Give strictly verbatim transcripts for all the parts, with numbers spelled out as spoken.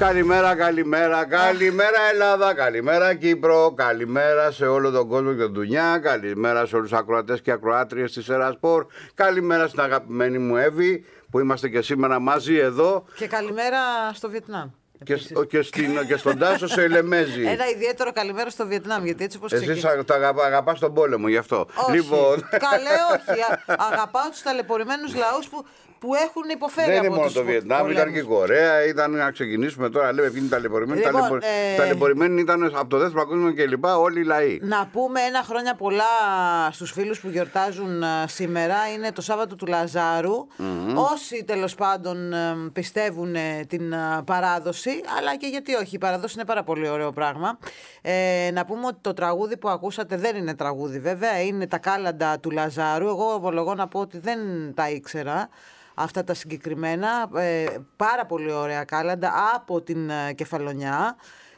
Καλημέρα, καλημέρα, καλημέρα Ελλάδα, καλημέρα Κύπρο, καλημέρα σε όλο τον κόσμο και τον Δουνιά, καλημέρα σε όλους τους ακροατές και ακροάτριες της Ερασπορ, καλημέρα στην αγαπημένη μου Εύη που είμαστε και σήμερα μαζί εδώ. Και καλημέρα στο Βιετνάμ. Και, και, στην, και στον Τάσο σε Ελεμέζη. Ένα ιδιαίτερο καλημέρα στο Βιετνάμ, γιατί έτσι όπως Εσείς ξεκινά... τα αγαπά, αγαπάς τον πόλεμο, γι' αυτό. Όχι, λοιπόν... καλέ όχι. Αγαπάω τους ταλαιπωρημένους λαούς που, που έχουν υποφέρει δεν από είναι μόνο τους το Βιετνάμ, πολέμους. Ήταν και η Κορέα, ήταν να ξεκινήσουμε τώρα, λέμε ποιοι είναι ταλαιπωρημένοι. Λοιπόν, ταλαιπω... ε... Ταλαιπωρημένοι ήταν από το δεύτερο παγκόσμιο και λοιπά όλοι οι λαοί. Να πούμε ένα χρόνια πολλά στους φίλους που γιορτάζουν σήμερα. Είναι το Σάββατο του Λαζάρου. Mm-hmm. Όσοι τέλος πάντων πιστεύουν την παράδοση, αλλά και γιατί όχι, η παράδοση είναι πάρα πολύ ωραίο πράγμα. Ε, να πούμε ότι το τραγούδι που ακούσατε δεν είναι τραγούδι βέβαια, είναι τα κάλαντα του Λαζάρου. Εγώ ομολογώ να πω ότι δεν τα ήξερα αυτά τα συγκεκριμένα. Ε, πάρα πολύ ωραία κάλαντα από την ε, Κεφαλονιά.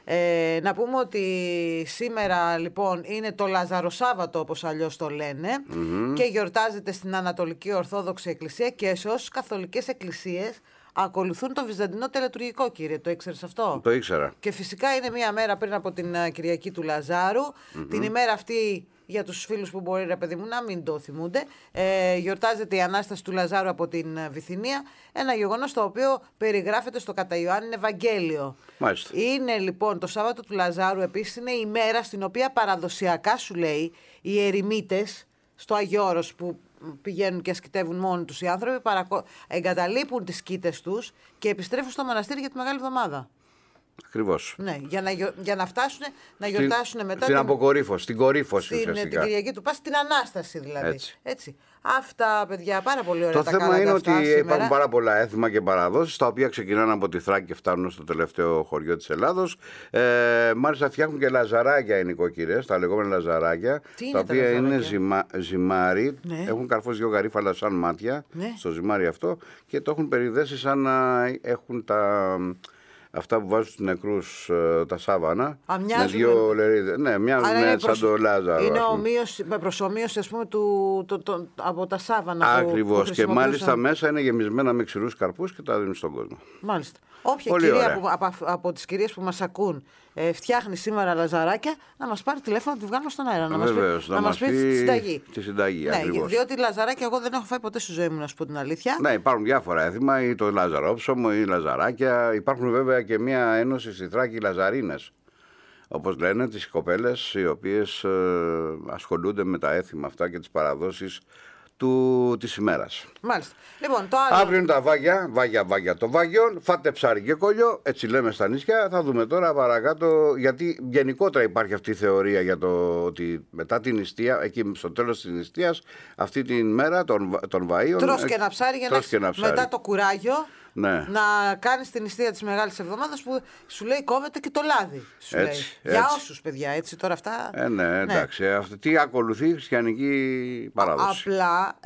Ε, να πούμε ότι σήμερα λοιπόν είναι το Λαζαροσάββατο όπως αλλιώς το λένε, mm-hmm. και γιορτάζεται στην Ανατολική Ορθόδοξη Εκκλησία και σε όσες καθολικές εκκλησίες ακολουθούν το βυζαντινό τελετουργικό, κύριε. Το ήξερες αυτό? Το ήξερα. Και φυσικά είναι μία μέρα πριν από την uh, Κυριακή του Λαζάρου. Mm-hmm. Την ημέρα αυτή, για τους φίλους που μπορεί, ρε παιδί μου, να μην το θυμούνται, ε, γιορτάζεται η Ανάσταση του Λαζάρου από την uh, Βυθινία. Ένα γεγονός το οποίο περιγράφεται στο κατά Ιωάννην Ευαγγέλιο. Μάλιστα. Είναι λοιπόν το Σάββατο του Λαζάρου, επίσης είναι η μέρα στην οποία παραδοσιακά, σου λέει, οι ερημίτες στο Άγιο Όρος που πηγαίνουν και ασκητεύουν μόνοι τους οι άνθρωποι, παρακο... εγκαταλείπουν τις σκήτες τους και επιστρέφουν στο μοναστήρι για τη Μεγάλη Εβδομάδα. Ακριβώς. Ναι, για να, για να φτάσουν να γιορτάσουν στην, μετά στην την αποκορύφωση, την κορύφωση στην, την Κυριακή του Πάσχα, την Ανάσταση δηλαδή. Έτσι. Έτσι. Αυτά, παιδιά, πάρα πολύ ωραία. Το τα θέμα είναι ότι σήμερα υπάρχουν πάρα πολλά έθιμα και παραδόσεις, τα οποία ξεκινάνε από τη Θράκη και φτάνουν στο τελευταίο χωριό της Ελλάδος. Ε, μάλιστα φτιάχνουν και λαζαράκια οι νοικοκυρές, τα λεγόμενα λαζαράκια, Τι τα είναι οποία τα είναι ζυμα, ζυμάρι, ναι. Έχουν καρφώσει δύο γαρίφαλα σαν μάτια, ναι. Στο ζυμάρι αυτό, και το έχουν περιδέσει σαν να έχουν τα... Αυτά που βάζουν στους νεκρούς, τα σάβανα. Α, με δύο λερίδες. Ναι, μοιάζουν σαν προς... το Λάζαρο. Είναι ομοίωση, με προσομοίωση, ας πούμε, του, το, το, από τα σάβανα. Ακριβώς. Και μάλιστα μέσα είναι γεμισμένα με ξηρούς καρπούς και τα δίνουν στον κόσμο. Μάλιστα. Όποια πολύ κυρία που, από, από τις κυρίες που μας ακούν ε, φτιάχνει σήμερα λαζαράκια, να μας πάρει τηλέφωνο να τη βγάλουμε στον αέρα. Να μας Βεβαίως, πει, να να μας πει τη συνταγή. Τη συνταγή, ναι, ακριβώς. διότι λαζαράκια εγώ δεν έχω φάει ποτέ στη ζωή μου, να σου πω την αλήθεια. Ναι, υπάρχουν διάφορα έθιμα, ή το λαζαρόψωμο ή λαζαράκια. Υπάρχουν βέβαια και μια ένωση στη Θράκη, λαζαρίνες, όπως λένε, τις κοπέλες οι οποίες ε, ασχολούνται με τα έθιμα αυτά και τις παραδόσεις του, της ημέρας. Μάλιστα. Λοιπόν, το άλλο... Αύριο είναι τα βάγια, βάγια, βάγια το βάγιο, φάτε ψάρι και κολλιό, έτσι λέμε στα νησιά. Θα δούμε τώρα παρακάτω, γιατί γενικότερα υπάρχει αυτή η θεωρία για το ότι μετά την νηστεία, εκεί στο τέλος της νηστείας, αυτή την μέρα των, των βαΐων... Τρως και ένα ψάρι για να, να μετά το κουράγιο... Ναι. Να κάνεις την νηστεία της Μεγάλης Εβδομάδας που σου λέει κόβεται και το λάδι. Σου έτσι, λέει. έτσι. Για όσους, παιδιά, έτσι τώρα αυτά. Ε, ναι, εντάξει. Ναι. Αυτή, τι ακολουθεί η χριστιανική παράδοση. Απλά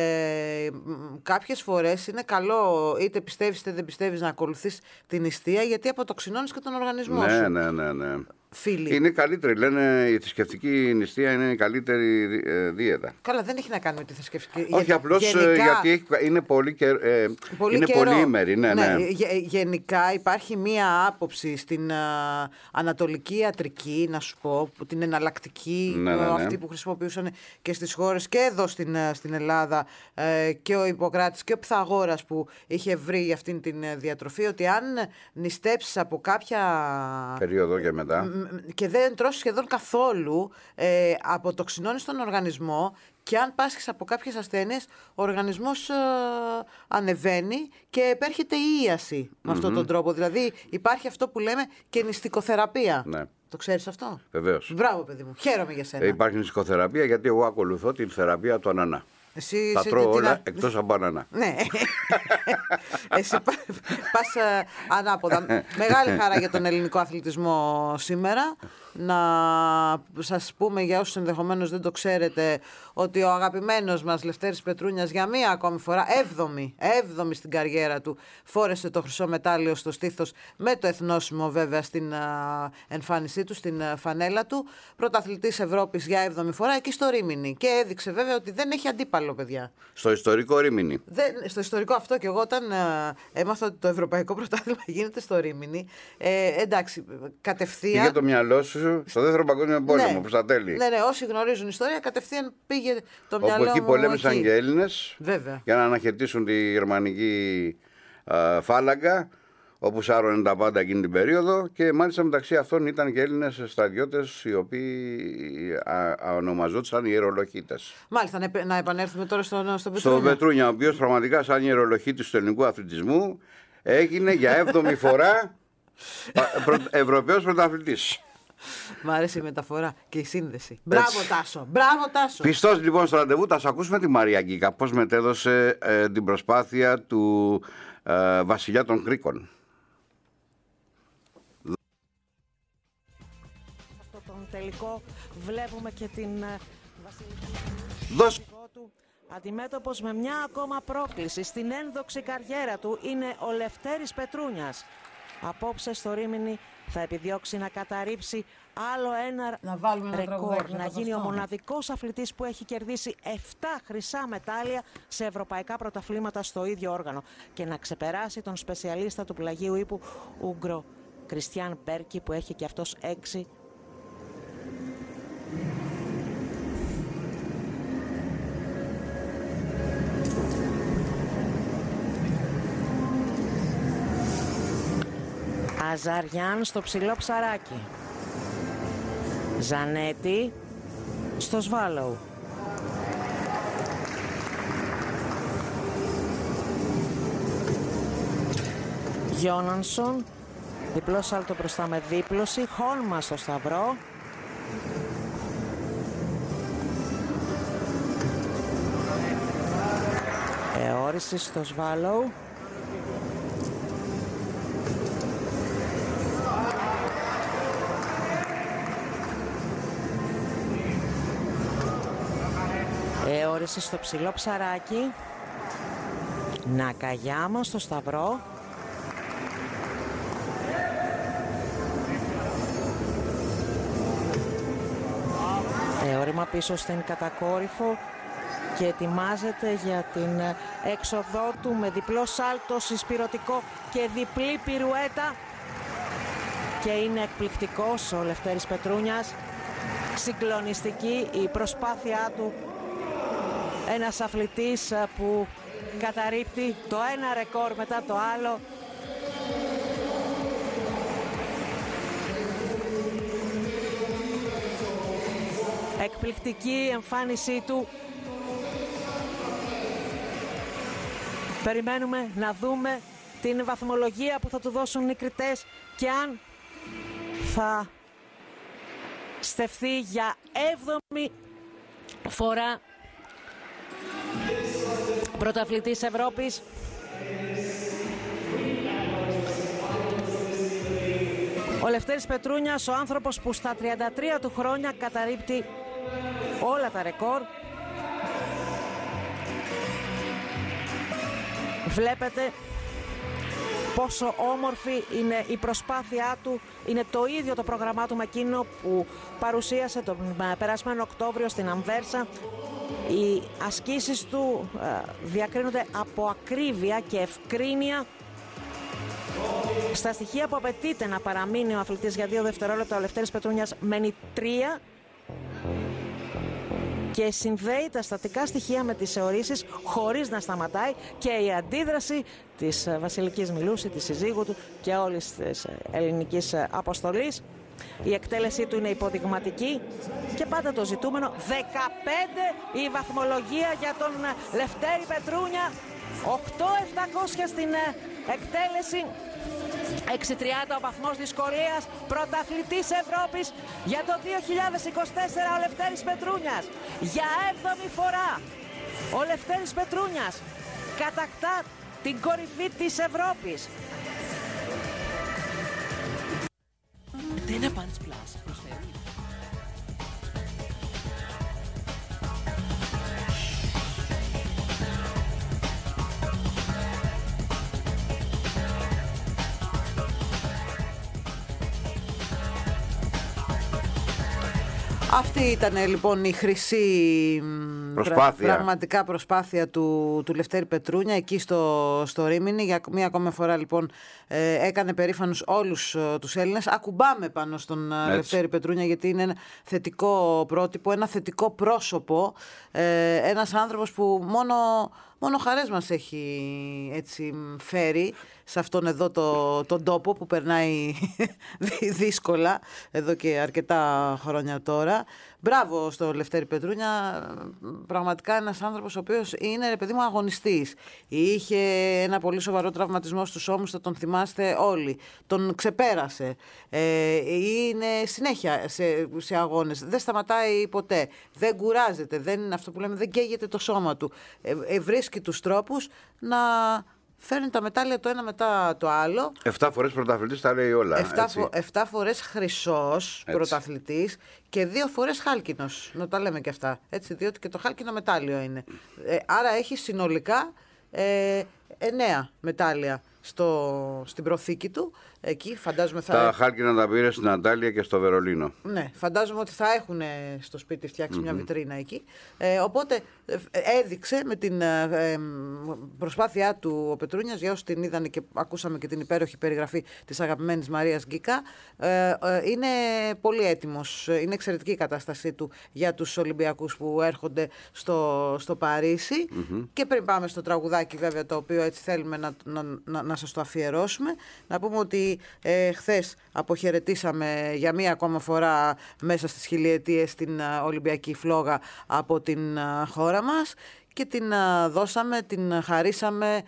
ε, κάποιες φορές είναι καλό, είτε πιστεύεις είτε δεν πιστεύεις, να ακολουθείς την νηστεία, γιατί αποτοξινώνεις και τον οργανισμό ναι, σου. Ναι, ναι, ναι. Φίλοι. Είναι καλύτερη, λένε, η θρησκευτική νηστεία είναι η καλύτερη ε, δίαιτα. Καλά, δεν έχει να κάνει με τη θρησκευτική. Όχι, απλώς γενικά... γιατί έχει, είναι πολύ, και, ε, πολύ είναι πολύήμερη. Ναι, ναι. Ναι, γε, γενικά υπάρχει μία άποψη στην α, ανατολική ιατρική, να σου πω, την εναλλακτική, ναι, ναι, ναι. αυτή που χρησιμοποιούσαν και στις χώρες και εδώ στην, στην Ελλάδα, ε, και ο Ιπποκράτης και ο Πυθαγόρας που είχε βρει αυτήν την διατροφή, ότι αν νηστέψεις από κάποια περίοδο και μετά και δεν τρως σχεδόν καθόλου, ε, αποτοξινώνεις τον οργανισμό, και αν πάσχεις από κάποιες ασθένειες, ο οργανισμός ε, ανεβαίνει και επέρχεται η ίαση mm-hmm. με αυτόν τον τρόπο. Δηλαδή υπάρχει αυτό που λέμε και νηστικοθεραπεία. Ναι. Το ξέρεις αυτό? Βεβαίως. Μπράβο, παιδί μου. Χαίρομαι για σένα. Ε, υπάρχει νηστικοθεραπεία, γιατί εγώ ακολουθώ την θεραπεία του ανανά. Εσύ, τα εσύ, τρώω τι, όλα να... εκτός από ανανά. Ναι. Εσύ πας uh, ανάποδα. Μεγάλη χαρά για τον ελληνικό αθλητισμό σήμερα. να σας πούμε για όσους ενδεχομένως δεν το ξέρετε ότι ο αγαπημένος μας Λευτέρης Πετρούνιας για μία ακόμη φορά, έβδομη, έβδομη στην καριέρα του, φόρεσε το χρυσό μετάλλιο στο στήθος με το εθνόσημο βέβαια στην α, εμφάνισή του, στην α, φανέλα του. Πρωταθλητής Ευρώπης για έβδομη φορά εκεί στο Ρίμινι και έδειξε βέβαια ότι δεν έχει αντίπαλο, παιδιά. Στο ιστορικό Ρίμινι. Δεν, στο ιστορικό αυτό και εγώ όταν α, έμαθα ότι το ευρωπαϊκό πρωτάθλημα γίνεται στο Ρίμινι, ε, εντάξει, κατευθείαν. Πήγε το μυαλό σου στο δεύτερο παγκόσμιο πόλεμο, ναι, προς τα τέλη. Ναι, ναι, όσοι γνωρίζουν ιστορία, κατευθείαν πήγε το μυαλό μου. Όπου εκεί πολέμησαν εκεί. Και Έλληνες Βέβαια. Για να αναχαιτήσουν τη γερμανική α, φάλαγγα, όπου σάρωνε τα πάντα εκείνη την περίοδο. Και μάλιστα μεταξύ αυτών ήταν και Έλληνες στρατιώτες οι οποίοι α, α, ονομαζόντουσαν ιερολοχίτες. Μάλιστα, να, να επανέλθουμε τώρα στον, στον Πετρούνια. Στον Πετρούνια, ο οποίος πραγματικά σαν ιερολοχίτης του ελληνικού αθλητισμού έγινε για έβδομη φορά Ευρωπαίος πρωταθλητής. Μ' άρεσε η μεταφορά και η σύνδεση. Μπράβο Τάσο, μπράβο Τάσο. Πιστός λοιπόν στο ραντεβού, θα σας ακούσουμε τη Μαρία Γκίκα πώς μετέδωσε ε, την προσπάθεια του ε, βασιλιά των Κρίκων. Αυτό τον τελικό βλέπουμε και την Δώσ' του αντιμέτωπος με μια ακόμα πρόκληση στην ένδοξη καριέρα του είναι ο Λευτέρης Πετρούνιας. Απόψε στο Ρίμινι θα επιδιώξει να καταρρύψει άλλο ένα να βάλουμε ρεκόρ, να γίνει ο μοναδικός αθλητής που έχει κερδίσει επτά χρυσά μετάλλια σε ευρωπαϊκά πρωταθλήματα στο ίδιο όργανο και να ξεπεράσει τον σπεσιαλίστα του πλαγίου ύπου Ούγκρο Κριστιάν Μπέρκι που έχει και αυτός έξι. Αζαριάν στο ψηλό ψαράκι. Ζανέτη στο σβάλοου. Γιόνανσον, διπλό σάλτο μπροστά με δίπλωση. Χόλμα στο σταυρό. Εόριση στο σβάλοου. Εόριση στο ψηλό ψαράκι. Νακαγιάμα στο σταυρό. Εώρημα πίσω στην κατακόρυφο και ετοιμάζεται για την έξοδό του με διπλό σάλτο συσπυρωτικό και διπλή πυρουέτα και είναι εκπληκτικός ο Λευτέρης Πετρούνιας. Συγκλονιστική η προσπάθειά του. Ένας αθλητής που καταρρίπτει το ένα ρεκόρ μετά το άλλο. Εκπληκτική εμφάνισή του. Περιμένουμε να δούμε την βαθμολογία που θα του δώσουν οι κριτές και αν θα στεφθεί για έβδομη φορά πρωταθλητής Ευρώπης. Ο Λευτέρης Πετρούνιας, ο άνθρωπος που στα τριάντα τρία του χρόνια καταρρίπτει όλα τα ρεκόρ. Βλέπετε πόσο όμορφη είναι η προσπάθειά του. Είναι το ίδιο το πρόγραμμά του με εκείνο που παρουσίασε τον περασμένο Οκτώβριο στην Αμβέρσα. Οι ασκήσεις του διακρίνονται από ακρίβεια και ευκρίνεια. Στα στοιχεία που απαιτείται να παραμείνει ο αθλητής για δύο δευτερόλεπτα, ο Λευτέρης Πετρούνιας μένει τρία και συνδέει τα στατικά στοιχεία με τις αιωρήσεις χωρίς να σταματάει και η αντίδραση της Βασιλικής Μιλούση, της συζύγου του και όλης της ελληνικής αποστολής. Η εκτέλεσή του είναι υποδειγματική και πάντα το ζητούμενο δεκαπέντε η βαθμολογία για τον Λευτέρη Πετρούνια. οκτώ χιλιάδες επτακόσια στην εκτέλεση, έξι τριάντα ο βαθμός δυσκολίας. Πρωταθλητής Ευρώπης για το δύο χιλιάδες είκοσι τέσσερα ο Λευτέρης Πετρούνιας. Για έβδομη φορά ο Λευτέρης Πετρούνιας κατακτά την κορυφή της Ευρώπης. Cinepunch Plus προσφέρει. Αυτή ήταν λοιπόν η χρυσή προσπάθεια. πραγματικά προσπάθεια του, του Λευτέρη Πετρούνια εκεί στο, στο Ρήμινι. Για μία ακόμα φορά λοιπόν ε, έκανε περήφανους όλους ε, τους Έλληνες. Ακουμπάμε πάνω στον ε, Λευτέρη Πετρούνια, γιατί είναι ένα θετικό πρότυπο, ένα θετικό πρόσωπο, ε, ένας άνθρωπος που μόνο... Μόνο χαρές μας έχει έτσι φέρει σε αυτόν εδώ το, τον τόπο που περνάει δύσκολα εδώ και αρκετά χρόνια τώρα. Μπράβο στο Λευτέρη Πετρούνια, πραγματικά ένας άνθρωπος ο οποίος είναι, ρε παιδί μου, αγωνιστής. Είχε ένα πολύ σοβαρό τραυματισμό στους ώμους, θα τον θυμάστε όλοι. Τον ξεπέρασε. Ε, είναι συνέχεια σε, σε αγώνες. Δεν σταματάει ποτέ. Δεν κουράζεται. Δεν, αυτό που λέμε, δεν καίγεται το σώμα του. Ε, ε, βρίσκει τους τρόπους να φέρνει τα μετάλλια το ένα μετά το άλλο. Εφτά φορές πρωταθλητής, τα λέει όλα. Εφτά, φο, εφτά φορές χρυσός πρωταθλητής και δύο φορές χάλκινος. Να τα λέμε και αυτά. Έτσι, διότι και το χάλκινο μετάλλιο είναι. Ε, άρα έχει συνολικά ε, εννέα μετάλλια στο, στην προθήκη του. Εκεί φαντάζομαι θα... Τα χάλκινα τα πήρε στην Αντάλια και στο Βερολίνο. Ναι, φαντάζομαι ότι θα έχουν στο σπίτι φτιάξει mm-hmm. μια βιτρίνα εκεί. Ε, οπότε ε, έδειξε με την ε, προσπάθειά του ο Πετρούνιας, για όσοι την είδαν και ακούσαμε και την υπέροχη περιγραφή της αγαπημένης Μαρίας Γκίκα, ε, ε, είναι πολύ έτοιμος. Είναι εξαιρετική η κατάστασή του για τους Ολυμπιακούς που έρχονται στο, στο Παρίσι. Mm-hmm. Και πριν πάμε στο τραγουδάκι, βέβαια, το οποίο έτσι θέλουμε να, να, να, να σας το αφιερώσουμε, να πούμε ότι Ε, χθες αποχαιρετήσαμε για μία ακόμα φορά μέσα στις χιλιετίες την α, Ολυμπιακή φλόγα από την α, χώρα μας και την α, δώσαμε, την χαρίσαμε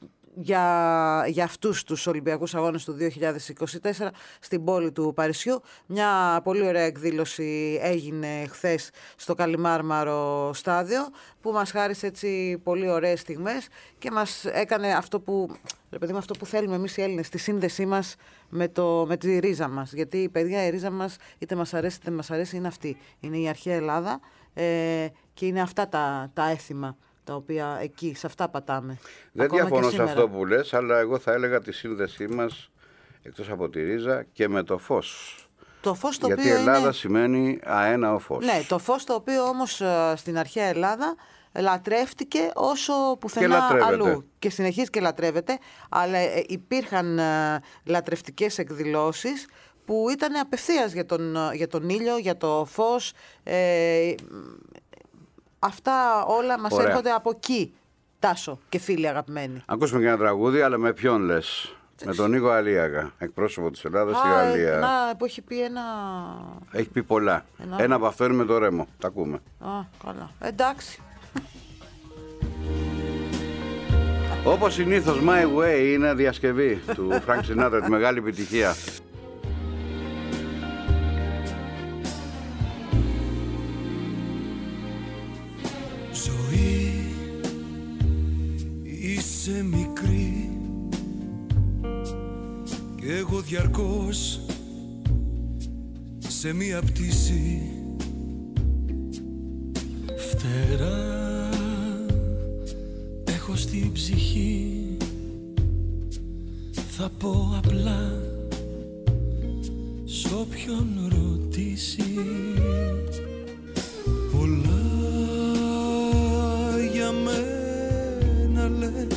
για, για αυτούς τους Ολυμπιακούς Αγώνες του δύο χιλιάδες είκοσι τέσσερα στην πόλη του Παρισιού. Μια πολύ ωραία εκδήλωση έγινε χθες στο Καλιμάρμαρο στάδιο, που μας χάρισε έτσι πολύ ωραίες στιγμές και μας έκανε αυτό που, ρε παιδί μου, αυτό που θέλουμε εμείς οι Έλληνες, τη σύνδεσή μας με, το, με τη ρίζα μας. Γιατί η παιδιά, η ρίζα μας, είτε μας αρέσει είτε μας αρέσει, είναι αυτή. Είναι η αρχαία Ελλάδα ε, και είναι αυτά τα, τα έθιμα τα οποία εκεί, σε αυτά πατάμε. Δεν διαφωνώ σε αυτό που λες, αλλά εγώ θα έλεγα τη σύνδεσή μας, εκτός από τη ρίζα, και με το φως. Το φως το Γιατί οποίο Ελλάδα είναι... σημαίνει αέναο φως. Ναι, το φως το οποίο όμως στην αρχαία Ελλάδα λατρεύτηκε όσο πουθενά και αλλού. Και συνεχίζει και λατρεύεται, αλλά υπήρχαν λατρευτικές εκδηλώσεις που ήταν απευθείας για τον, για τον ήλιο, για το φως. Ε, αυτά όλα μας Ωραία. έρχονται από εκεί, Τάσο και φίλοι αγαπημένοι. Ακούσουμε και ένα τραγούδι, αλλά με ποιον λες? Με τον Νίκο Αλίαγα, εκπρόσωπο της Ελλάδας στη Γαλλία. Ένα που έχει πει ένα... Έχει πει πολλά. Ένα, ένα από αυτό είναι με το Ρέμο. Τα ακούμε. Α, καλά. Εντάξει. Όπως συνήθως, My Way είναι διασκευή του Frank Sinatra, τη μεγάλη επιτυχία. Ζωή, είσαι μικρή κι εγώ διαρκώς σε μία πτήση. Φτερά έχω στην ψυχή, θα πω απλά σ' όποιον ρωτήσει. Πολλά για μένα λέ,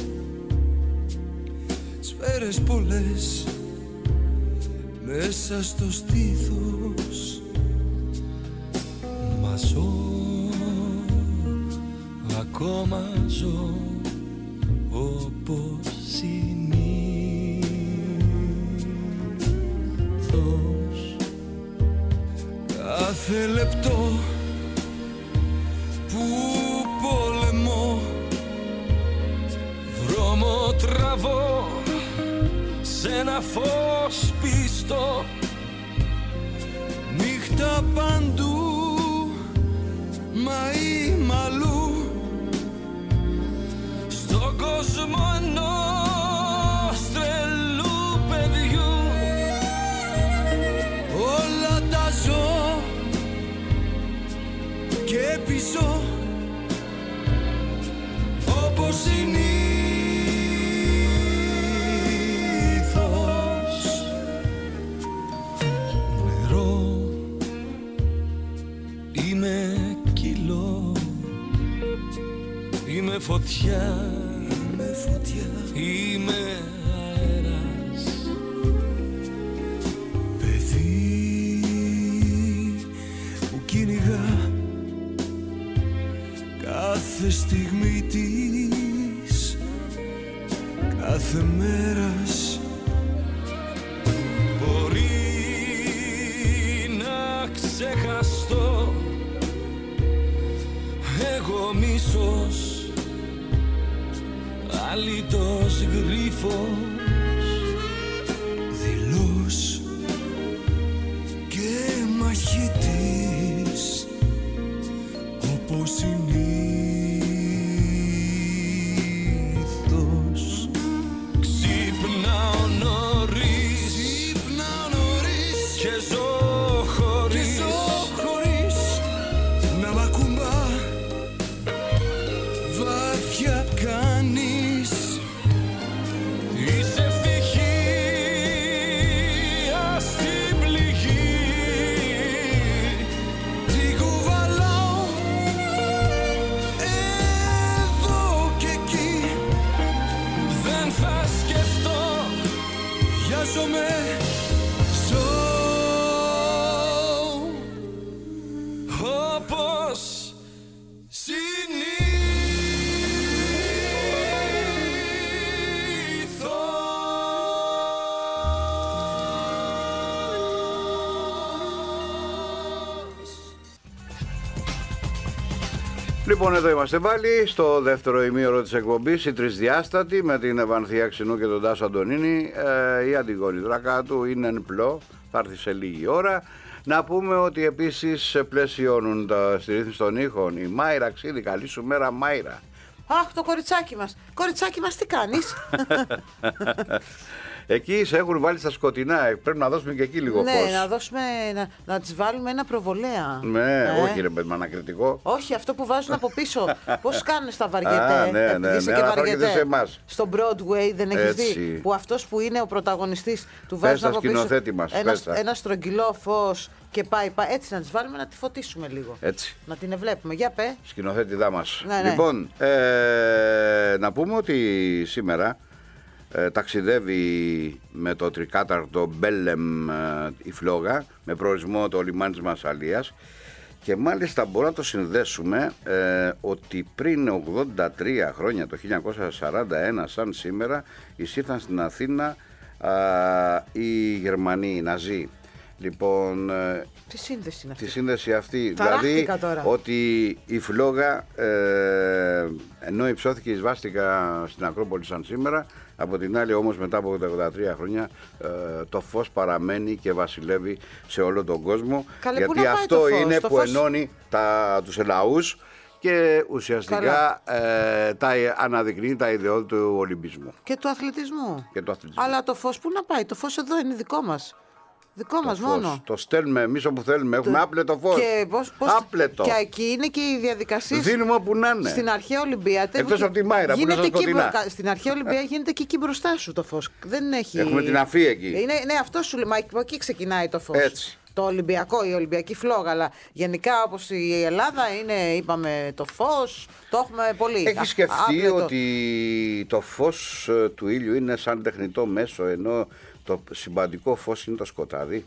σφαίρες πολλές μέσα στο στήθος, μα ζω, ακόμα ζω όπως συνήθως. Κάθε λεπτό που πολεμώ, δρόμο τραβώ σε ένα φως πιστό. Νύχτα παντού, μα είμαι αλλού, στον κόσμο ενός τρελού παιδιού. φωτιά, είμαι φωτιά, είμαι αέρας. Παιδί που κυνηγά κάθε στιγμή της, κάθε μέρας. Μπορεί να ξεχαστώ εγώ μίσος, αλήτος γρίφος, δειλός και μαχητής, όπως συνήθως. Ξυπνάω νωρίς, ξυπνάω νωρίς και ζω χωρίς, και ζω χωρίς να μ' ακουμπά βάθια κανείς. Είσαι ευτυχία στην πληγή, την κουβαλάω εδώ και εκεί. Δεν θα σκεφτώ, βιάζομαι, ζω όπως Λοιπόν, εδώ είμαστε πάλι στο δεύτερο ημίωρο της εκπομπής, η τρισδιάστατη με την Ευανθία Ξινού και τον Τάσο Αντωνίνη. Ε, η Αντιγόνη Δρακάτου είναι εν πλώ, θα έρθει σε λίγη ώρα. Να πούμε ότι επίσης πλαισιώνουν τα, στη ρύθμιση των ήχων η Μάιρα Ξίδη. Καλή σου μέρα, Μάιρα. Αχ, το κοριτσάκι μας. Κοριτσάκι μας, τι κάνεις? Εκεί σε έχουν βάλει στα σκοτεινά. Πρέπει να δώσουμε και εκεί λίγο ναι, φως. Ναι, να, δώσουμε, να, να τις βάλουμε ένα προβολέα. Ναι, ε? όχι ρε παιδί, ανακριτικό. Όχι, αυτό που βάζουν από πίσω. Πώς κάνουν στα βαριετέ. Α, ναι, ναι, Επειδή ναι, και ναι, βαριετέ. Σε εμάς. Στο Broadway δεν έχεις Έτσι. δει. Που αυτός που είναι ο πρωταγωνιστής του Πες βάζουν τα, από πίσω σκηνοθέτη μας, ένα, πες τα. ένα στρογγυλό φως και πάει, πάει. Έτσι να τις βάλουμε να τη φωτίσουμε λίγο. Έτσι. Να την ευλέπουμε. Για πέ. Σκηνοθέτηδά μας. Ναι, ναι. Λοιπόν, ε, να πούμε ότι σήμερα ε, ταξιδεύει με το τρικάταρτο Μπέλεμ ε, η Φλόγα, με προορισμό το λιμάνι της Μασσαλίας, και μάλιστα μπορούμε να το συνδέσουμε ε, ότι πριν ογδόντα τρία χρόνια, το χίλια εννιακόσια σαράντα ένα σαν σήμερα, εισήρθαν στην Αθήνα α, οι Γερμανοί, οι Ναζί. Λοιπόν, ε, τι σύνδεση είναι αυτή? Τη σύνδεση αυτή, Ταράχτηκα δηλαδή τώρα. ότι η Φλόγα, ε, ενώ υψώθηκε η σβάστηκα στην Ακρόπολη σαν σήμερα, από την άλλη όμως μετά από ογδόντα τρία χρόνια ε, το φως παραμένει και βασιλεύει σε όλο τον κόσμο. Καλέ, γιατί αυτό το φως, είναι το που φως... ενώνει τα, τους λαούς και ουσιαστικά ε, τα αναδεικνύει τα ιδεώδη του Ολυμπισμού. Και του αθλητισμού. Και του αθλητισμού. Αλλά το φως πού να πάει? Το φως εδώ είναι δικό μας. Δικό μας μόνο. Το στέλνουμε εμείς όπου θέλουμε. Έχουμε το... άπλετο φως. Και, πώς, πώς... άπλετο. Και εκεί είναι και οι διαδικασίες. Δίνουμε όπου να είναι. Στην αρχαία Ολυμπία. Εκτός από τη Μάιρα που είναι στα σκοτεινά. Στην αρχαία Ολυμπία γίνεται και εκεί μπροστά σου το φως. Δεν έχει... Έχουμε την αφή εκεί. Είναι, ναι, αυτό σου λέει. Μα εκεί ξεκινάει το φως. Έτσι. Το Ολυμπιακό, η Ολυμπιακή Φλόγα. Αλλά γενικά όπως η Ελλάδα είναι, είπαμε, το φως. Το έχουμε πολύ. Έχει σκεφτεί άπλετο. ότι το φως του ήλιου είναι σαν τεχνητό μέσο, ενώ το συμπαντικό φως είναι το σκοτάδι?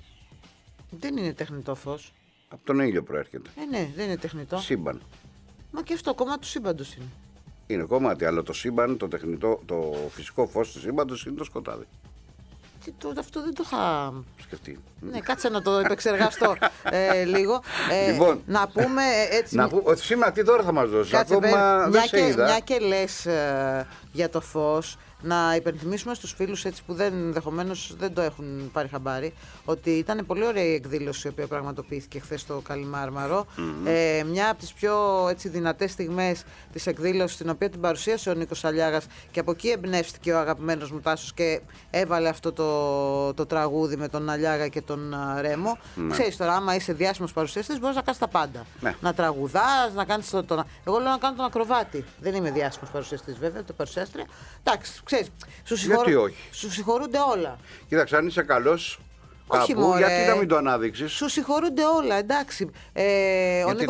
Δεν είναι τεχνητό φως. Από τον ήλιο προέρχεται. Ε, ναι, δεν είναι τεχνητό. Σύμπαν. Μα και αυτό κομμάτι του σύμπαντος είναι. Είναι κομμάτι, αλλά το σύμπαν, το, τεχνητό, το φυσικό φως του σύμπαντος είναι το σκοτάδι. Τι, το, αυτό δεν το είχα σκεφτεί. Ναι, κάτσε να το επεξεργαστώ ε, λίγο. Ε, λοιπόν, να πούμε έτσι. Να πούμε, σήμερα τι τώρα θα μας δώσει? Κάτσε, Ακόμα μια, δεν και, σε είδα. μια και λες ε, για το φως, να υπενθυμίσουμε στους φίλους έτσι, που δεν, ενδεχομένως δεν το έχουν πάρει χαμπάρι, ότι ήταν πολύ ωραία η εκδήλωση η οποία πραγματοποιήθηκε χθες στο Καλιμάρμαρο. Mm-hmm. Ε, μια από τις πιο έτσι, δυνατές στιγμές της εκδήλωσης, την οποία την παρουσίασε ο Νίκος Αλιάγας, και από εκεί εμπνεύστηκε ο αγαπημένος μου Τάσος και έβαλε αυτό το, το τραγούδι με τον Αλιάγα και τον uh, Ρέμο. Mm-hmm. Ξέρεις τώρα, άμα είσαι διάσημος παρουσιαστής, μπορείς να κάνεις τα πάντα. Mm-hmm. Να τραγουδάς, να κάνεις το, το. Εγώ λέω να κάνω τον ακροβάτη. Δεν είμαι διάσημος παρουσιαστής, βέβαια, το παρουσιάστρια. Εντάξει, ξέρεις, σου, συγχωρ... σου συγχωρούνται όλα. Κοίταξε, αν είσαι καλός κάπου, όχι, μωρέ. Γιατί να μην το ανάδειξεις? Σου συγχωρούνται όλα, εντάξει. Ε, ο, Νίκος,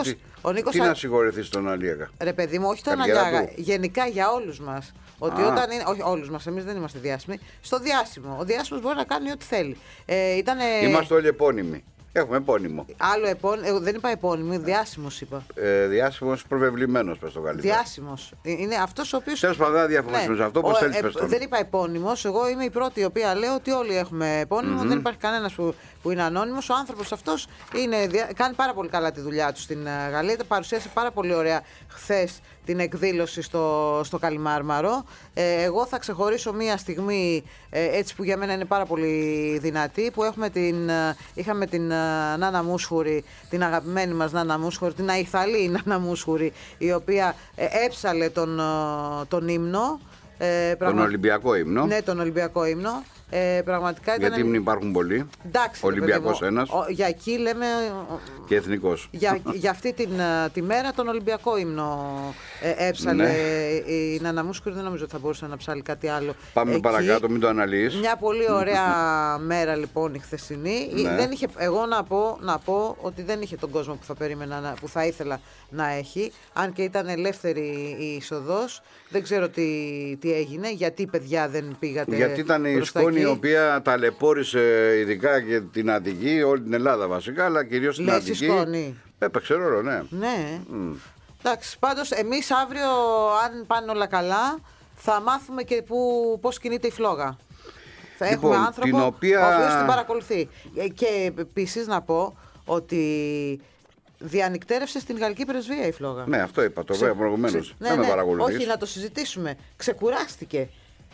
Ο Νίκος Τι α... να συγχωρηθείς τον Αλίαγα. Ρε παιδί μου, όχι τον Αλίαγα. Γενικά για όλους μας. Ότι Α. όταν είναι. Όχι, όλους μας, εμείς δεν είμαστε διάσημοι. Στο διάσημο. Ο διάσημος μπορεί να κάνει ό,τι θέλει. Ε, ήτανε... Είμαστε όλοι επώνυμοι. Έχουμε επώνυμο. Άλλο επώνυμο. Εγώ δεν είπα επώνυμο, διάσημος είπα. Ε, διάσημος προβεβλημένος, πες το καλύτερα. Διάσημος. Είναι αυτός ο οποίος. Τέλος πάντων, διαφωνήσουμε σε αυτό, πώς θέλεις πες το. Δεν είπα επώνυμος. Εγώ είμαι η πρώτη η οποία λέω ότι όλοι έχουμε επώνυμο. Mm-hmm. Δεν υπάρχει κανένας που, που είναι ανώνυμος. Ο άνθρωπος αυτός είναι, κάνει πάρα πολύ καλά τη δουλειά του στην Γαλλία. Παρουσίασε πάρα πολύ ωραία χθες την εκδήλωση στο, στο Καλιμάρμαρο. Ε, εγώ θα ξεχωρίσω μία στιγμή ε, έτσι που για μένα είναι πάρα πολύ δυνατή, που έχουμε την, ε, είχαμε την ε, Νάνα Μούσχουρη, την αγαπημένη μας Νάνα Μούσχουρη, την Αϊθαλή Νάνα Μούσχουρη, η οποία ε, έψαλε τον, ε, τον ύμνο. Ε, πραγμα... Τον Ολυμπιακό ύμνο. Ναι, τον Ολυμπιακό ύμνο. Ε, πραγματικά ήταν... Γιατί ύμνοι υπάρχουν πολλοί. Εντάξει, Ολυμπιακός ένας. Ο, για εκεί λέμε. Και εθνικός. Για, για αυτή την, τη μέρα τον Ολυμπιακό ύμνο ε, έψαλε ναι. η Νάνα Μούσχουρη. Δεν νομίζω ότι θα μπορούσε να ψάλει κάτι άλλο. Πάμε εκεί. Παρακάτω, μην το αναλύεις. Μια πολύ ωραία μέρα λοιπόν η χθεσινή. Ναι. Δεν είχε, εγώ να πω, να πω ότι δεν είχε τον κόσμο που θα περίμενα, που θα ήθελα να έχει. Αν και ήταν ελεύθερη η είσοδος. Δεν ξέρω τι, τι έγινε, γιατί παιδιά δεν πήγατε. Γιατί ήταν η σκόνη η οποία ταλαιπώρησε ειδικά και την Αττική, όλη την Ελλάδα βασικά, αλλά κυρίως την Αττική. Σκόνη. Έπαιξε ρόλο, ναι. Ναι. Mm. Εντάξει, πάντως εμείς αύριο, αν πάνε όλα καλά, θα μάθουμε και που, πώς κινείται η φλόγα. Θα λοιπόν, έχουμε άνθρωπο οποία... ο οποίος την παρακολουθεί. Και επίσης να πω ότι διανυκτέρευσε στην γαλλική πρεσβεία η φλόγα. Ναι, αυτό είπα, το βέβαια προηγουμένως. Ναι, δεν ναι, με παρακολουθείς. Όχι, να το συζητήσουμε. Ξεκουράστηκε.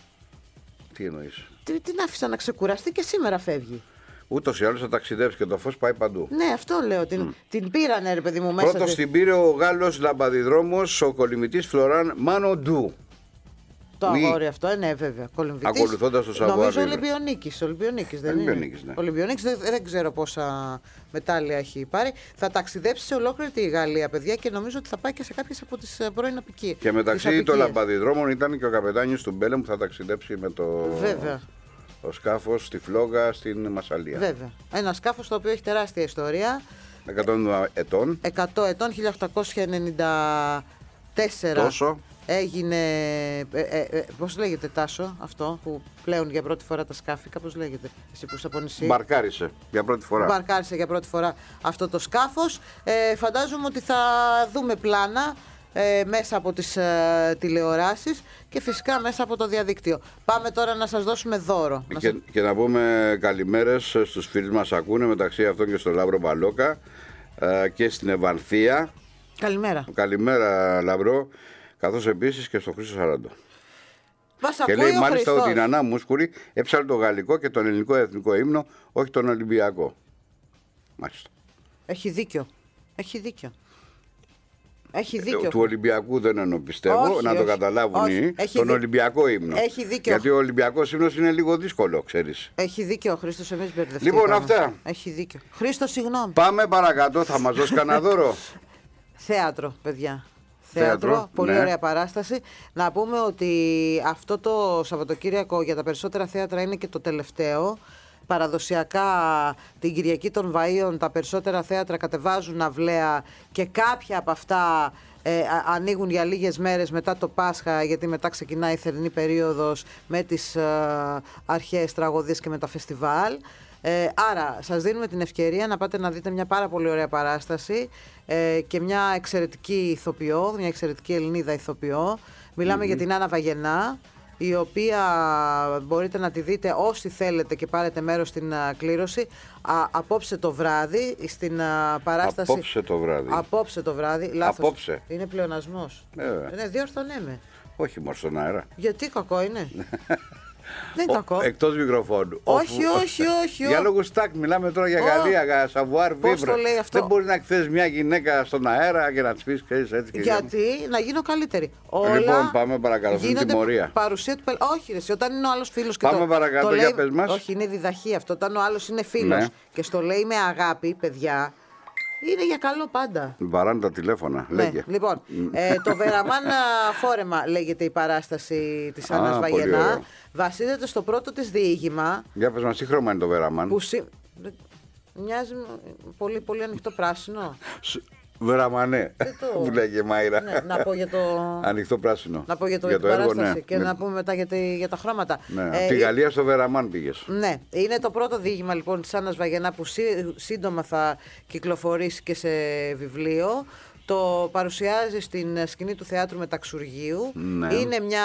Τι εννοείς? Τι, την άφησα να ξεκουραστεί και σήμερα φεύγει. Ούτως ή άλλως θα ταξιδέψει και το φως πάει παντού. Ναι, αυτό λέω. Την, mm. την πήρανε, ρε παιδί μου, μέσα. Πρώτος την πήρε ο Γάλλος λαμπαδιδρόμος, ο κολυμβητής Φλωράν Μάνοντου. Το αγόρι αυτό, ναι, βέβαια. Κολυμβητής. Ακολουθώντας το Σαββάρι. Νομίζω Ολυμπιονίκης. Ολυμπιονίκης δεν Ολυμπιονίκης, είναι. Ναι. Ολυμπιονίκης δεν, δεν ξέρω πόσα μετάλλια έχει πάρει. Θα ταξιδέψει σε ολόκληρη τη Γαλλία, παιδιά, και νομίζω ότι θα πάει και σε κάποιες από τις πρώην απικίες. Και μεταξύ των λαμπαδιδρόμων ήταν και ο καπετάνιος του Μπέλεμ που θα ταξιδέψει με το. Βέβαια. Ο σκάφος στη Φλόγα στην Μασσαλία. Βέβαια. Ένα σκάφος το οποίο έχει τεράστια ιστορία. εκατό ετών. εκατό ετών, χίλια οκτακόσια ενενήντα τέσσερα. Τόσο. Έγινε. Ε, ε, ε, πώς λέγεται, Τάσο, αυτό που πλέον για πρώτη φορά τα σκάφη, πώς λέγεται, εσύ που είσαι από νησί. Μπαρκάρισε για πρώτη φορά. Μπαρκάρισε για πρώτη φορά αυτό το σκάφος. Ε, φαντάζομαι ότι θα δούμε πλάνα ε, μέσα από τις ε, τηλεοράσεις και φυσικά μέσα από το διαδίκτυο. Πάμε τώρα να σας δώσουμε δώρο. Και να, και να πούμε καλημέρες στους φίλους μας ακούνε, μεταξύ αυτών και στο Λαύρο Μπαλόκα ε, και στην Ευανθία. Καλημέρα. Καλημέρα, Λαμπρό. Καθώς επίσης και στο Χρήστο Σαράντο. Μας και λέει μάλιστα Χριστός. ότι η Νανά Μούσκουρη έψαλε το γαλλικό και τον ελληνικό εθνικό ύμνο, όχι τον Ολυμπιακό. Μάλιστα. Έχει δίκιο. Έχει δίκιο. Έχει δίκιο. Ε, του Ολυμπιακού δεν εννοώ, πιστεύω, όχι, να όχι, το καταλάβουν όχι. οι, Έχει τον δι... Ολυμπιακό ύμνο. Έχει δίκιο. Γιατί ο Ολυμπιακός ύμνος είναι λίγο δύσκολο, ξέρεις. Έχει δίκιο ο Χρήστος, εμείς μπερδευτήκαμε. Λοιπόν, αυτά. Έχει δίκιο. Χρήστο, συγγνώμη. Πάμε παρακάτω, θα μας δώσει κανένα δώρο. Θέατρο, παιδιά. Θέατρο, Θέατρο, πολύ ναι. ωραία παράσταση. Να πούμε ότι αυτό το Σαββατοκύριακο για τα περισσότερα θέατρα είναι και το τελευταίο. Παραδοσιακά την Κυριακή των Βαΐων τα περισσότερα θέατρα κατεβάζουν αυλαία και κάποια από αυτά ε, ανοίγουν για λίγες μέρες μετά το Πάσχα, γιατί μετά ξεκινάει η θερινή περίοδος με τις ε, αρχαίες τραγωδίες και με τα φεστιβάλ. Ε, άρα σας δίνουμε την ευκαιρία να πάτε να δείτε μια πάρα πολύ ωραία παράσταση ε, και μια εξαιρετική ηθοποιό, μια εξαιρετική Ελληνίδα ηθοποιό. Μιλάμε mm-hmm. για την Άννα Βαγενά, η οποία μπορείτε να τη δείτε όσοι θέλετε και πάρετε μέρος στην α, κλήρωση α, απόψε το βράδυ στην α, παράσταση. Απόψε το βράδυ. Απόψε το βράδυ. Λάθος. Απόψε. Είναι πλεονασμός. Ε, ναι, διόρθωνέ με. Όχι μόνο στον αέρα. Γιατί κακό είναι. Δεν είναι κακό. Εκτός μικροφώνου. Όχι, όχι, όχι. Για λόγους τάκ, μιλάμε τώρα για Γαλλία, για Σαβουάρ Βίμπρε. Δεν μπορεί να εκθέσει μια γυναίκα στον αέρα και να τη πει έτσι και γιατί να γίνω καλύτερη. Όλα λοιπόν, πάμε παρακάτω. Αυτή είναι τιμωρία. Παρουσία του πελάτη. Όχι, ρε, όταν είναι ο άλλο φίλο και πάμε το. παρακάτω, το για λέει, πες μας. Όχι, είναι διδαχή αυτό. Όταν ο άλλο είναι φίλο ναι. και στο λέει με αγάπη, παιδιά. Είναι για καλό πάντα. Βαράνε τα τηλέφωνα. Ναι. Λέγε. Λοιπόν, ε, το Βεραμάν Φόρεμα λέγεται η παράσταση της Άννας Βαγενά. Βασίζεται στο πρώτο της διήγημα. Για πες μας, τι χρώμα είναι το Βεραμάν. Που συ... Μοιάζει πολύ, πολύ ανοιχτό πράσινο. Βεραμανέ. το... Που λέγε η Μάιρα. Ναι, να πω για το. Ανοιχτό πράσινο. Να πω για το, για για το την έργο, παράσταση ναι. και ναι. να πούμε μετά για, τη, για τα χρώματα. Ναι. Ε, Από τη Γαλλία στο Βεραμάν πήγες. Ναι, είναι το πρώτο διήγημα λοιπόν της Άννας Βαγενά που σύ, σύντομα θα κυκλοφορήσει και σε βιβλίο. Το παρουσιάζει στην σκηνή του Θεάτρου Μεταξουργείου. Ναι. Είναι μια,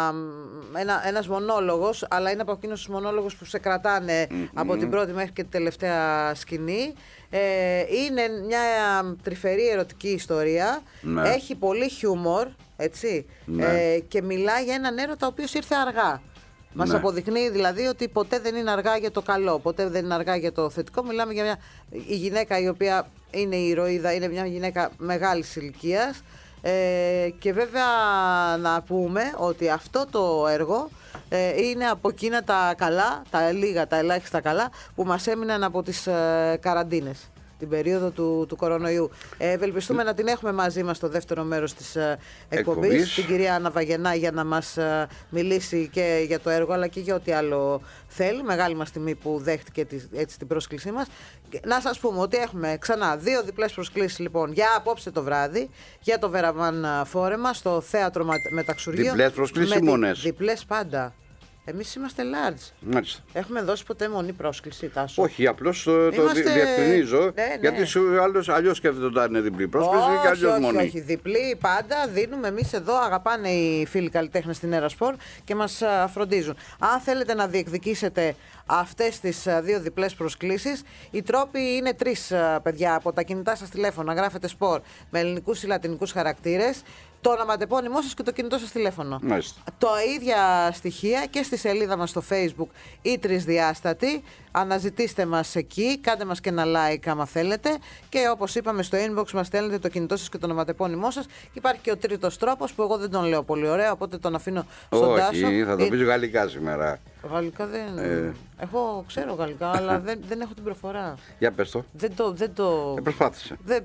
ένα, ένας μονόλογος, αλλά είναι από εκείνους τους μονόλογους που σε κρατάνε mm-hmm. από την πρώτη μέχρι και την τελευταία σκηνή. Ε, είναι μια τρυφερή ερωτική ιστορία. Ναι. Έχει πολύ χιούμορ, έτσι. Ναι. Ε, και μιλάει για έναν έρωτα ο οποίος ήρθε αργά. Μας ναι. αποδεικνύει δηλαδή ότι ποτέ δεν είναι αργά για το καλό, ποτέ δεν είναι αργά για το θετικό. Μιλάμε για μια η γυναίκα η οποία είναι η ηρωίδα, είναι μια γυναίκα μεγάλης ηλικίας. Ε, και βέβαια να πούμε ότι αυτό το έργο ε, είναι από εκείνα τα καλά, τα λίγα, τα ελάχιστα καλά που μας έμειναν από τις ε, καραντίνες την περίοδο του, του κορονοϊού. Ε, ευελπιστούμε mm. να την έχουμε μαζί μας στο δεύτερο μέρος της ε, εκπομπής, εκπομπής, την κυρία Άννα Βαγενά, για να μας ε, μιλήσει και για το έργο αλλά και για ό,τι άλλο θέλει. Μεγάλη μας τιμή που δέχτηκε τη, έτσι την πρόσκλησή μας. Να σας πούμε ότι έχουμε ξανά δύο διπλές προσκλήσεις λοιπόν για απόψε το βράδυ για το Βεραμάν Φόρεμα στο Θέατρο Μεταξουργείο. Διπλές προσκλήσεις ή μόνες? Διπλές πάντα. Εμείς είμαστε large. Μάλιστα. Έχουμε δώσει ποτέ μονή πρόσκληση, Τάσο? Όχι, απλώς το, είμαστε... το διευκρινίζω. Ναι, ναι. Γιατί σου άλλος, αλλιώς σκέφτεται όταν είναι διπλή πρόσκληση όχι, και αλλιώς όχι, μονή. Όχι, διπλή πάντα δίνουμε εμείς εδώ. Αγαπάνε οι φίλοι καλλιτέχνες στην Ερασπορ και μας φροντίζουν. Αν θέλετε να διεκδικήσετε αυτές τις δύο διπλές προσκλήσεις, οι τρόποι είναι τρεις, παιδιά. Από τα κινητά σας τηλέφωνα γράφετε σπορ με ελληνικούς ή λατινικούς χαρακτήρες, το ονοματεπώνυμό σας και το κινητό σας τηλέφωνο. Μάλιστα. Το ίδια στοιχεία και στη σελίδα μας στο Facebook ή Τρισδιάστατη. Αναζητήστε μας εκεί, κάντε μας και ένα like άμα θέλετε. Και όπως είπαμε, στο inbox μας στέλνετε το κινητό σας και το ονοματεπώνυμό σας. Και υπάρχει και ο τρίτος τρόπος που εγώ δεν τον λέω πολύ ωραία, οπότε τον αφήνω στον Τάσο. Όχι, θα το πεις γαλλικά σήμερα. Γαλλικά δεν. Ε. Εγώ ξέρω γαλλικά, αλλά δεν, δεν έχω την προφορά. Για πες το. Δεν το. Δεν το... Ε, προσπάθησε. Δεν...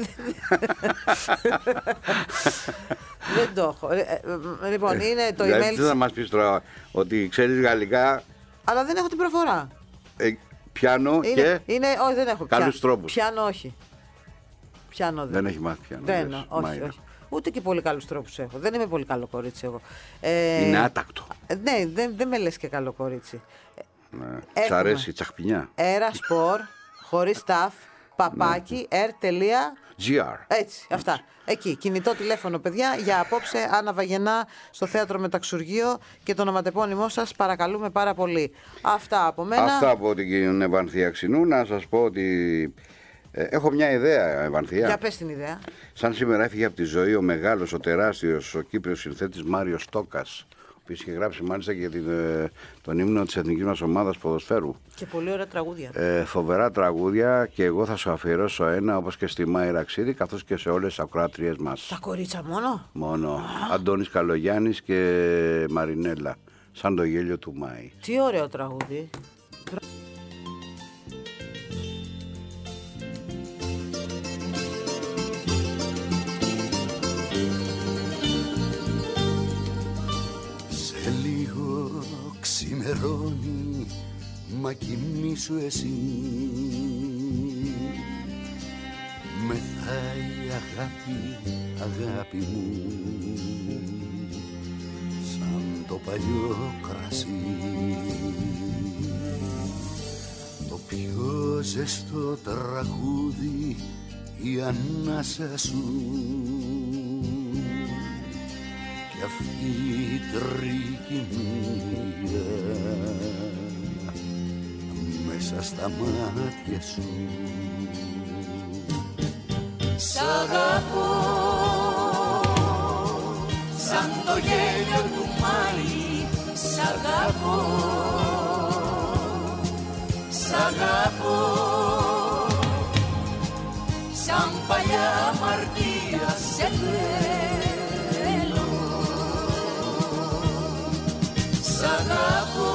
δεν το έχω. Λοιπόν, είναι το δηλαδή, email. Τι θα μας πεις τώρα, ότι ξέρεις γαλλικά. Αλλά δεν έχω την προφορά. Ε, πιάνω είναι, και. Είναι, όχι, δεν έχω. Καλούς τρόπους. Πιάνω, όχι. Πιάνω, δεν. Δεν έχει μάθει πιάνω. Δεν, λες, όχι, Μάιρα. όχι. Ούτε και πολύ καλούς τρόπους έχω. Δεν είμαι πολύ καλό κορίτσι εγώ. Ε, είναι άτακτο. Ναι, δεν, δεν με λες και καλό κορίτσι. Ναι. Σ' αρέσει η τσαχπινιά. Ερασπορ, χωρίς ταφ, παπάκι, air.gr. Έτσι, αυτά. Εκεί, κινητό τηλέφωνο, παιδιά, για απόψε, Άννα Βαγενά, στο Θέατρο Μεταξουργείο και το ονοματεπώνυμό σας, παρακαλούμε πάρα πολύ. Αυτά από μένα. Αυτά από την Ευανθία Ξινού. Να σας πω ότι ε, έχω μια ιδέα, Ευανθία. Για πες την ιδέα. Σαν σήμερα έφυγε από τη ζωή ο μεγάλος, ο τεράστιος, ο Κύπριος συνθέτης Μάριος Στόκας, ο οποίος είχε γράψει μάλιστα και την, τον ύμνο της εθνικής μας ομάδας ποδοσφαίρου. Και πολύ ωραία τραγούδια. Ε, φοβερά τραγούδια, και εγώ θα σου αφιερώσω ένα, όπως και στη Μάιρα Ξίδη, καθώς και σε όλες τις ακροάτριες μας. Τα κορίτσα μόνο. Μόνο. Αντώνης Καλογιάννης και Μαρινέλα. Σαν το γέλιο του Μάη. Τι ωραίο τραγούδι. Σε λίγο ξημερώνει, μα κοιμήσου εσύ. Μεθάει αγάπη, αγάπη μου, σαν το παλιό κρασί. Το πιο ζεστό τραγούδι, η ανάσα σου, κι αυτή η τρικυμία μέσα στα μάτια σου. Σ' αγαπώ σαν το γέλιο του Μάη. Σ' αγαπώ, σ' αγαπώ σαν παλιά αμαρτία. Σε θέλω, σ' αγαπώ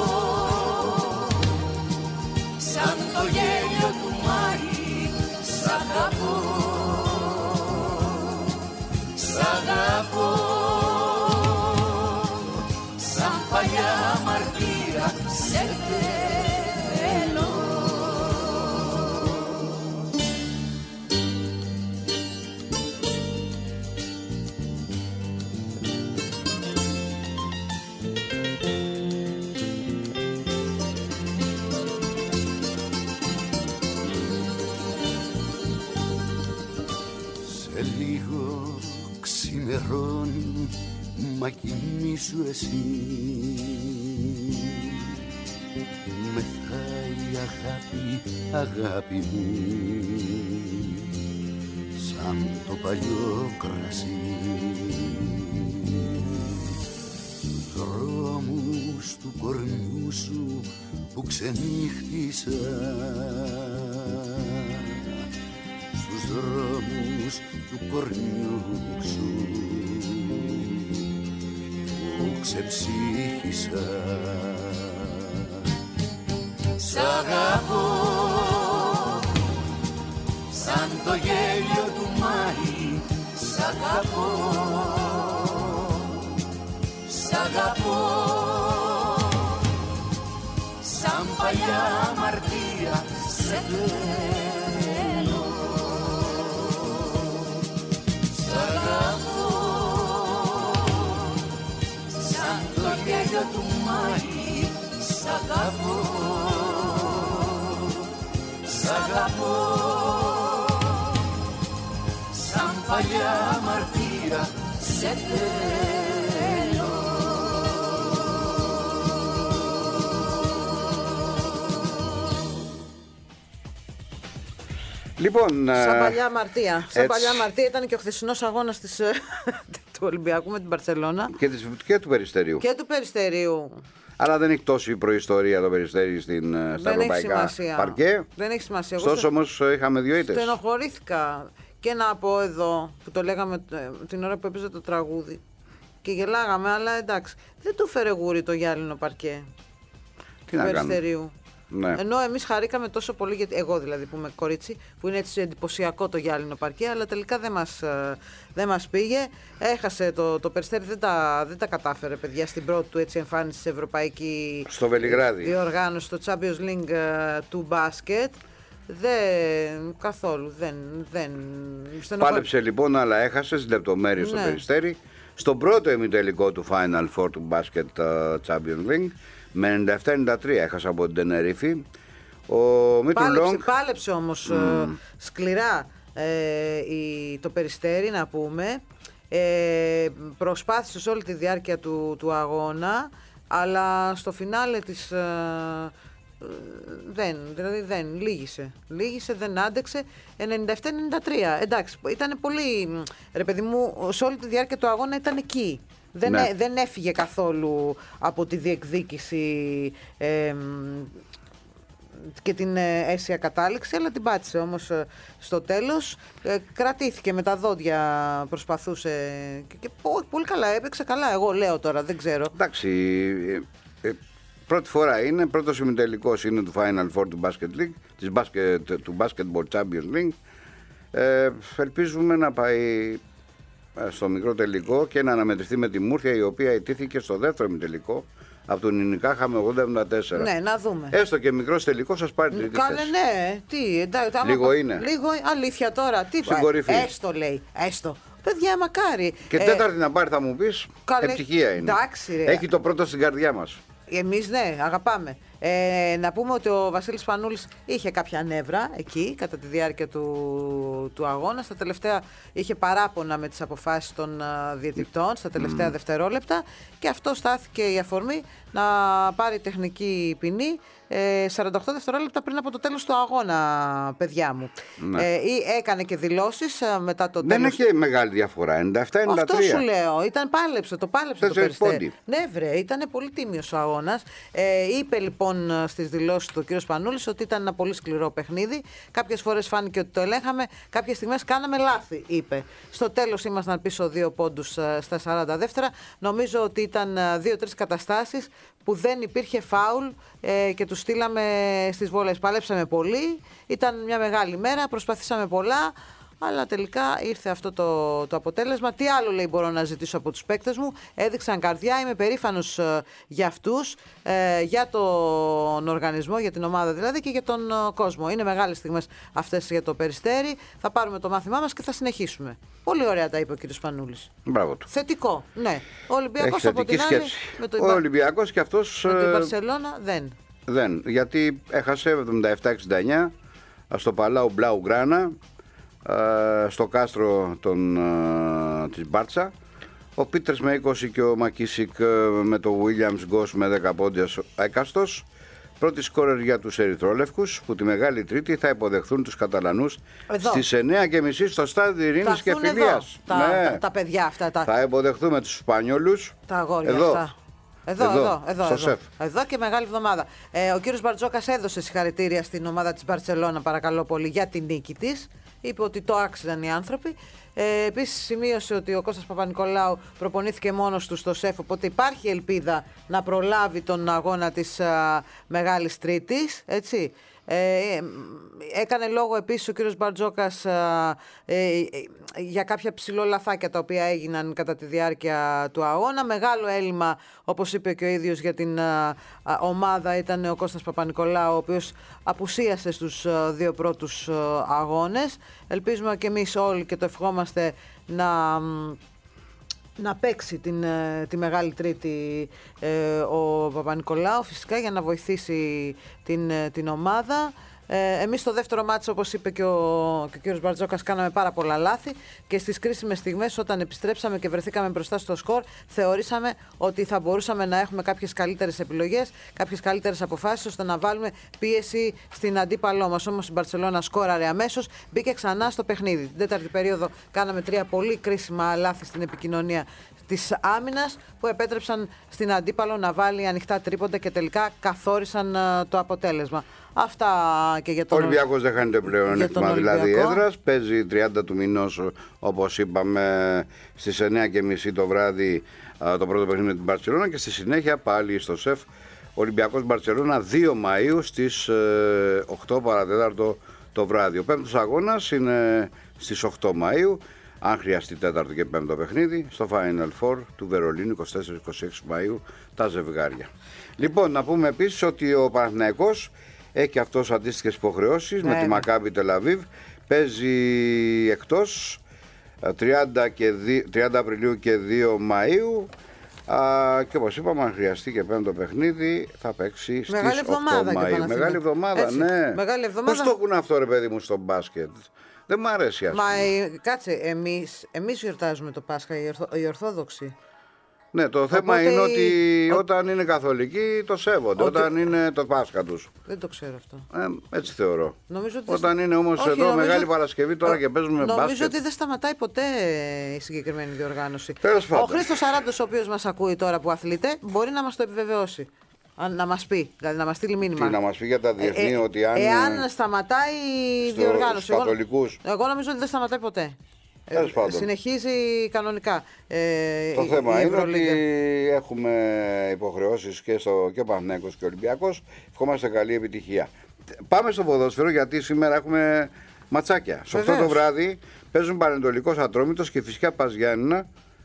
σαν το γέλιο του Μάη. Σ' αγαπώ, σ' αγαπώ σαν παλιά αμαρτία. Σε θέλω. μα κοιμήσου εσύ. Μεθάει αγάπη, αγάπη μου, σαν το παλιό κρασί. Τους δρόμους του κορμιού σου που ξενύχτησα, στους δρόμους του κορμιού σου που ξεψύχησα. Σ' αγαπώ σαν το γέλιο του Μάη, σ' αγαπώ, σ' αγαπώ σαν παλιά αμαρτία σε θέλω. Σ' αγαπώ σαν το γέλιο του Μάη, σ' αγαπώ, σ' αγαπώ σαν παλιά αμαρτία σε θέλω. Λοιπόν, σαν παλιά αμαρτία. Σαν παλιά αμαρτία ήταν και ο χθεσινός αγώνας της, του Ολυμπιακού με την Μπαρσελόνα. Και, της, και του Περιστερίου. Και του Περιστερίου. Αλλά δεν έχει τόση προϊστορία το Περιστέρι στην, στα ευρωπαϊκά παρκέ. Δεν έχει σημασία. Ωστόσο όμως είχαμε δύο ήττες. Στενοχωρήθηκα. Και να πω εδώ που το λέγαμε την ώρα που έπαιζε το τραγούδι. Και γελάγαμε, αλλά εντάξει. Δεν του φέρε γούρι το γυάλινο παρκέ. Τι να Περιστερίου. Ναι. Ενώ εμείς χαρήκαμε τόσο πολύ, γιατί εγώ δηλαδή που είμαι κορίτσι, που είναι έτσι εντυπωσιακό το γυάλινο παρκέ, αλλά τελικά δεν μας, δεν μας πήγε. Έχασε το, το Περιστέρι, δεν τα, δεν τα κατάφερε, παιδιά, στην πρώτη του έτσι εμφάνιση σε ευρωπαϊκή στο Βελιγράδι διοργάνωση, στο Champions League του μπάσκετ. Δεν, καθόλου, δεν, δεν. Πάλεψε λοιπόν, αλλά έχασε στις λεπτομέρειες, ναι, στο Περιστέρι. Στον πρώτο ημιτελικό του Final Four του μπάσκετ uh, Champions League. Με ενενήντα επτά ενενήντα τρία έχασα από την Τενερίφη. Ο πάλεψε, πάλεψε όμως mm. σκληρά ε, η, το Περιστέρι, να πούμε. Ε, προσπάθησε σε όλη τη διάρκεια του, του αγώνα, αλλά στο φινάλε της ε, δεν, δηλαδή δεν, λύγησε. Λύγησε, δεν άντεξε. ενενήντα επτά ενενήντα τρία. Εντάξει, ήταν πολύ, ρε παιδί μου, σε όλη τη διάρκεια του αγώνα ήταν εκεί. Δεν, ναι. έ, δεν έφυγε καθόλου από τη διεκδίκηση ε, και την αίσια κατάληξη, αλλά την πάτησε όμως στο τέλος. Ε, κρατήθηκε με τα δόντια, προσπαθούσε και, και πολύ καλά, έπαιξε καλά. Εγώ λέω τώρα, δεν ξέρω. Εντάξει, ε, ε, πρώτη φορά είναι, πρώτος ημιτελικός είναι του Final Four του Basket League, της basket, του Basketball Champions League. Ε, ελπίζουμε να πάει στο μικρό τελικό και να αναμετρηθεί με τη Μούρθια, η οποία ιτήθηκε στο δεύτερο ημιτελικό από τον Ινικάχα με ογδόντα εβδομήντα τέσσερα. Ναι, να δούμε. Έστω και μικρός τελικός σας πάρει τρίτη θέση. Κάνε, ναι. Τι, εντάξει, λίγο άμα, είναι. Λίγο, αλήθεια τώρα. Τι στην κορυφή. Έστω λέει, έστω. Παιδιά, μακάρι. Και ε, τέταρτη να πάρει θα μου πεις, καλέ, ευτυχία είναι. Εντάξει, ρε. Έχει το πρώτο στην καρδιά μας. Εμείς ναι, αγαπάμε. Ε, να πούμε ότι ο Βασίλης Πανούλης είχε κάποια νεύρα εκεί κατά τη διάρκεια του, του αγώνα. Στα τελευταία είχε παράπονα με τις αποφάσεις των uh, διαιτητών στα τελευταία mm. δευτερόλεπτα, και αυτό στάθηκε η αφορμή να πάρει τεχνική ποινή ε, σαράντα οκτώ δευτερόλεπτα πριν από το τέλος του αγώνα, παιδιά μου. Ναι. Ε, έκανε και δηλώσεις ε, μετά το τέλος. Δεν έχει μεγάλη διαφορά, ενενήντα επτά ενενήντα τρία. Αυτό σου λέω, ήταν πάλεψε, το πάλεψε το Περιστέρι. Ναι βρε, ήταν πολύ τίμιος ο αγώνας. Ε, είπε λοιπόν στις δηλώσεις του κ. Πανούλης ότι ήταν ένα πολύ σκληρό παιχνίδι. Κάποιες φορές φάνηκε ότι το ελέγχαμε, κάποιες στιγμές κάναμε λάθη, είπε. Στο τέλος ήμασταν πίσω δύο πόντους στα σαράντα δεύτερα. Νομίζω ότι ήταν δύο-τρεις καταστάσεις που δεν υπήρχε φάουλ ε, και τους στείλαμε στις βόλες. Παλέψαμε πολύ, ήταν μια μεγάλη μέρα, προσπαθήσαμε πολλά, αλλά τελικά ήρθε αυτό το, το αποτέλεσμα. Τι άλλο, λέει, μπορώ να ζητήσω από τους παίκτες μου? Έδειξαν καρδιά, είμαι περήφανος ε, για αυτούς, ε, για τον οργανισμό, για την ομάδα δηλαδή και για τον ε, κόσμο. Είναι μεγάλες στιγμές αυτές για το Περιστέρι. Θα πάρουμε το μάθημά μας και θα συνεχίσουμε. Πολύ ωραία τα είπε ο κ. Πανούλης. Μπράβο του. Θετικό, ναι. Ο Ολυμπιακός από την άλλη, με το ο Ολυμπιακός και αυτός με την Μπαρσελόνα δεν. Δεν, γιατί έχασε εβδομήντα επτά εξήντα εννιά στο Παλάου Μπλάου Γκράνα, στο κάστρο των, της Μπάρτσα, Ο Πίτερς με είκοσι και ο Μακίσικ με το Williams Goss με δέκα πόντια έκαστος. Πρώτη σκόρερ για τους Ερυθρόλευκους που τη Μεγάλη Τρίτη θα υποδεχθούν τους Καταλανούς στις εννιά και μισή στο στάδιο Ειρήνης και Φιλίας. Τα, ναι. τα, τα παιδιά αυτά. Τα... Θα υποδεχθούμε τους Σπανιόλους. Τα αγόρια εδώ. αυτά. Εδώ, εδώ, εδώ, εδώ, στο εδώ. σεφ. Εδώ και μεγάλη εβδομάδα. Ε, ο κύριος Μπαρτζόκας έδωσε συγχαρητήρια στην ομάδα της Μπαρτσελώνα, παρακαλώ πολύ, για την νίκη της. Είπε ότι το άξιζαν οι άνθρωποι. Ε, επίσης σημείωσε ότι ο Κώστας Παπα-Νικολάου προπονήθηκε μόνος του στο ΣΕΦ, οπότε υπάρχει ελπίδα να προλάβει τον αγώνα της α, Μεγάλης Τρίτης, έτσι. Ε, έκανε λόγο επίσης ο κύριος Μπαρτζόκας ε, ε, για κάποια ψηλολαθάκια τα οποία έγιναν κατά τη διάρκεια του αγώνα. Μεγάλο έλλειμμα, όπως είπε και ο ίδιος, για την ε, ομάδα ήταν ο Κώστας Παπα-Νικολάου, ο οποίος απουσίασε στους ε, δύο πρώτους ε, αγώνες. Ελπίζουμε και εμείς όλοι και το ευχόμαστε να... να παίξει την, τη Μεγάλη Τρίτη ε, ο Παπα-Νικολάου, φυσικά, για να βοηθήσει την, την ομάδα. Ε, εμείς στο δεύτερο μάτσο, όπως είπε και ο, και ο κύριος Μπαρτζόκας, κάναμε πάρα πολλά λάθη και στις κρίσιμες στιγμές, όταν επιστρέψαμε και βρεθήκαμε μπροστά στο σκορ, θεωρήσαμε ότι θα μπορούσαμε να έχουμε κάποιες καλύτερες επιλογές, κάποιες καλύτερες αποφάσεις, ώστε να βάλουμε πίεση στην αντίπαλό μας. Όμως η Μπαρτσελώνα σκόραρε αμέσως, μπήκε ξανά στο παιχνίδι. Την τέταρτη περίοδο κάναμε τρία πολύ κρίσιμα λάθη στην επικοινωνία της άμυνας που επέτρεψαν στην αντίπαλο να βάλει ανοιχτά τρίποντα και τελικά καθόρισαν uh, το αποτέλεσμα. Αυτά και για τον Ο Ολυμπιακός δεν χάνεται πλέον έτοιμα δηλαδή έδρας. Παίζει τριάντα του μηνός, όπως είπαμε, στις εννιά και μισή το βράδυ uh, το πρώτο παιχνίδι με την Μπαρτσελώνα και στη συνέχεια πάλι στο ΣΕΦ Ολυμπιακός Μπαρτσελώνα δύο Μαΐου στις uh, οκτώ παρά τέταρτο το βράδυ. Ο πέμπτος αγώνας είναι στις οκτώ Μαΐου. Αν χρειαστεί τέταρτο και πέμπτο παιχνίδι, στο Final Four του Βερολίνου είκοσι τέσσερα είκοσι έξι Μαΐου, τα ζευγάρια. Λοιπόν, να πούμε επίσης ότι ο Παναθηναϊκός έχει και αυτός αντίστοιχες υποχρεώσεις με τη Μακάμπι Τελαβίβ. Παίζει εκτός τριάντα Απριλίου και δύο Μαΐου. Α, και όπως είπαμε, αν χρειαστεί και πέμπτο παιχνίδι, θα παίξει στις οκτώ Μαΐου. Μεγάλη εβδομάδα, ναι. Μεγάλη εβδομάδα. Πώς το έχουν αυτό, ρε παιδί μου, στο μπάσκετ? Δεν μ' αρέσει αυτό. Μα ε, κάτσε, εμείς, εμείς γιορτάζουμε το Πάσχα, οι, Ορθο, οι Ορθόδοξοι. Ναι, το Οπότε θέμα είναι ότι ο... όταν είναι καθολικοί το σέβονται, ότι... όταν είναι το Πάσχα τους. Δεν το ξέρω αυτό. Ε, έτσι θεωρώ. Ότι... Όταν είναι όμως Όχι, εδώ νομίζω... Μεγάλη Παρασκευή τώρα ο... και παίζουμε νομίζω μπάσκετ. Νομίζω ότι δεν σταματάει ποτέ η συγκεκριμένη διοργάνωση. Ο Χρήστος Αράντος, ο οποίος μας ακούει τώρα που αθλείται, μπορεί να μας το επιβεβαιώσει. Να μας πει, δηλαδή να μας στείλει μήνυμα. Τι, να μας πει για τα διεθνή, ε, ότι αν. Εάν σταματάει η διοργάνωση. Στους καθολικούς. Εγώ, εγώ νομίζω ότι δεν σταματάει ποτέ. Ε, συνεχίζει κανονικά. Ε, το η, θέμα η είναι ότι έχουμε υποχρεώσεις και, στο, και ο Παναθηναϊκός και ο Ολυμπιακός. Ευχόμαστε καλή επιτυχία. Πάμε στο ποδόσφαιρο, γιατί σήμερα έχουμε ματσάκια. Σε αυτό το βράδυ παίζουν Πανετολικός Ατρόμητος και φυσικά Πας Γιάννηνα.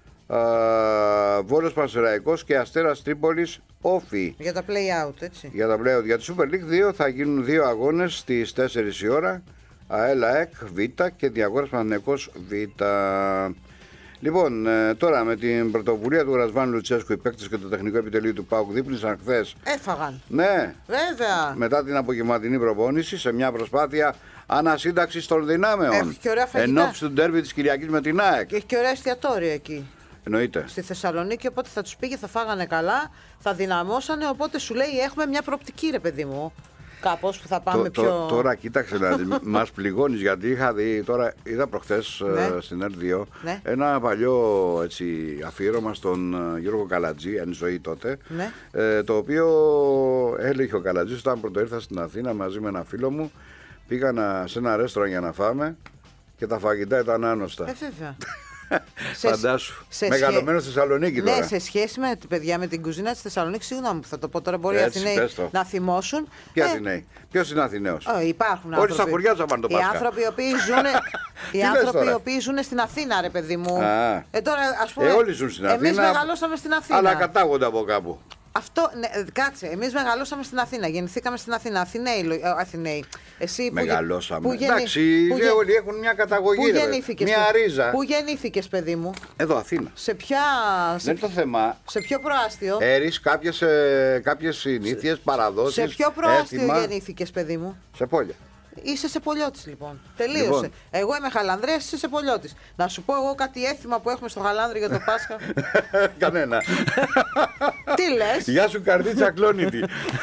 Uh, Βόλος Πανσεραϊκός και Αστέρας Τρίπολης Όφη. Για τα play-out, έτσι. Για τα play-out. Για τη Super League δύο θα γίνουν δύο αγώνες στις τέσσερις η ώρα. ΑΕΛ ΑΕΚ Β και Διαγόρας Παναθηναϊκός Β. Λοιπόν, ε, τώρα με την πρωτοβουλία του Ρασβάν Λουτσέσκου, οι παίκτες και το τεχνικό επιτελείο του ΠΑΟΚ δίπλησαν χθες. Έφαγαν. Ναι, βέβαια. Μετά την απογευματινή προπόνηση σε μια προσπάθεια ανασύνταξης των δυνάμεων. Εν ώψη του ντέρμπι της Κυριακής με την ΑΕΚ. Και έχει και ωραία εστιατόρια εκεί. Εννοείται. Στη Θεσσαλονίκη, οπότε θα τους πήγε, θα φάγανε καλά, θα δυναμώσανε, οπότε σου λέει έχουμε μια προοπτική, ρε παιδί μου. Κάπως που θα πάμε το, πιο... Το, τώρα κοίταξε, δηλαδή, μας πληγώνεις, γιατί είχα δει, τώρα είδα προχθές ναι. στην Ελ δύο ναι. ένα παλιό έτσι, αφιέρωμα στον Γιώργο Καλατζή, εν ζωή τότε, ναι. ε, το οποίο έλεγε ο Καλατζής όταν πρώτο ήρθα στην Αθήνα μαζί με ένα φίλο μου, πήγα σε ένα ρέστορα για να φάμε και τα φαγητά ήταν άνοστα. Ε, βέβαια. Φαντάσου. Μεγαλωμένο στη Θεσσαλονίκη τώρα. Ναι, σε σχέση με παιδιά με την κουζίνα τη Θεσσαλονίκη, συγγνώμη που θα το πω τώρα, μπορεί οι Αθηναίοι να θυμώσουν. Ποιοι Αθηναίοι? Ποιο είναι Αθηναίος? Υπάρχουν όλοι στα χωριά θα πάνε το Πάσχα. Οι άνθρωποι οι οποίοι ζουν, οι άνθρωποι οι οποίοι ζουν στην Αθήνα, ρε παιδί μου. Ε, τώρα, ας πούμε, ε, όλοι ζουν στην Αθήνα. Εμείς μεγαλώσαμε στην Αθήνα. Αλλά κατάγονται από κάπου. Αυτό, ναι, κάτσε, εμείς μεγαλώσαμε στην Αθήνα, γεννηθήκαμε στην Αθήνα, Αθηναίοι, Αθηναίοι. Εσύ που μεγαλώσαμε, που γεννη... εντάξει, που γε... όλοι έχουν μια καταγωγή, ρε, μια ρίζα. Πού γεννήθηκες, παιδί μου? Εδώ, Αθήνα. Σε ποια... Δεν είναι το θέμα. Σε ποιο προάστιο? Έρεις κάποιες, ε, κάποιες συνήθειες, παραδόσεις. Σε ποιο προάστιο έθιμα... γεννήθηκες, παιδί μου? Σε Πόλια. Είσαι Σεπολιώτης λοιπόν. Τελείωσε. Λοιπόν. Εγώ είμαι Χαλανδρέας, είσαι Σεπολιώτης. Να σου πω εγώ κάτι έθιμα που έχουμε στο Χαλάνδρη για το Πάσχα. Κανένα. Τι λες? Γεια σου καρδίτσα κλόνητη.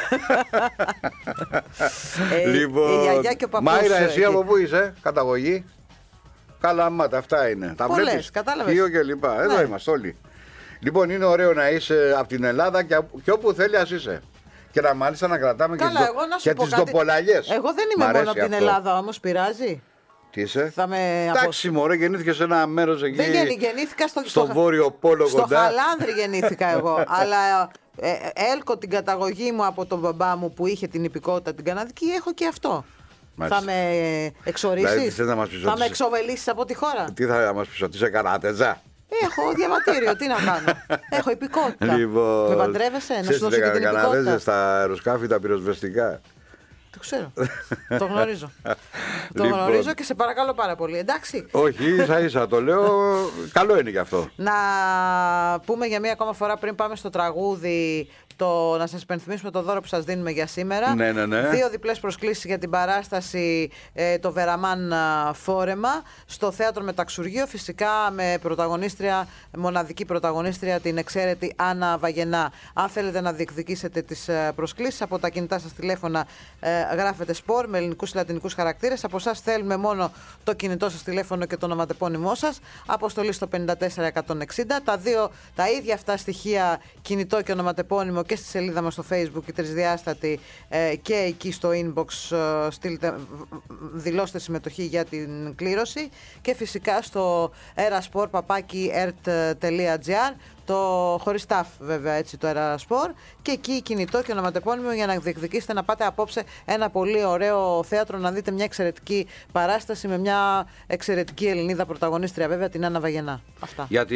Ε, Λοιπόν, η γιαγιά και ο παππούς, Μάιρα, εσύ ε, από πού είσαι, καταγωγή? Καλαμάτα, αυτά είναι. Τα Πολλές, βλέπεις. κατάλαβες. Χίο και λοιπά. Εδώ Ναι. είμαστε όλοι. Λοιπόν, είναι ωραίο να είσαι από την Ελλάδα και, και όπου θέλει ας είσαι. Και να μάλιστα να κρατάμε Καλά, και, τις, εγώ να σου και πω τις κάτι. δοπολαγιές. Εγώ δεν Μ' είμαι αρέσει μόνο από την αυτό. Ελλάδα όμως, πειράζει. Τι είσαι? Θα με Εντάξει, μωρέ, γεννήθηκε σε ένα μέρος εκεί. Δεν γεννη, γεννήθηκα στο, στο στο, βόρειο πόλο στο κοντά. Χαλάνδρη γεννήθηκα εγώ. Αλλά ε, ε, έλκω την καταγωγή μου από τον μπαμπά μου που είχε την υπηκότητα την καναδική, έχω και αυτό. Μάλιστα. Θα με εξορίσεις, Δηλαδή, θες να μας πεις θα ότι με είσαι- εξοβελήσεις από τη χώρα. Τι θα μας πεις, ότι είσαι καράτεζα? Έχω διαβατήριο, τι να κάνω. Έχω υπηκότητα. Λοιπόν, Με παντρεύεσαι, να ξέρεις σου τι δώσω και λέγανε την οι Καναδέζες υπηκότητα. στα αεροσκάφη τα πυροσβεστικά? Το ξέρω. Το γνωρίζω. Το Λοιπόν. γνωρίζω και σε παρακαλώ πάρα πολύ. Εντάξει. Όχι, ίσα ίσα το λέω. Καλό είναι και αυτό. Να πούμε για μία ακόμα φορά πριν πάμε στο τραγούδι, το, να σας υπενθυμίσουμε το δώρο που σας δίνουμε για σήμερα. Ναι, ναι, ναι. Δύο διπλές προσκλήσεις για την παράσταση ε, το Βεραμάν α, Φόρεμα στο Θέατρο Μεταξουργείο, φυσικά με πρωταγωνίστρια, μοναδική πρωταγωνίστρια, την εξαίρετη Άννα Βαγενά. Αν θέλετε να διεκδικήσετε τις ε, προσκλήσεις, από τα κινητά σας τηλέφωνα ε, γράφετε σπορ με ελληνικούς και λατινικούς χαρακτήρες. Από εσάς θέλουμε μόνο το κινητό σας τηλέφωνο και το ονοματεπώνυμό σας. Αποστολή στο πέντε τέσσερα εκατόν εξήντα. Τα, δύο, τα ίδια αυτά στοιχεία, κινητό και ονοματεπώνυμο, και στη σελίδα μας στο Facebook, η τρισδιάστατη, ε, και εκεί στο inbox ε, στείλτε, δηλώστε συμμετοχή για την κλήρωση, και φυσικά στο erasport παπάκι ert τελεία gr, το χωρίς ταφ βέβαια, έτσι, το Erasport, και εκεί κινητό και ονοματεπώνυμο για να διεκδικήσετε να πάτε απόψε ένα πολύ ωραίο θέατρο, να δείτε μια εξαιρετική παράσταση με μια εξαιρετική Ελληνίδα πρωταγωνίστρια, βέβαια, την Άννα Βαγενά. Αυτά. Γιατί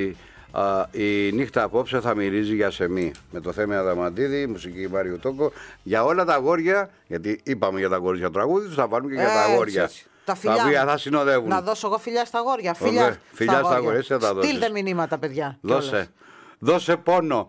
α, η νύχτα απόψε θα μυρίζει για σεμί. Με το Θέμη Αδαμαντίδη, μουσική Μάριο Τόκο. Για όλα τα αγόρια, γιατί είπαμε για τα αγόρια τραγούδι, τους θα βάλουμε και για τα Έτσι, αγόρια. έτσι. Τα Τα φιλιά. οποία θα συνοδεύουν. Να δώσω εγώ φιλιά στα αγόρια. Φιλιά, Ωραία. Φιλιά στα αγόρια, έτσι θα τα δώσεις. Στείλτε μηνύματα, παιδιά. Δώσε. κιόλας. Δώσε πόνο.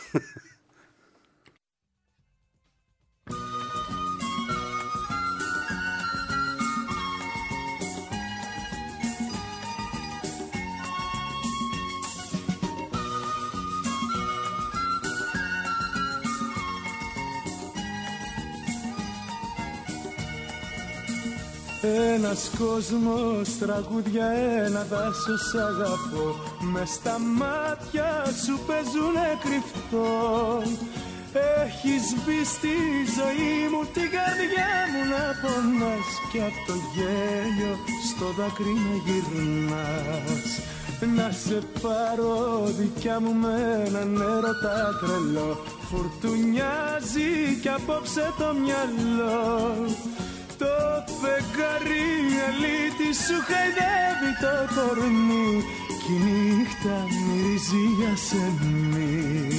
Ένας κόσμος, τραγούδια, ένα δάσος αγαπώ. Μες στα μάτια σου παίζουνε κρυφτό. Έχεις μπει στη ζωή μου, την καρδιά μου να πονάς, κι απ' το γέλιο στο δάκρυ με γυρνάς. Να σε πάρω δικιά μου με έναν έρωτα τρελό. Φουρτουνιάζει κι απόψε το μυαλό. Το φεγγάρι αλήτη σου χαϊδεύει το κορμί, κι η νύχτα μυρίζει για σεμί.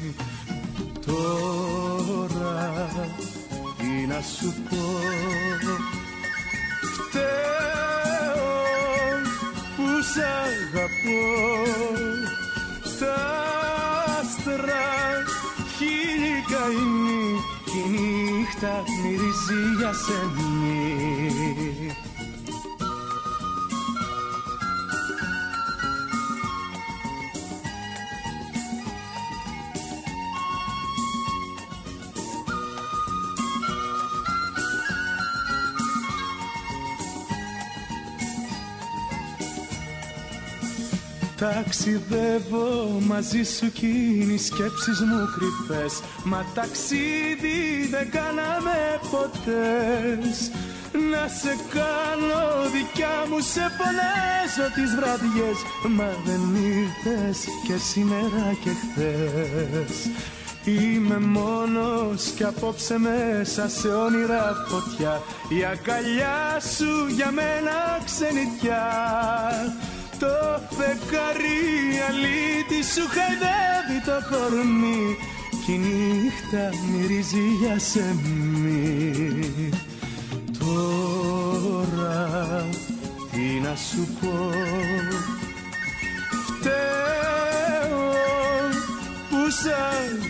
Τώρα τι να σου πω, φταίω που σ' αγαπώ. Τα άστρα χίλιοι καημοί, κι η νύχτα μυρίζει για σεμί. Ταξιδεύω μαζί σου κι είναι οι σκέψεις μου κρυφές, μα ταξίδι δεν κάναμε ποτέ. Να σε κάνω δικιά μου, σε φωνάζω τις βραδιές, μα δεν ήρθες και σήμερα και χθες. Είμαι μόνος κι απόψε μέσα σε όνειρα φωτιά, η αγκαλιά σου για μένα ξενιτιά. Το φεγγάρι αλήτη σου χαϊδεύει το κορμί, κι η νύχτα μυρίζει για σεμί. Τώρα τι να σου πω, φταίω που σ'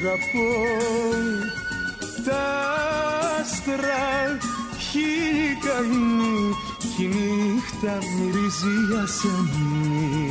αγαπώ. Τα άστρα χίλιοι πρωινή κι η νύχτα μυρίζει ασθενή.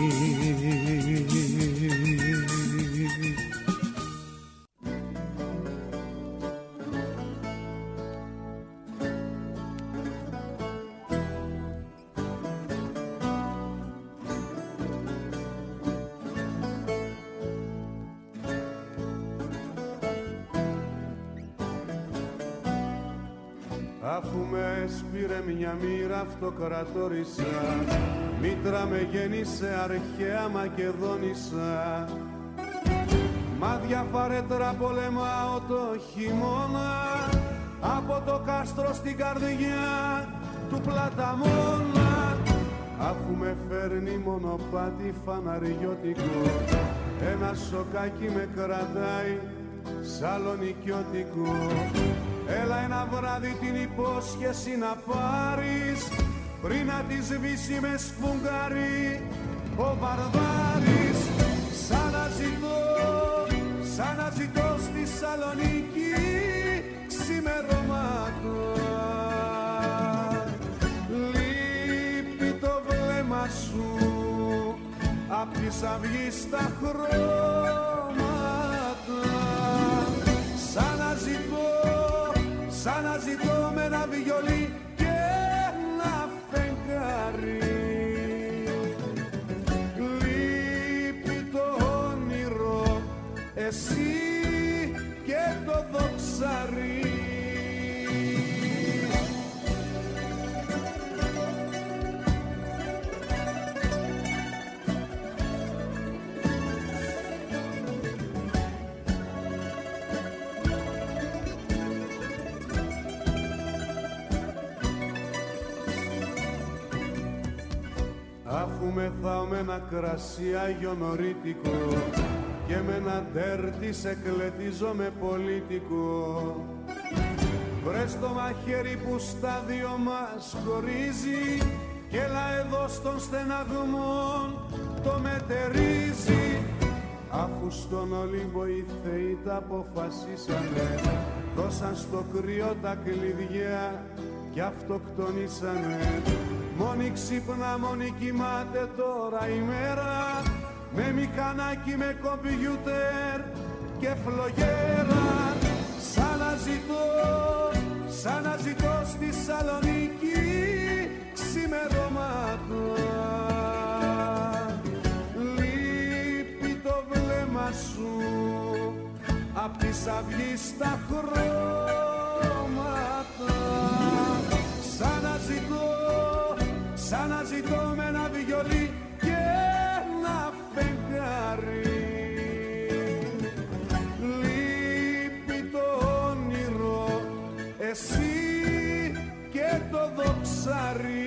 Αφού με σπήρε μια μοίρα αυτοκρατόρισα, μήτρα με γέννησε αρχαία Μακεδόνισσα. Μάδια φαρέτρα πολεμάω το χειμώνα, από το κάστρο στην καρδιά του Πλαταμόνα. Αφού με φέρνει μονοπάτι φαναριώτικο, ένα σοκάκι με κρατάει σαλονικιώτικο. Έλα ένα βράδυ την υπόσχεση να πάρεις, πριν να τη σβήσει με σφουγγάρι ο Βαρδάρης. Σαν να ζητώ, σαν να ζητώ στη Σαλονίκη ξημερώματα. Λείπει το βλέμμα σου απ' της αυγής τα χρώματα. Σαν να ζητώ, σαν να ζητώ με ένα βιολί και ένα φεγγάρι. Λείπει το όνειρο, εσύ και το δοξάρι. Αφού μεθάω με ένα κρασί αγιονορίτικο και με ένα τέρτι σε κλετίζω με πολίτικο, βρες το μαχαίρι που στα δυο μας χωρίζει και έλα εδώ στον στεναγμό το μετερίζει. Αφού στον Ολύμπο οι θεοί τα αποφασίσανε, δώσαν στο κρύο τα κλειδιά και αυτοκτονήσανε. Μόνη ξύπνα, μόνη κοιμάται τώρα η μέρα, με μηχανάκι, με κομπιούτερ και φλογέρα. Σαν να ζητώ, σαν να ζητώ στη Σαλονίκη ξημερώματα. Λείπει το βλέμμα σου απ' της αυγής τα χρώματα. Σαν να ζητώ, σαν να ζητώ με ένα βιολί και ένα φεγγάρι. Λείπει το όνειρο, εσύ και το δοξάρι.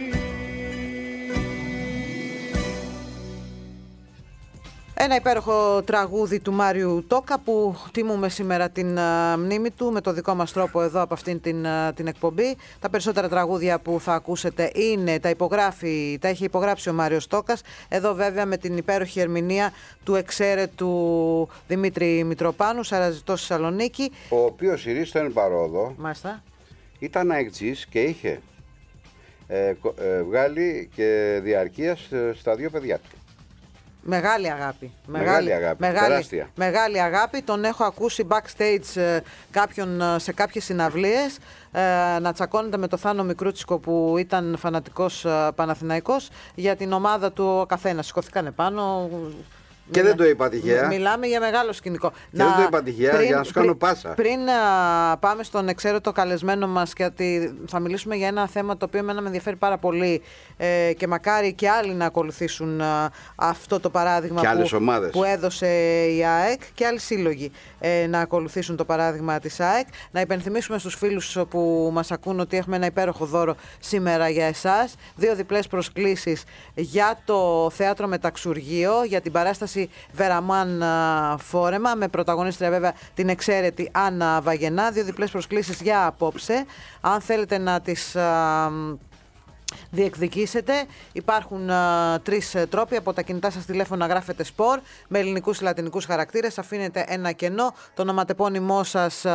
Ένα υπέροχο τραγούδι του Μάριου Τόκα που τιμούμε σήμερα την uh, μνήμη του με το δικό μας τρόπο εδώ από αυτήν την, uh, την εκπομπή. Τα περισσότερα τραγούδια που θα ακούσετε είναι, τα υπογράφει, τα έχει υπογράψει ο Μάριος Τόκας. Εδώ βέβαια με την υπέροχη ερμηνεία του εξαίρετου Δημήτρη Μητροπάνου, Σαραζητός στη Θεσσαλονίκη. Ο οποίος ηρίστον παρόδο Μάλιστα. ήταν αεξής και είχε ε, ε, βγάλει και διαρκεία στα δύο παιδιά του. Μεγάλη αγάπη. Μεγάλη αγάπη, μεγάλη, τεράστια. Μεγάλη αγάπη. Τον έχω ακούσει backstage ε, κάποιον, ε, σε κάποιες συναυλίες ε, να τσακώνεται με το Θάνο Μικρούτσικο που ήταν φανατικός ε, Παναθηναϊκός για την ομάδα του ο καθένας. Σηκωθήκανε πάνω. Και Μιλά... δεν το είπα τυχαία. Μιλάμε για μεγάλο σκηνικό. Και να... δεν το είπα τυχαία, πριν, για να σου κάνω πριν, πάσα. Πριν α, πάμε στον εξαίρετο καλεσμένο μας, γιατί θα μιλήσουμε για ένα θέμα το οποίο εμένα με ενδιαφέρει πάρα πολύ ε, και μακάρι και άλλοι να ακολουθήσουν α, αυτό το παράδειγμα που, που έδωσε η ΑΕΚ και άλλοι σύλλογοι ε, να ακολουθήσουν το παράδειγμα της ΑΕΚ. Να υπενθυμίσουμε στους φίλους που μας ακούν ότι έχουμε ένα υπέροχο δώρο σήμερα για εσάς. Δύο διπλές προσκλήσεις για το Θέατρο Μεταξουργείο, για την παράσταση Βεραμάν Φόρεμα, με πρωταγωνίστρια βέβαια την εξαίρετη Άννα Βαγενά. Δύο διπλές προσκλήσεις για απόψε. Αν θέλετε να τις α, διεκδικήσετε, υπάρχουν α, τρεις τρόποι. Από τα κινητά σας τηλέφωνα γράφετε σπορ με ελληνικούς ή λατινικούς χαρακτήρες, αφήνετε ένα κενό, το ονοματεπώνυμό σας, α,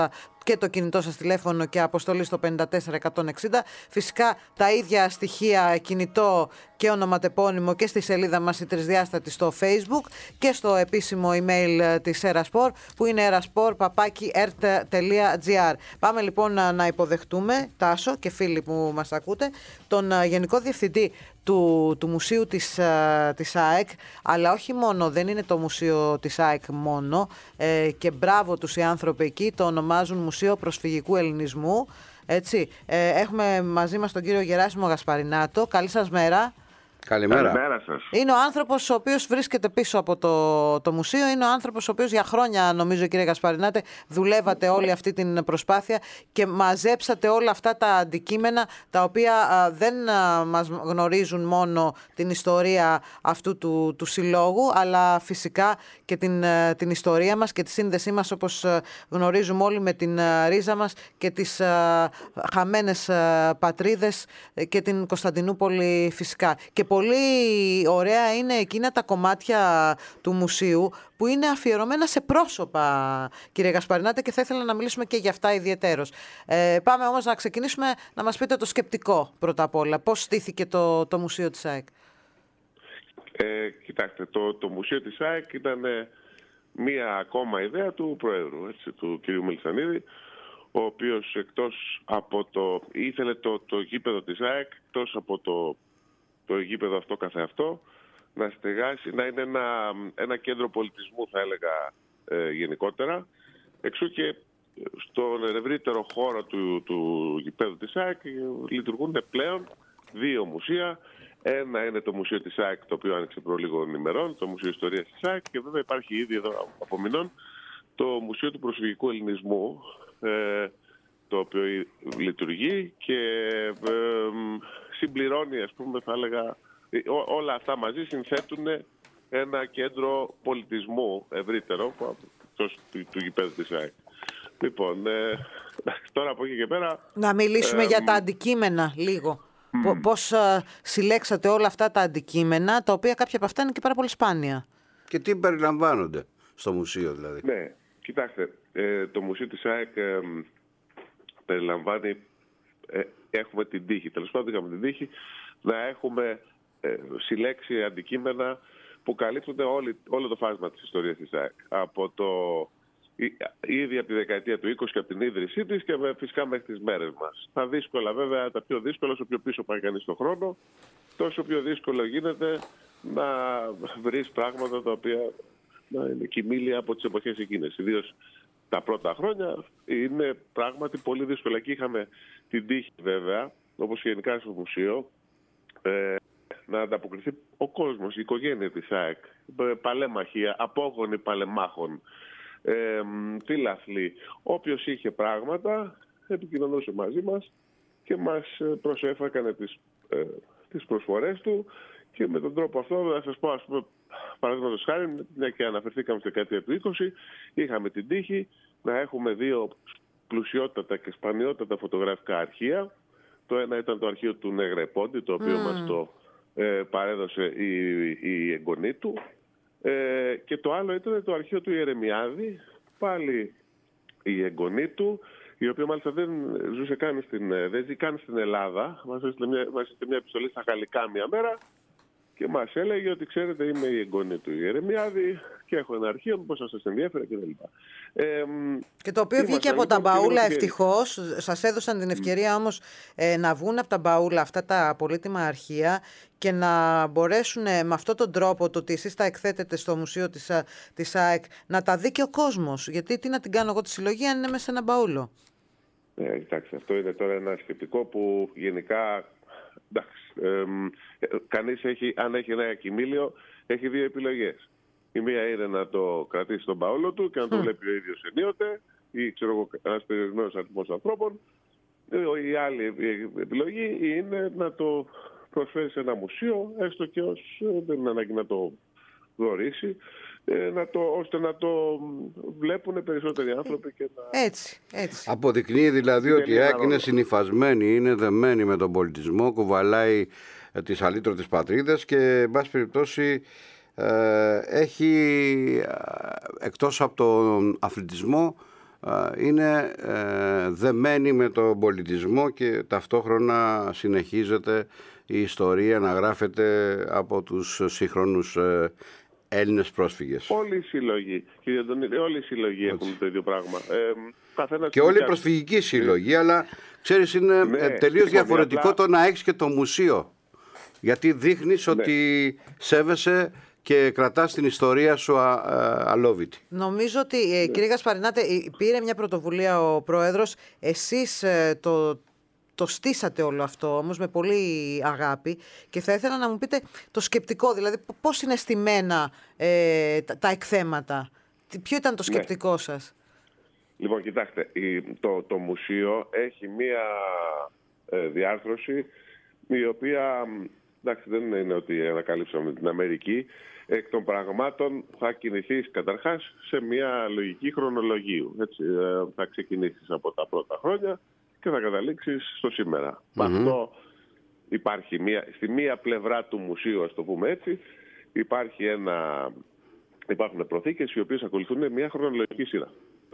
και το κινητό σας τηλέφωνο και αποστολή στο πέντε τέσσερα εκατόν εξήντα. Φυσικά τα ίδια στοιχεία, κινητό και ονοματεπώνυμο και στη σελίδα μας η Τρισδιάστατη στο Facebook και στο επίσημο email της Eraspor που είναι eraspor παπάκι ερτ τελεία τζι άρ. Πάμε λοιπόν να, να υποδεχτούμε, Τάσο και φίλοι που μας ακούτε, τον Γενικό Διευθυντή του, του Μουσείου της, της ΑΕΚ, αλλά όχι μόνο, δεν είναι το Μουσείο της ΑΕΚ μόνο, ε, και μπράβο τους οι άνθρωποι εκεί, το ονομάζουν Μουσείο Προσφυγικού Ελληνισμού. Έτσι. Ε, έχουμε μαζί μας τον κύριο Γεράσιμο Γασπαρινάτο. Καλή σας μέρα. Καλημέρα. Καλημέρα σας. Είναι ο άνθρωπος ο οποίος βρίσκεται πίσω από το, το μουσείο. Είναι ο άνθρωπος ο οποίος για χρόνια, νομίζω, κύριε Γασπαρινάτε, δουλεύατε όλη αυτή την προσπάθεια και μαζέψατε όλα αυτά τα αντικείμενα τα οποία α, δεν α, μας γνωρίζουν μόνο την ιστορία αυτού του, του συλλόγου, αλλά φυσικά και την, α, την ιστορία μας και τη σύνδεσή μας, όπως α, γνωρίζουμε όλοι, με την α, ρίζα μας και τις α, χαμένες α, πατρίδες και την Κωνσταντινούπολη φυσικά. Και πολύ ωραία είναι εκείνα τα κομμάτια του μουσείου που είναι αφιερωμένα σε πρόσωπα, κύριε Γασπαρινάτε, και θα ήθελα να μιλήσουμε και για αυτά ιδιαιτέρως. Ε, πάμε όμως να ξεκινήσουμε να μας πείτε το σκεπτικό πρώτα απ' όλα. Πώς στήθηκε το, το Μουσείο της ΑΕΚ? Ε, κοιτάξτε, το, το Μουσείο της ΑΕΚ ήταν ε, μία ακόμα ιδέα του Προέδρου, έτσι, του κ. Μελισσανίδη, ο οποίος εκτός από το... ήθελε το, το γήπεδο της ΑΕΚ, εκτός από το το γήπεδο αυτό καθεαυτό, να στεγάσει, να είναι ένα, ένα κέντρο πολιτισμού, θα έλεγα, ε, γενικότερα. Εξού και στον ευρύτερο χώρο του, του γήπεδου της ΑΕΚ λειτουργούν πλέον δύο μουσεία. Ένα είναι το Μουσείο της ΑΕΚ, το οποίο άνοιξε προ λίγων ημερών, το Μουσείο Ιστορίας της ΑΕΚ, και βέβαια υπάρχει ήδη εδώ από μηνών το Μουσείο του Προσφυγικού Ελληνισμού, ε, το οποίο λειτουργεί και ε, συμπληρώνει, ας πούμε, θα έλεγα, ό, όλα αυτά μαζί συνθέτουν ένα κέντρο πολιτισμού ευρύτερο εκτός του, του γηπέδου της ΑΕΚ. Λοιπόν, ε, τώρα από εκεί και πέρα... Να μιλήσουμε ε, για τα αντικείμενα λίγο. Mm. Πώς ε, συλλέξατε όλα αυτά τα αντικείμενα, τα οποία κάποια από αυτά είναι και πάρα πολύ σπάνια. Και τι περιλαμβάνονται στο μουσείο, δηλαδή? Ναι, κοιτάξτε, ε, το Μουσείο της ΑΕΚ ε, περιλαμβάνει... Ε, έχουμε την τύχη, τέλος πάντων είχαμε την τύχη να έχουμε ε, συλλέξει αντικείμενα που καλύπτονται όλη, όλο το φάσμα της ιστορίας της ΑΕΚ. Από το, ήδη από τη δεκαετία του είκοσι και από την ίδρυσή της και φυσικά μέχρι τις μέρες μας. Τα δύσκολα, βέβαια, τα πιο δύσκολα, όσο πιο πίσω πάει κανείς στον χρόνο, τόσο πιο δύσκολο γίνεται να βρεις πράγματα τα οποία να είναι κοιμήλια από τις εποχές εκείνες. Ιδίως τα πρώτα χρόνια είναι πράγματι πολύ δύσκολα. Και είχαμε την τύχη, βέβαια, όπως γενικά στο μουσείο, ε, να ανταποκριθεί ο κόσμος, η οικογένεια της ΑΕΚ, παλέμαχοι, απόγονοι παλεμάχων, ε, φίλαθλοι. Όποιος είχε πράγματα επικοινωνούσε μαζί μας και μας προσέφεραν τις, ε, τις προσφορές του, και με τον τρόπο αυτό, θα σας πω, ας πούμε, παραδείγματος χάρη, μια και αναφερθήκαμε στη δεκαετία του είκοσι, είχαμε την τύχη να έχουμε δύο πλουσιότατα και σπανιότατα φωτογραφικά αρχεία. Το ένα ήταν το αρχείο του Νεγρεπόντι, το οποίο mm. μας το ε, παρέδωσε η, η εγγονή του, ε, και το άλλο ήταν το αρχείο του Ιερεμιάδη, πάλι η εγγονή του, η οποία μάλιστα δεν ζούσε καν στην, δεν ζει καν στην Ελλάδα. Μας έστειλε μια, μια επιστολή στα γαλλικά μια μέρα και μας έλεγε ότι, ξέρετε, είμαι η εγγόνη του Ιερεμιάδη και έχω ένα αρχείο, πώς θα σας ενδιαφέρει κτλ. Ε, και το οποίο βγήκε από τα μπαούλα, ευτυχώς. Σας έδωσαν την ευκαιρία όμως ε, να βγουν από τα μπαούλα αυτά τα πολύτιμα αρχεία και να μπορέσουν ε, με αυτόν τον τρόπο, το ότι εσείς τα εκθέτετε στο Μουσείο της, της ΑΕΚ, να τα δει και ο κόσμος. Γιατί τι να την κάνω εγώ τη συλλογή αν είναι μέσα σε ένα μπαούλο? Ε, κοιτάξτε, αυτό είναι τώρα ένα σκεπτικό που γενικά... Εντάξει, ε, κανείς έχει, αν έχει ένα κοιμήλιο, έχει δύο επιλογές. Η μία είναι να το κρατήσει στον παόλο του και να το βλέπει ο ίδιος ενίοτε, ή ξέρω εγώ, ένας περιορισμένος αριθμός ανθρώπων. Η άλλη επιλογή είναι να το προσφέρει σε ένα μουσείο, έστω και ως δεν είναι ανάγκη να το δωρήσει, να το, ώστε να το βλέπουν περισσότεροι άνθρωποι και να... Έτσι, έτσι. Αποδεικνύει δηλαδή είναι ότι η ΑΕΚ είναι συνυφασμένη, είναι δεμένη με τον πολιτισμό, κουβαλάει τις αλήτρωτες πατρίδες και, εν πάση περιπτώσει, ε, έχει, εκτός από τον αθλητισμό, είναι ε, δεμένη με τον πολιτισμό και ταυτόχρονα συνεχίζεται η ιστορία να γράφεται από τους σύγχρονους ε, Έλληνες πρόσφυγες. Όλοι οι σύλλογοι, κύριε Αντωνίδη, όλοι οι σύλλογοι έχουν το ίδιο πράγμα. Ε, και όλοι οι προσφυγικοί σύλλογοι, αλλά ξέρεις είναι ναι, τελείως διαφορετικό απλά... το να έχεις και το μουσείο. Γιατί δείχνεις ναι. ότι σέβεσαι και κρατάς την ιστορία σου α, α, αλόβητη. Νομίζω ότι, ναι. κύριε Γασπαρινάτε, πήρε μια πρωτοβουλία ο Πρόεδρος. Εσείς το... Το στήσατε όλο αυτό όμως με πολύ αγάπη και θα ήθελα να μου πείτε το σκεπτικό, δηλαδή πώς είναι στημένα ε, τα, τα εκθέματα. Ποιο ήταν το σκεπτικό ναι. σας? Λοιπόν, κοιτάξτε, το, το μουσείο έχει μία ε, διάρθρωση η οποία, εντάξει, δεν είναι ότι ανακαλύψαμε την Αμερική. Εκ των πραγμάτων θα κινηθείς καταρχάς σε μία λογική χρονολογίου. Έτσι, ε, θα ξεκινήσεις από τα πρώτα χρόνια και θα καταλήξεις στο σήμερα. Mm-hmm. Αυτό υπάρχει μία, στη μία πλευρά του μουσείου, ας το πούμε έτσι, υπάρχει ένα, υπάρχουν προθήκες οι οποίες ακολουθούν μια χρονολογική σειρά.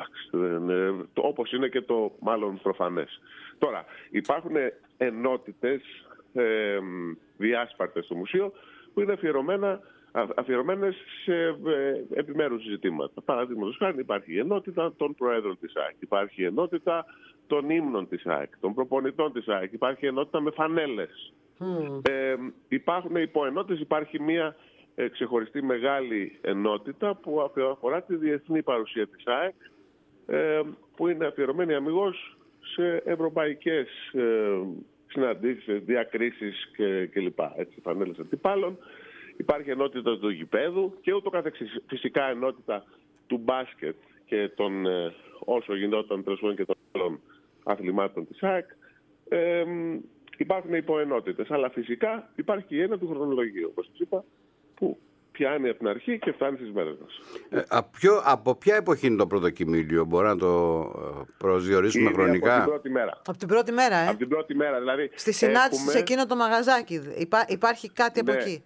Όπως είναι και το μάλλον προφανές. Τώρα, υπάρχουν ενότητες ε, διάσπαρτες στο μουσείο που είναι αφιερωμένα, αφιερωμένες σε ε, επιμέρους ζητήματα. Παραδείγματος χάρη υπάρχει η ενότητα των προέδρων της ΑΕΚ, υπάρχει η ενότητα των ύμνων της ΑΕΚ, των προπονητών της ΑΕΚ, υπάρχει ενότητα με φανέλες. Mm. Ε, υπάρχουν υποενότητες, υπάρχει μια ε, ξεχωριστή μεγάλη ενότητα που αφορά τη διεθνή παρουσία της ΑΕΚ, ε, που είναι αφιερωμένη αμιγώς σε ευρωπαϊκές ε, συναντήσεις, διακρίσεις κλπ. Έτσι, φανέλες αντιπάλων. Υπάρχει ενότητα του γηπέδου και ούτω καθεξής. Φυσικά ενότητα του μπάσκετ και των ε, όσο γινόταν τρεσβών και των άλλων αθλημάτων της ΑΕΚ. Ε, υπάρχουν υποενότητες, αλλά φυσικά υπάρχει και η έννοια του χρονολογίου, όπως σας είπα, που πιάνει από την αρχή και φτάνει στις μέρες μας. Ε, από, ποιο, από ποια εποχή είναι το πρώτο κοιμήλιο, μπορεί να το προσδιορίσουμε είναι χρονικά? Από την πρώτη μέρα. Από την πρώτη μέρα, ε. Από την πρώτη μέρα, δηλαδή. Στη συνάντηση έχουμε... σε εκείνο το μαγαζάκι. Υπά, υπάρχει κάτι ναι. από εκεί?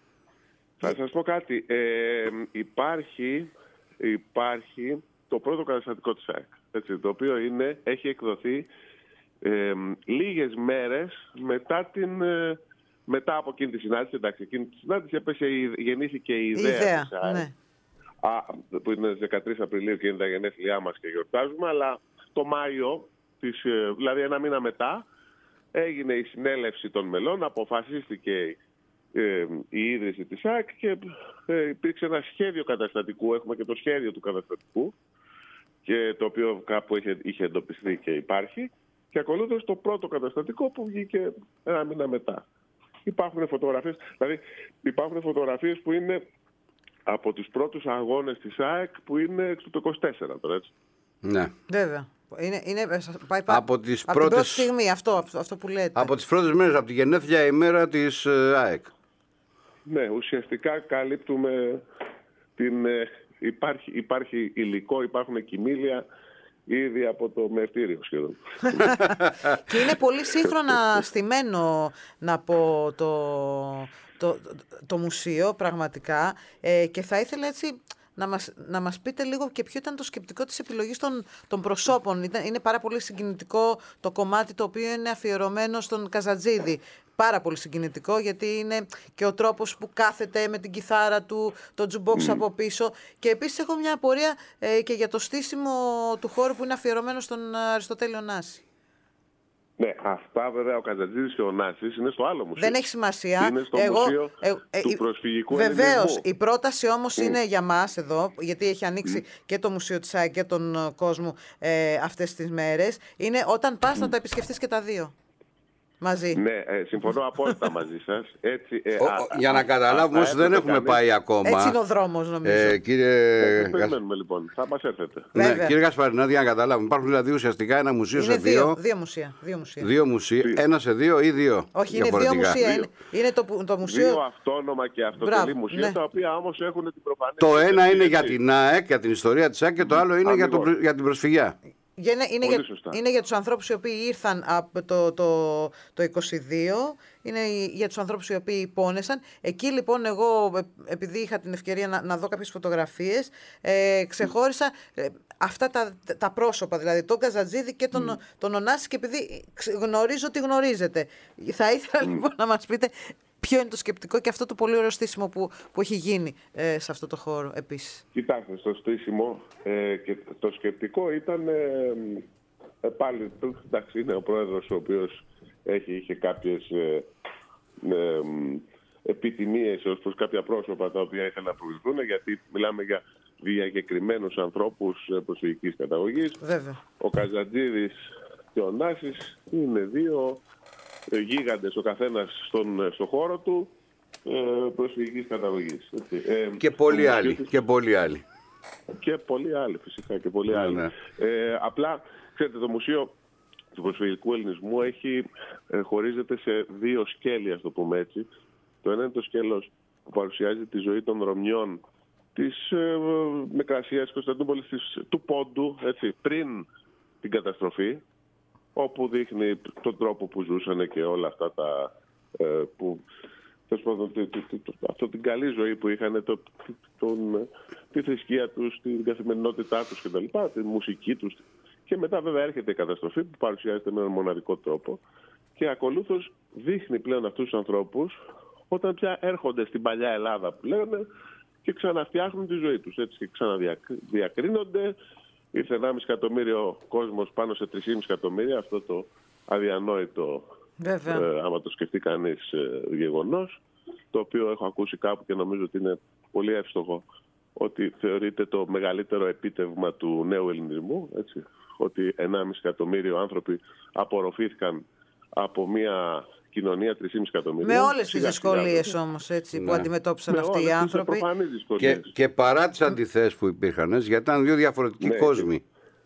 Θα σας πω κάτι. Ε, υπάρχει, υπάρχει το πρώτο καταστατικό της ΑΕΚ, έτσι, το οποίο είναι, έχει εκδοθεί ε, λίγες μέρες μετά, την, ε, μετά από εκείνη τη συνάντηση. Εντάξει, εκείνη τη συνάντηση έπεσε, γεννήθηκε η ιδέα, η ιδέα της ΑΕΚ, ναι. Α, που είναι στις δεκατρείς Απριλίου και είναι τα γενέθλιά μας και γιορτάζουμε, αλλά το Μάιο, της, δηλαδή ένα μήνα μετά, έγινε η συνέλευση των μελών, αποφασίστηκε Ε, η ίδρυση της ΑΕΚ και ε, υπήρξε ένα σχέδιο καταστατικού. Έχουμε και το σχέδιο του καταστατικού, και το οποίο κάπου είχε, είχε εντοπιστεί και υπάρχει, και ακολούθως το πρώτο καταστατικό που βγήκε ένα μήνα μετά. Υπάρχουν φωτογραφίες, δηλαδή υπάρχουν φωτογραφίες που είναι από τους πρώτους αγώνες της ΑΕΚ, που είναι το είκοσι τέσσερα τώρα, έτσι. Ναι. Βέβαια. Είναι, είναι, πάει, πάει, από τις από πρώτες, την πρώτη στιγμή αυτό, αυτό που λέτε. Από τις πρώτες μέρες, από τη γενέθλια ημέρα της ΑΕΚ. Ναι, ουσιαστικά καλύπτουμε την... Ε, υπάρχει, υπάρχει υλικό, υπάρχουν κοιμήλια ήδη από το μευτήριο σχεδόν. Και είναι πολύ σύγχρονα στημένο, να πω, το, το, το, το μουσείο, πραγματικά. Ε, και θα ήθελα έτσι... Να μας, να μας πείτε λίγο και ποιο ήταν το σκεπτικό της επιλογής των, των προσώπων. Ήταν, είναι πάρα πολύ συγκινητικό το κομμάτι το οποίο είναι αφιερωμένο στον Καζατζίδη. Πάρα πολύ συγκινητικό, γιατί είναι και ο τρόπος που κάθεται με την κιθάρα του, το τζουμπόξ mm. από πίσω. Και επίσης έχω μια απορία ε, και για το στήσιμο του χώρου που είναι αφιερωμένο στον Αριστοτέλη Ωνάση. Ναι, αυτά βέβαια ο Καζατζίδης και ο Νάσης είναι στο άλλο μουσείο. Δεν έχει σημασία. Είναι στο Εγώ, μουσείο ε, ε, του προσφυγικού βεβαίως, ελληνισμού. Βεβαίως, η πρόταση όμως mm. είναι για μας εδώ, γιατί έχει ανοίξει mm. και το Μουσείο της ΑΕΚ και τον κόσμο ε, αυτές τις μέρες. Είναι όταν πας mm. να τα επισκεφτείς και τα δύο. Μαζί. Ναι, ε, συμφωνώ απόλυτα μαζί σας. Έτσι, ε, ο, α, για να καταλάβουμε, όσοι δεν έχουμε κανείς... πάει ακόμα. Έτσι είναι ο δρόμος, νομίζω. Ε, κύριε... ε, περιμένουμε λοιπόν, θα μας έρθετε. Ναι, κύριε Γασπαρινάτη, για να καταλάβουμε, υπάρχουν δηλαδή ουσιαστικά ένα μουσείο είναι σε δύο. Δύο, δύο μουσεία. Δύο μουσεία. Δύο μουσεία. Ένα σε δύο ή δύο? Όχι, είναι δύο μουσεία. Είναι, είναι το, το μουσείο. Δύο αυτόνομα και αυτοτελή μουσεία, ναι. Τα οποία όμως έχουν την προφανή. Το ένα είναι για την ΑΕΚ, για την ιστορία της ΑΕΚ, και το άλλο είναι για, το, για την προσφυγιά. Για, είναι, είναι, για, είναι για τους ανθρώπους οι οποίοι ήρθαν από το, το, το είκοσι δύο, είναι για τους ανθρώπους οι οποίοι πόνεσαν. Εκεί λοιπόν εγώ, επειδή είχα την ευκαιρία να, να δω κάποιες φωτογραφίες, ε, ξεχώρισα ε, αυτά τα, τα πρόσωπα, δηλαδή τον Καζατζίδη και τον, mm. τον Ωνάση, και επειδή γνωρίζω ότι γνωρίζετε. Θα ήθελα mm. λοιπόν να μας πείτε ποιο είναι το σκεπτικό και αυτό το πολύ ωραίο στήσιμο που, που έχει γίνει ε, σε αυτό το χώρο επίσης. Κοιτάξτε, στο στήσιμο ε, και το σκεπτικό ήταν ε, ε, πάλι, εντάξει, είναι ο πρόεδρος ο οποίος έχει, είχε κάποιες ε, ε, επιτιμίες ως προς κάποια πρόσωπα τα οποία ήθελαν να προβληθούν, γιατί μιλάμε για διακεκριμένους ανθρώπους προσφυγικής καταγωγής. Βέβαια. Ο Καζατζίδης και ο Νάσης είναι δύο γίγαντες ο καθένας στον, στο χώρο του ε, προσφυγικής καταγωγής. Ε, και πολλοί άλλοι. Και πολλοί άλλοι. Και πολλοί άλλοι φυσικά. Και πολλοί άλλοι. Ναι. Ε, απλά, ξέρετε, το Μουσείο του Προσφυγικού Ελληνισμού έχει, ε, χωρίζεται σε δύο σκέλη, ας το πούμε έτσι. Το ένα είναι το σκέλος που παρουσιάζει τη ζωή των Ρωμιών της ε, Μικρασίας, της Κωνσταντινούπολης, της, του Πόντου, έτσι, πριν την καταστροφή, όπου δείχνει τον τρόπο που ζούσαν και όλα αυτά τα ε, που, αυτό την καλή ζωή που είχαν, το, τον, τη θρησκεία τους, την καθημερινότητά τους κτλ, τη μουσική τους. Και μετά βέβαια έρχεται η καταστροφή που παρουσιάζεται με έναν μοναδικό τρόπο και ακολούθως δείχνει πλέον αυτούς τους ανθρώπους όταν πια έρχονται στην παλιά Ελλάδα που λέγανε και ξαναφτιάχνουν τη ζωή τους, έτσι, και ξαναδιακρίνονται. Ήρθε ενάμιση εκατομμύριο κόσμος πάνω σε τρία κόμμα πέντε εκατομμύρια, αυτό το αδιανόητο, ε, άμα το σκεφτεί κανείς, ε, γεγονός, το οποίο έχω ακούσει κάπου και νομίζω ότι είναι πολύ εύστοχο, ότι θεωρείται το μεγαλύτερο επίτευγμα του νέου ελληνισμού, έτσι, ότι ενάμιση εκατομμύριο άνθρωποι απορροφήθηκαν από μια κοινωνία τρία κόμμα πέντε εκατομμύρια. Με όλες τις δυσκολίες όμως, έτσι, ναι, που αντιμετώπισαν με αυτοί οι άνθρωποι. Και, και παρά τις αντιθέσεις που υπήρχαν, γιατί ήταν δύο διαφορετικοί, ναι, κόσμοι.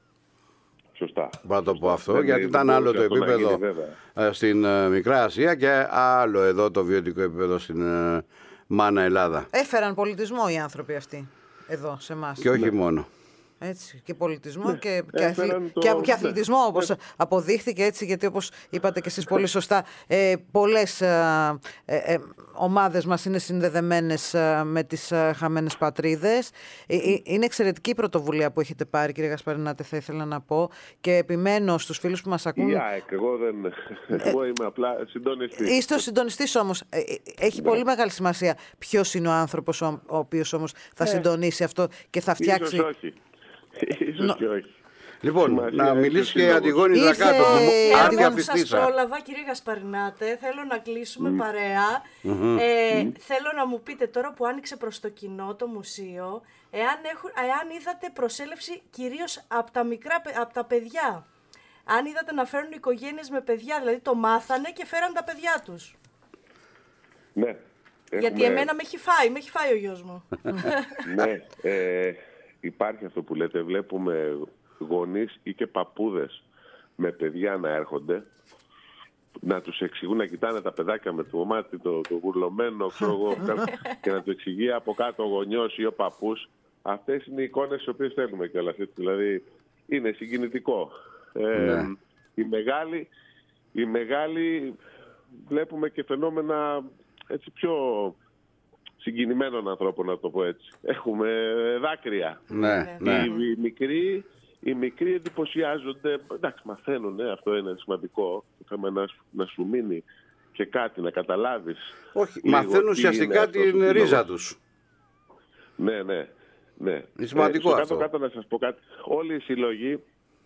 Σωστά. Μπορώ να το πω αυτό, δεν, γιατί ήταν άλλο το επίπεδο γίνει, στην uh, Μικρά Ασία και άλλο εδώ το βιωτικό επίπεδο στην uh, Μάνα Ελλάδα. Έφεραν πολιτισμό οι άνθρωποι αυτοί εδώ σε εμάς. Και όχι, ναι, μόνο. Έτσι, και πολιτισμό, ναι, και, και, αθλη... το... και, και αθλητισμό, ναι, όπως, ναι, αποδείχθηκε, έτσι, γιατί όπως είπατε και εσείς πολύ σωστά, ε, πολλές ε, ε, ομάδες μας είναι συνδεδεμένες ε, με τις ε, χαμένες πατρίδες. Ε, ε, είναι εξαιρετική η πρωτοβουλία που έχετε πάρει, κύριε Γασπαρινάτε, θα ήθελα να πω, και επιμένω στους φίλους που μας ακούν. Η ΑΕΚ, εγώ δεν εγώ είμαι απλά συντονιστής. Είστε ο συντονιστής όμως. Ε, έχει, ναι, πολύ μεγάλη σημασία ποιος είναι ο άνθρωπος ο, ο οποίος όμως θα, ναι, συντονίσει αυτό και θα φτιάξει. Ίσως όχι. Ίσως και όχι. Λοιπόν, σημασία, να μιλήσει και η Αντιγόνη Δρακάτο. Εγώ σας πρόλαβα, κύριε Γασπαρινάτε, θέλω να κλείσουμε mm. παρέα. Mm-hmm. Ε, mm. Θέλω να μου πείτε τώρα που άνοιξε προς το κοινό το μουσείο, εάν, έχουν, εάν είδατε προσέλευση κυρίως από τα μικρά, από τα παιδιά. Αν είδατε να φέρουν οικογένειες με παιδιά, δηλαδή το μάθανε και φέραν τα παιδιά τους. Ναι. Γιατί έχουμε... εμένα με έχει φάει, με έχει φάει ο γιος μου. Ναι, ε, υπάρχει αυτό που λέτε, βλέπουμε γονείς ή και παππούδες με παιδιά να έρχονται, να τους εξηγούν, να κοιτάνε τα παιδάκια με το μάτι το, το γουρλωμένο, ξέρω εγώ, και να του εξηγεί από κάτω ο γονιός ή ο παππούς. Αυτές είναι οι εικόνες τις οποίες θέλουμε κιόλας. Δηλαδή είναι συγκινητικό. Ε, ναι. η, μεγάλη, η μεγάλη βλέπουμε και φαινόμενα έτσι πιο συγκινημένων ανθρώπων, να το πω έτσι. Έχουμε δάκρυα. Ναι, ναι. Οι, οι, μικροί, οι μικροί εντυπωσιάζονται, εντάξει, μαθαίνουν, ναι, αυτό είναι σημαντικό, το να, να σου μείνει και κάτι, να καταλάβεις. Όχι, μαθαίνουν ουσιαστικά την ρίζα τους. Ναι, ναι, ναι. Είναι σημαντικό ε, αυτό. Κάτω, κάτω να σας πω κάτι. Όλοι οι συλλογοί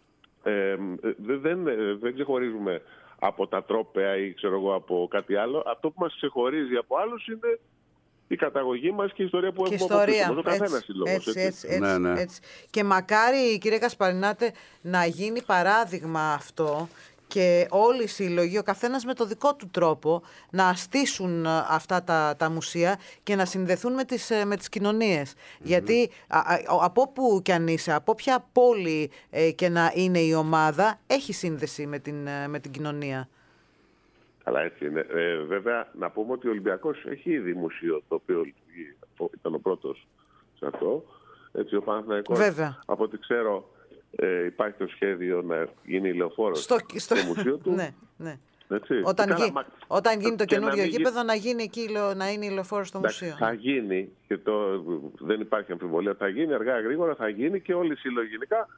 ε, δεν, δεν ξεχωρίζουμε από τα τρόπαια ή ξέρω εγώ από κάτι άλλο. Αυτό που μας ξεχωρίζει από άλλους είναι η καταγωγή μας και η ιστορία που και έχουμε ιστορία. από πίσω. Έτσι, σύλλογος, έτσι, έτσι, έτσι, έτσι, ναι, ναι. έτσι. Και μακάρι, κύριε Γασπαρινάτε, να γίνει παράδειγμα αυτό και όλοι οι σύλλογοι, ο καθένας με το δικό του τρόπο, να αστήσουν αυτά τα, τα μουσεία και να συνδεθούν με τις, με τις κοινωνίες. Mm-hmm. Γιατί α, α, από που κι αν είσαι, από ποια πόλη ε, και να είναι η ομάδα, έχει σύνδεση με την, με την κοινωνία. Αλλά έτσι είναι. Ε, βέβαια, να πούμε ότι ο Ολυμπιακός έχει ήδη μουσείο, το οποίο ήταν ο πρώτος σε αυτό. Έτσι, ο Παναθηναϊκός, από ό,τι ξέρω, ε, υπάρχει το σχέδιο να γίνει λεωφόρος στο, στο... στο μουσείο του. Ναι, ναι. Έτσι. Όταν, γι... μα... Όταν γίνει το καινούριο να γήπεδο, να γίνει εκεί, να είναι η λεωφόρος στο μουσείο. Θα γίνει, και το, δεν υπάρχει αμφιβολία, θα γίνει αργά γρήγορα, θα γίνει και όλοι οι σύλλογοι γενικά.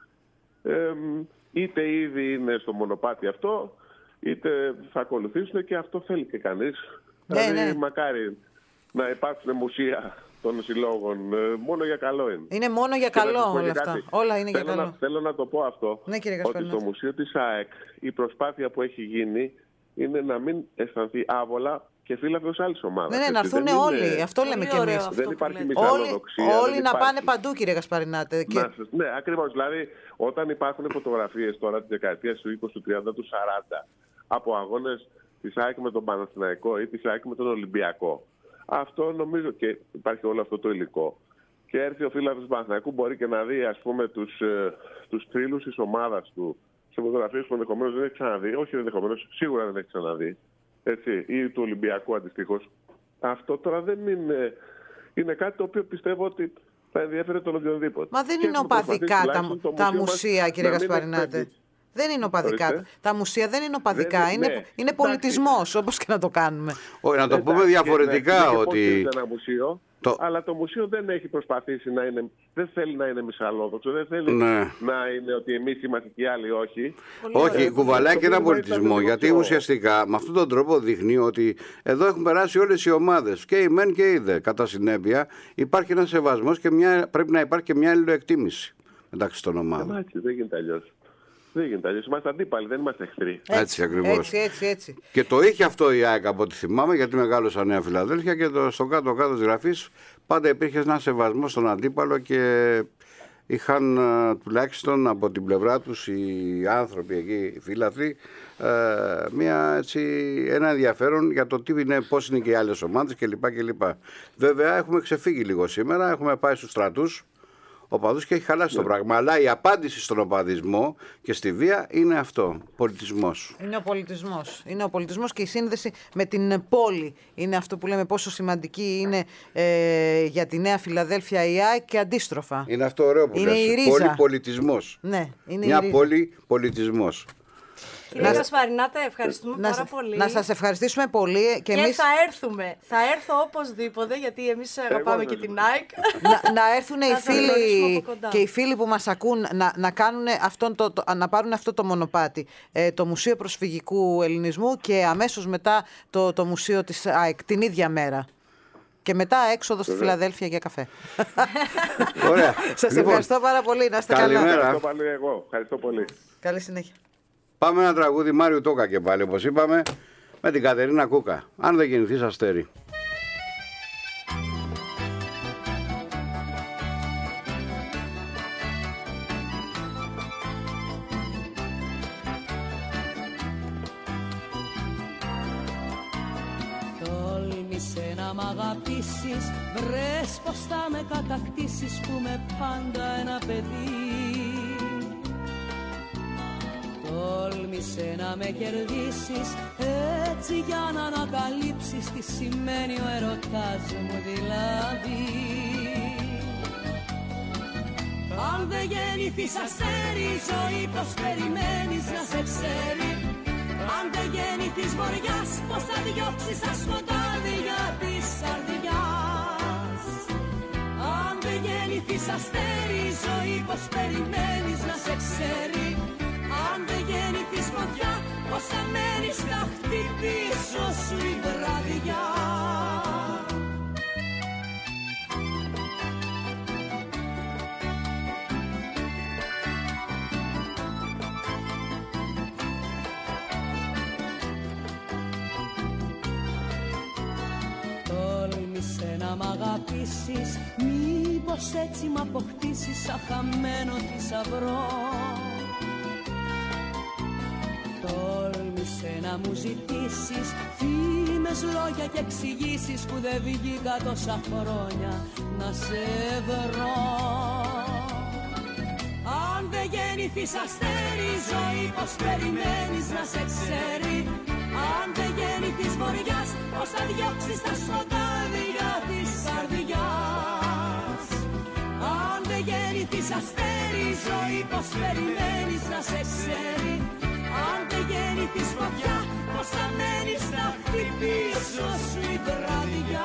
Ε, είτε ήδη είναι στο μονοπάτι αυτό, είτε θα ακολουθήσουν, και αυτό θέλει και κανείς. Ναι, δηλαδή, ναι. μακάρι να υπάρξουν μουσεία των συλλόγων. Μόνο για καλό είναι. Είναι μόνο για καλό όλα αυτά. Όλα είναι θέλω για καλό. Να, θέλω να το πω αυτό, ναι, κύριε ότι στο Μουσείο της ΑΕΚ η προσπάθεια που έχει γίνει είναι να μην αισθανθεί άβολα και φύλακος άλλης ομάδας. Ναι, ναι, να έρθουν όλοι. Είναι... Αυτό λέμε κι εμείς. Δεν υπάρχει μυσαλλοδοξία. Όλοι, όλοι δεν να υπάρχει... πάνε παντού, κύριε Γασπαρινάτε. Και... Να, ναι, ακριβώς. Δηλαδή, όταν υπάρχουν φωτογραφίες τώρα τη δεκαετία του είκοσι, του τριάντα, του σαράντα από αγώνες της ΑΕΚ με τον Παναθηναϊκό ή της ΑΕΚ με τον Ολυμπιακό, αυτό νομίζω, και υπάρχει όλο αυτό το υλικό. Και έρθει ο φίλος του Παναθηναϊκού, μπορεί και να δει, ας πούμε, τους, ε, τους θρύλους της ομάδας του σε φωτογραφίες που ενδεχομένως δεν έχει ξαναδεί, όχι ενδεχομένως, σίγουρα δεν έχει ξαναδεί, έτσι, ή του Ολυμπιακού αντιστοίχως. Αυτό τώρα δεν είναι. Είναι κάτι το οποίο πιστεύω ότι θα ενδιαφέρει τον οποιονδήποτε. Μα δεν είναι οπαδικά τα, τα μουσεία, κύριε Γασπαρινάτε. Δεν είναι οπαδικά. Τα μουσεία δεν είναι οπαδικά. Δεν, είναι ναι. είναι πολιτισμός, όπως και να το κάνουμε. Όχι, να το εντάξει, πούμε διαφορετικά. Ναι, ότι... είναι ένα μουσείο, το... αλλά το μουσείο δεν έχει προσπαθήσει να είναι. Δεν θέλει να είναι μυσαλλόδοξο. Δεν θέλει ναι. να είναι ότι εμείς είμαστε και οι άλλοι όχι. Όχι, κουβαλάει και ένα πολιτισμό. Γιατί ουσιαστικά με αυτόν τον τρόπο δείχνει ότι εδώ έχουν περάσει όλες οι ομάδες. Και οι μεν και οι δε. Κατά συνέπεια υπάρχει ένα σεβασμός και μια... πρέπει να υπάρχει και μια αλληλοεκτίμηση μεταξύ των ομάδων. Έτσι, δεν γίνεται αλλιώς. Δεν γίνεται αλλιώς. Είμαστε αντίπαλοι, δεν είμαστε εχθροί. Έτσι, έτσι ακριβώς. Έτσι, έτσι, έτσι. Και το είχε αυτό η ΑΕΚ από ό,τι θυμάμαι, γιατί μεγάλωσα Νέα Φιλαδέλφια, και το, στο κάτω-κάτω της γραφής πάντα υπήρχε ένα σεβασμό στον αντίπαλο και είχαν τουλάχιστον από την πλευρά τους οι άνθρωποι εκεί, οι φίλαθλοι, μια, έτσι, ένα ενδιαφέρον για το τι είναι, πώς είναι και οι άλλες ομάδες κλπ. κλπ. Βέβαια έχουμε ξεφύγει λίγο σήμερα, έχουμε πάει στους στρατούς οπαδούς και έχει χαλάσει ναι. το πράγμα. Αλλά η απάντηση στον οπαδισμό και στη βία είναι αυτό. Πολιτισμός. Είναι ο πολιτισμός. Είναι ο πολιτισμός και η σύνδεση με την πόλη. Είναι αυτό που λέμε πόσο σημαντική είναι ε, για τη Νέα Φιλαδέλφια η ΑΕΚ και αντίστροφα. Είναι αυτό ωραίο που είναι λες. Πόλη πολιτισμός. Ναι, είναι μια πόλη πολιτισμός. Κύριε Γασπαρινάτε, ευχαριστούμε να, πάρα πολύ. Να σας ευχαριστήσουμε πολύ. Και, και εμείς... θα έρθουμε. Θα έρθω οπωσδήποτε, γιατί εμείς αγαπάμε και την ΑΕΚ. Να, να έρθουν οι φίλοι και οι φίλοι που μας ακούν να, να, κάνουν αυτόν το, το, να πάρουν αυτό το μονοπάτι. Ε, το Μουσείο Προσφυγικού Ελληνισμού και αμέσως μετά το, το Μουσείο της ΑΕΚ την ίδια μέρα. Και μετά έξοδο στη Φιλαδέλφια για καφέ. Ωραία. Σας λοιπόν, ευχαριστώ πάρα πολύ. Να είστε καλά. Ευχαριστώ πάλι εγώ. Ευχαριστώ πολύ. Καλή συνέχεια. Πάμε ένα τραγούδι Μάριου Τόκα και πάλι, όπως είπαμε, με την Κατερίνα Κούκα. Αν δεν γεννηθείς αστέρι. Τόλμησε να μ' αγαπήσεις, βρες πως θα με κατακτήσεις που με πάντα ένα παιδί. Τόλμησε να με κερδίσεις έτσι για να ανακαλύψεις τι σημαίνει ο ερωτάς μου δηλαδή. Αν δεν γεννηθείς αστέρι, η ζωή πως περιμένεις να σε ξέρει. Αν δεν γεννηθείς βοριάς, πως θα διώξεις τα σκοτάδια της καρδιάς. Αν δεν γεννηθείς αστέρι, η ζωή πως περιμένεις να σε ξέρει. Αν δεν γεννηθείς φωτιά, πως θα μένεις να χτυπήσω σου η βραδιά. Τόλμησε να μ' αγαπήσεις, μήπως έτσι μ' αποκτήσεις σαν χαμένο θησαυρό. Τόλμησε να μου ζητήσεις φήμες, λόγια και εξηγήσεις που δεν βγήκα τόσα χρόνια να σε βρω. Αν δεν γεννηθείς αστέρι, η ζωή πως περιμένεις να σε ξέρει. Αν δεν γεννηθείς βοριάς, πως θα διώξεις τα σκοτάδια της καρδιάς. Αν δεν γεννηθείς αστέρι, αστέρι η ζωή πως περιμένεις να σε ξέρει. Αν δεν γεννηθείς φωτιά, πως θα μένεις να χτυπήσω σου η βραδιά.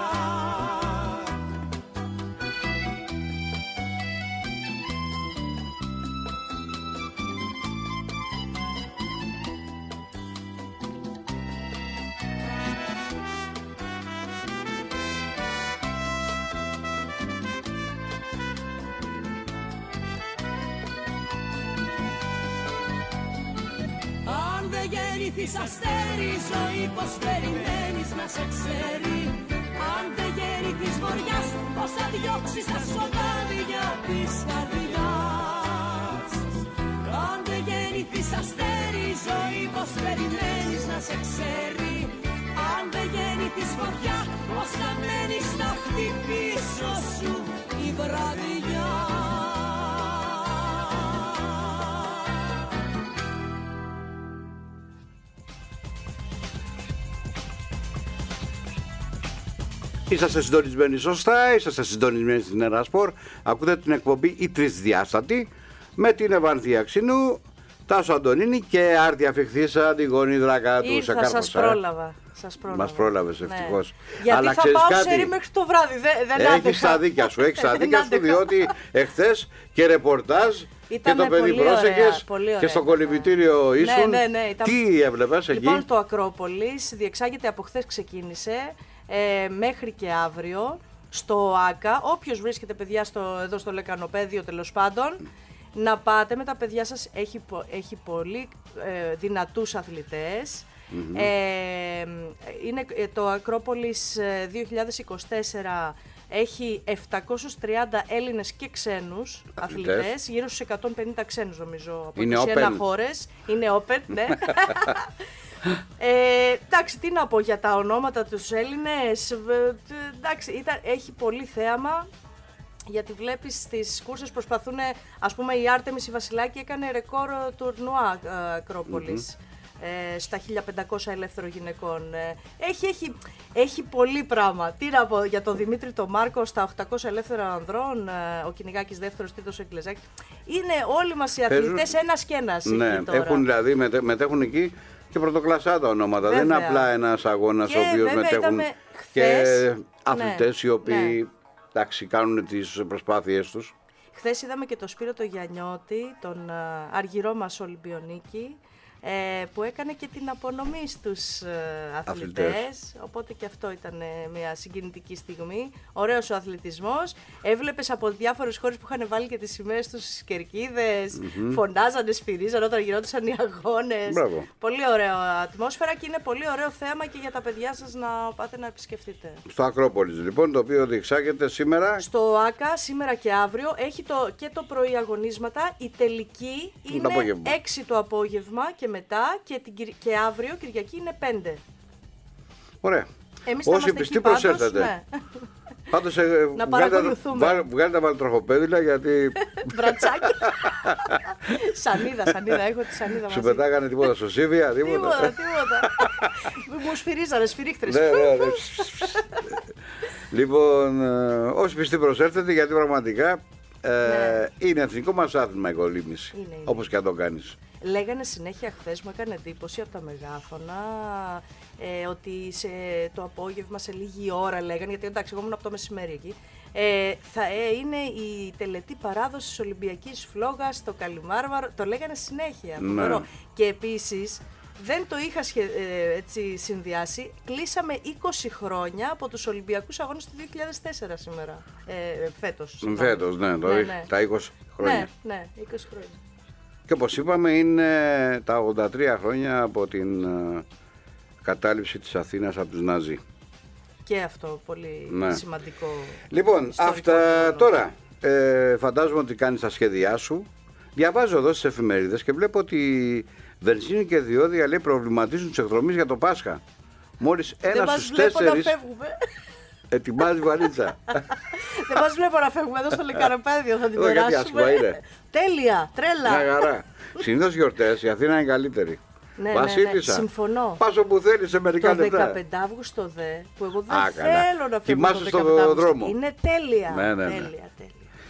Γεννηθείς αστέρι η ζωή πως περιμένεις να σε ξέρει. Αν δεν γεννηθείς βοριάς, πως θα διώξεις τα σκοτάδια της καρδιάς. Αν δεν γεννηθείς αστέρι η ζωή πως περιμένεις να σε ξέρει. Αν δεν γεννηθείς φωτιά, πως θα μένεις να χτυπήσω σου η βραδιά. Είσαστε συντονισμένοι σωστά, είσαστε συντονισμένοι στην Ερασπορ. Ακούτε την εκπομπή «Η Τρισδιάστατη» με την Ευανθία Ξινού, Τάσο Αντωνίνη και άρτια φιχθήσα Αντιγόνη Δρακάτου. Ήρθα, σας πρόλαβα. Σας πρόλαβα. Μας πρόλαβες ευτυχώς. Ναι. Γιατί αλλά θα πάω κάτι, σε ρί μέχρι το βράδυ. Δεν, δεν έχεις τα δίκια σου, έχεις τα δίκια σου, διότι εχθές και ρεπορτάζ ήταν και το παιδί πρόσεχες και στο κολυμπητήριο ναι. ήσουν. Ναι, ναι, ναι, ήταν... Τι έβλεπες εκεί? Λοιπόν, το Ακρόπολης διεξάγεται από χθες ξεκίνησε. Ε, μέχρι και αύριο στο ΆΚΑ, όποιος βρίσκεται παιδιά στο, εδώ στο Λεκανοπέδιο τέλος πάντων, να πάτε με τα παιδιά σας, έχει, έχει πολύ ε, δυνατούς αθλητές. Mm-hmm. ε, είναι, το Ακρόπολης δύο χιλιάδες είκοσι τέσσερα έχει επτακόσιους τριάντα Έλληνες και ξένους αθλητές, αθλητές γύρω στους εκατόν πενήντα ξένους νομίζω από είκοσι ένα χώρες. Είναι open, ναι. Ε, εντάξει, τι να πω για τα ονόματα τους Έλληνες, ε, εντάξει, ήταν, έχει πολύ θέαμα, γιατί βλέπεις στις κούρσες προσπαθούν, ας πούμε η Άρτεμις η Βασιλάκη έκανε ρεκόρ τουρνουά ε, Ακρόπολης. Mm-hmm. Ε, στα χίλια πεντακόσια ελεύθερων γυναικών. Ε, έχει, έχει, έχει πολύ πράγμα. Τι να πω για τον Δημήτρη τον Μάρκο στα οκτακόσια ελεύθερα ανδρών, ε, ο Κυνηγάκης δεύτερος, Τίτος Εγκλεζάκης. Είναι όλοι μας οι αθλητές ένας και ένας. Ναι, έχουν δηλαδή, μετέ, μετέχουν εκεί και πρωτοκλασσά τα ονόματα. Βέβαια. Δεν είναι απλά ένας αγώνας ο οποίος μετέχουν και αθλητές ναι, οι οποίοι ναι. εντάξει, κάνουν τις προσπάθειές τους. Χθες είδαμε και τον Σπύρο τον Γιαννιώτη, τον uh, αργυρό μας Ολυμπιονίκη, Ε, που έκανε και την απονομή στους ε, αθλητές, αθλητές, οπότε και αυτό ήταν ε, μια συγκινητική στιγμή. Ωραίος ο αθλητισμός, έβλεπες από διάφορες χώρες που είχαν βάλει και τις σημαίες τους στις κερκίδες, mm-hmm. φωνάζανε, σφυρίζανε όταν γινόντουσαν οι αγώνες. Μπράβο. Πολύ ωραία ατμόσφαιρα και είναι πολύ ωραίο θέαμα και για τα παιδιά σας να πάτε να επισκεφτείτε. Στο Ακρόπολης λοιπόν, το οποίο διεξάγεται σήμερα. Στο ΆΚΑ σήμερα και αύριο, έχει το, και το πρωί αγωνίσματα, η τελική είναι έξι το απόγευμα και μετά και, την, και αύριο Κυριακή είναι πέντε. Ωραία. Εμείς όσοι πιστοί προσέρθετε. Ναι. Πάντως ε, βγάλετε, βγάλετε τα βαλτροχοπέδιλα γιατί... Μπρατσάκι. Σανίδα, σανίδα, έχω τη σανίδα μαζί. Σου πετάγανε τίποτα στο Σίβια, τίποτα. Τίποτα, τίποτα. Μου σφυρίζανε, σφυρίχτρες. Ναι, ναι, ναι. Λοιπόν, ε, όσοι πιστοί προσέρθετε γιατί πραγματικά ε, ναι. είναι εθνικό μας άθλημα η κολύμβηση. Όπως και αν το κάνεις. Λέγανε συνέχεια χθες, μου έκανε εντύπωση από τα μεγάφωνα ε, ότι σε, το απόγευμα σε λίγη ώρα λέγανε, γιατί εντάξει εγώ ήμουν από το μεσημέρι εκεί, ε, θα ε, είναι η τελετή παράδοση της Ολυμπιακής Φλόγας στο Καλιμάρμαρο, το λέγανε συνέχεια. Ναι. Και επίσης δεν το είχα σχε, ε, έτσι συνδυάσει, κλείσαμε είκοσι χρόνια από τους Ολυμπιακούς Αγώνες του δύο χιλιάδες τέσσερα σήμερα, ε, φέτος. Φέτος, ναι, το ναι, ναι. τα είκοσι χρόνια. Ναι, ναι, είκοσι χρόνια. Και όπως είπαμε είναι τα ογδόντα τρία χρόνια από την uh, κατάληψη της Αθήνας από τους Ναζί. Και αυτό πολύ ναι. σημαντικό. Λοιπόν, αυτά χρόνο. Τώρα ε, φαντάζομαι ότι κάνεις τα σχέδιά σου. Διαβάζω εδώ στις εφημερίδες και βλέπω ότι βενζίνη και διόδια λέει προβληματίζουν τους εκδρομείς για το Πάσχα. Μόλις ένα στους τέσσερις ετοιμάζει βαλίτσα. Δεν μας βλέπω να φεύγουμε εδώ στο Λεκανοπέδιο, θα την περάσουμε. Τέλεια, τρέλα. Μια χαρά. Συνήθως γιορτές η Αθήνα είναι καλύτερη. Ναι, Βασίλισσα, ναι, ναι, συμφωνώ. Πας όπου θέλεις σε μερικά το λεπτά. Το δεκαπέντε Αυγούστου δε, που εγώ δεν Α, θέλω να φεύγω το δεκαπέντε δρόμο. Είναι τέλεια. Ναι, ναι, ναι. τέλεια, τέλεια.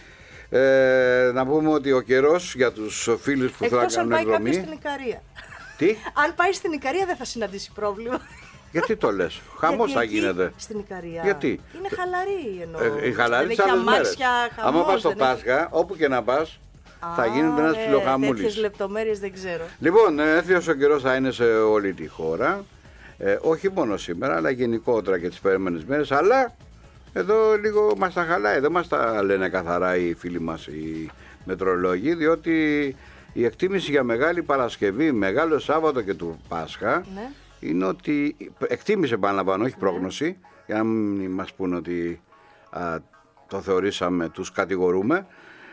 Ε, να πούμε ότι ο καιρός για τους φίλους που θέλουν να κάνουν εκδρομή. Εκτός αν πάει κάποιος εκδρομή. στην Ικαρία. Τι? Αν πάει στην Ικαρία δεν θα συναντήσει πρόβλημα. Γιατί το λες, χαμός θα εκεί, γίνεται. Στην Ικαρία. Γιατί? Είναι χαλαρή εννοώ. Ε, η χαλαρή δεν τις έχει άλλες μέρες. αμάξια, χαμός, Άμα πας στο δεν Πάσχα, έχει... όπου και να πας, θα Α, γίνεται ένας ναι, ψιλοχαμούλης. τέτοιες λεπτομέρειες δεν ξέρω. Λοιπόν, έθιος ο καιρός θα είναι σε όλη τη χώρα. Ε, όχι μόνο σήμερα, αλλά γενικότερα και τις περίμενες μέρες. Αλλά εδώ λίγο μας τα χαλάει. Δεν μας τα λένε καθαρά οι φίλοι μας οι μετρολόγοι, διότι η εκτίμηση για Μεγάλη Παρασκευή, Μεγάλο Σάββατο και του Πάσχα, ναι, είναι ότι. Εκτίμησε, επαναλαμβάνω, όχι πρόγνωση, για να μην μας πούν ότι α, το θεωρήσαμε, τους κατηγορούμε.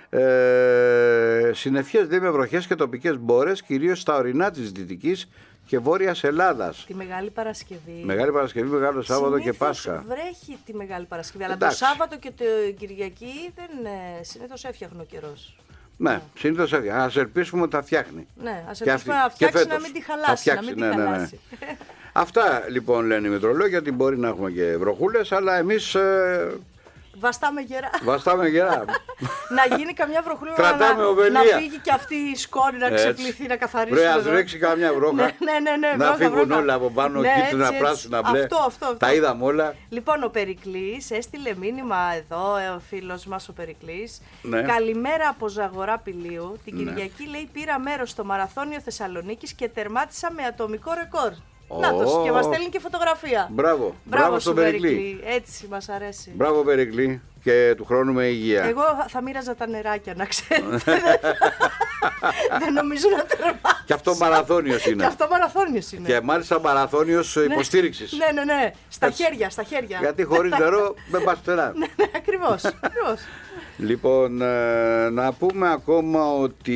Ε, συννεφιές δε με βροχές και τοπικές μπόρες, κυρίως στα ορεινά της Δυτικής και Βόρειας Ελλάδας. Τη Μεγάλη Παρασκευή. Μεγάλη Παρασκευή, Μεγάλο Σάββατο και Πάσχα. Βρέχει τη Μεγάλη Παρασκευή, αλλά Εντάξει. το Σάββατο και την Κυριακή δεν συνήθως έφτιαχνε ο καιρός. Ναι, ναι. συνήθως έφτιαχνε. Ας ελπίσουμε ότι θα φτιάχνει. Ναι, ας ελπίσουμε να φτιάξει, να μην τη χαλάσει. Να μην τη ναι, ναι, ναι. χαλάσει. Αυτά λοιπόν λένε οι μετρολόγοι, γιατί μπορεί να έχουμε και βροχούλες, αλλά εμείς ε, βαστάμε γερά. Βαστάμε γερά. Να γίνει καμιά βροχούλα, Κρατάμε να, να φύγει και αυτή η σκόνη, να ξεπληθεί, να καθαρίσει. Πρέπει να ρίξει καμιά βρόχα. Ναι, ναι, ναι, ναι, να βρόχα, φύγουν βρόχα. όλα από πάνω, ναι, κίτρινα, έτσι, πράσινα, έτσι. μπλε. Αυτό, αυτό, αυτό. Τα είδαμε όλα. Λοιπόν, ο Περικλής έστειλε μήνυμα εδώ, ο φίλος μας ο Περικλής. Ναι. Καλημέρα από Ζαγορά Πηλίου. Την Ναι. Κυριακή, λέει, πήρα μέρος στο Μαραθώνιο Θεσσαλονίκης και τερμάτισα με ατομικό ρεκόρ. Oh. Νάτος, και μας στέλνει και φωτογραφία. Μπράβο, Μπράβο στον σου, Περικλή. Περικλή. Έτσι, μας αρέσει. Μπράβο, Περικλή. Και του χρόνου με υγεία. Εγώ θα μοίραζα τα νεράκια, να ξέρετε. Δεν νομίζω να τερμάτισα. Και αυτό μαραθώνιος είναι. Και αυτό μαραθώνιος είναι. Και μάλιστα μαραθώνιος υποστήριξης. Ναι, ναι, ναι. Στα Έτσι. χέρια, στα χέρια. Γιατί χωρίς νερό δεν πας πουθενά. Ναι, ναι, ακριβώς. ακριβώς. Λοιπόν, ε, να πούμε ακόμα ότι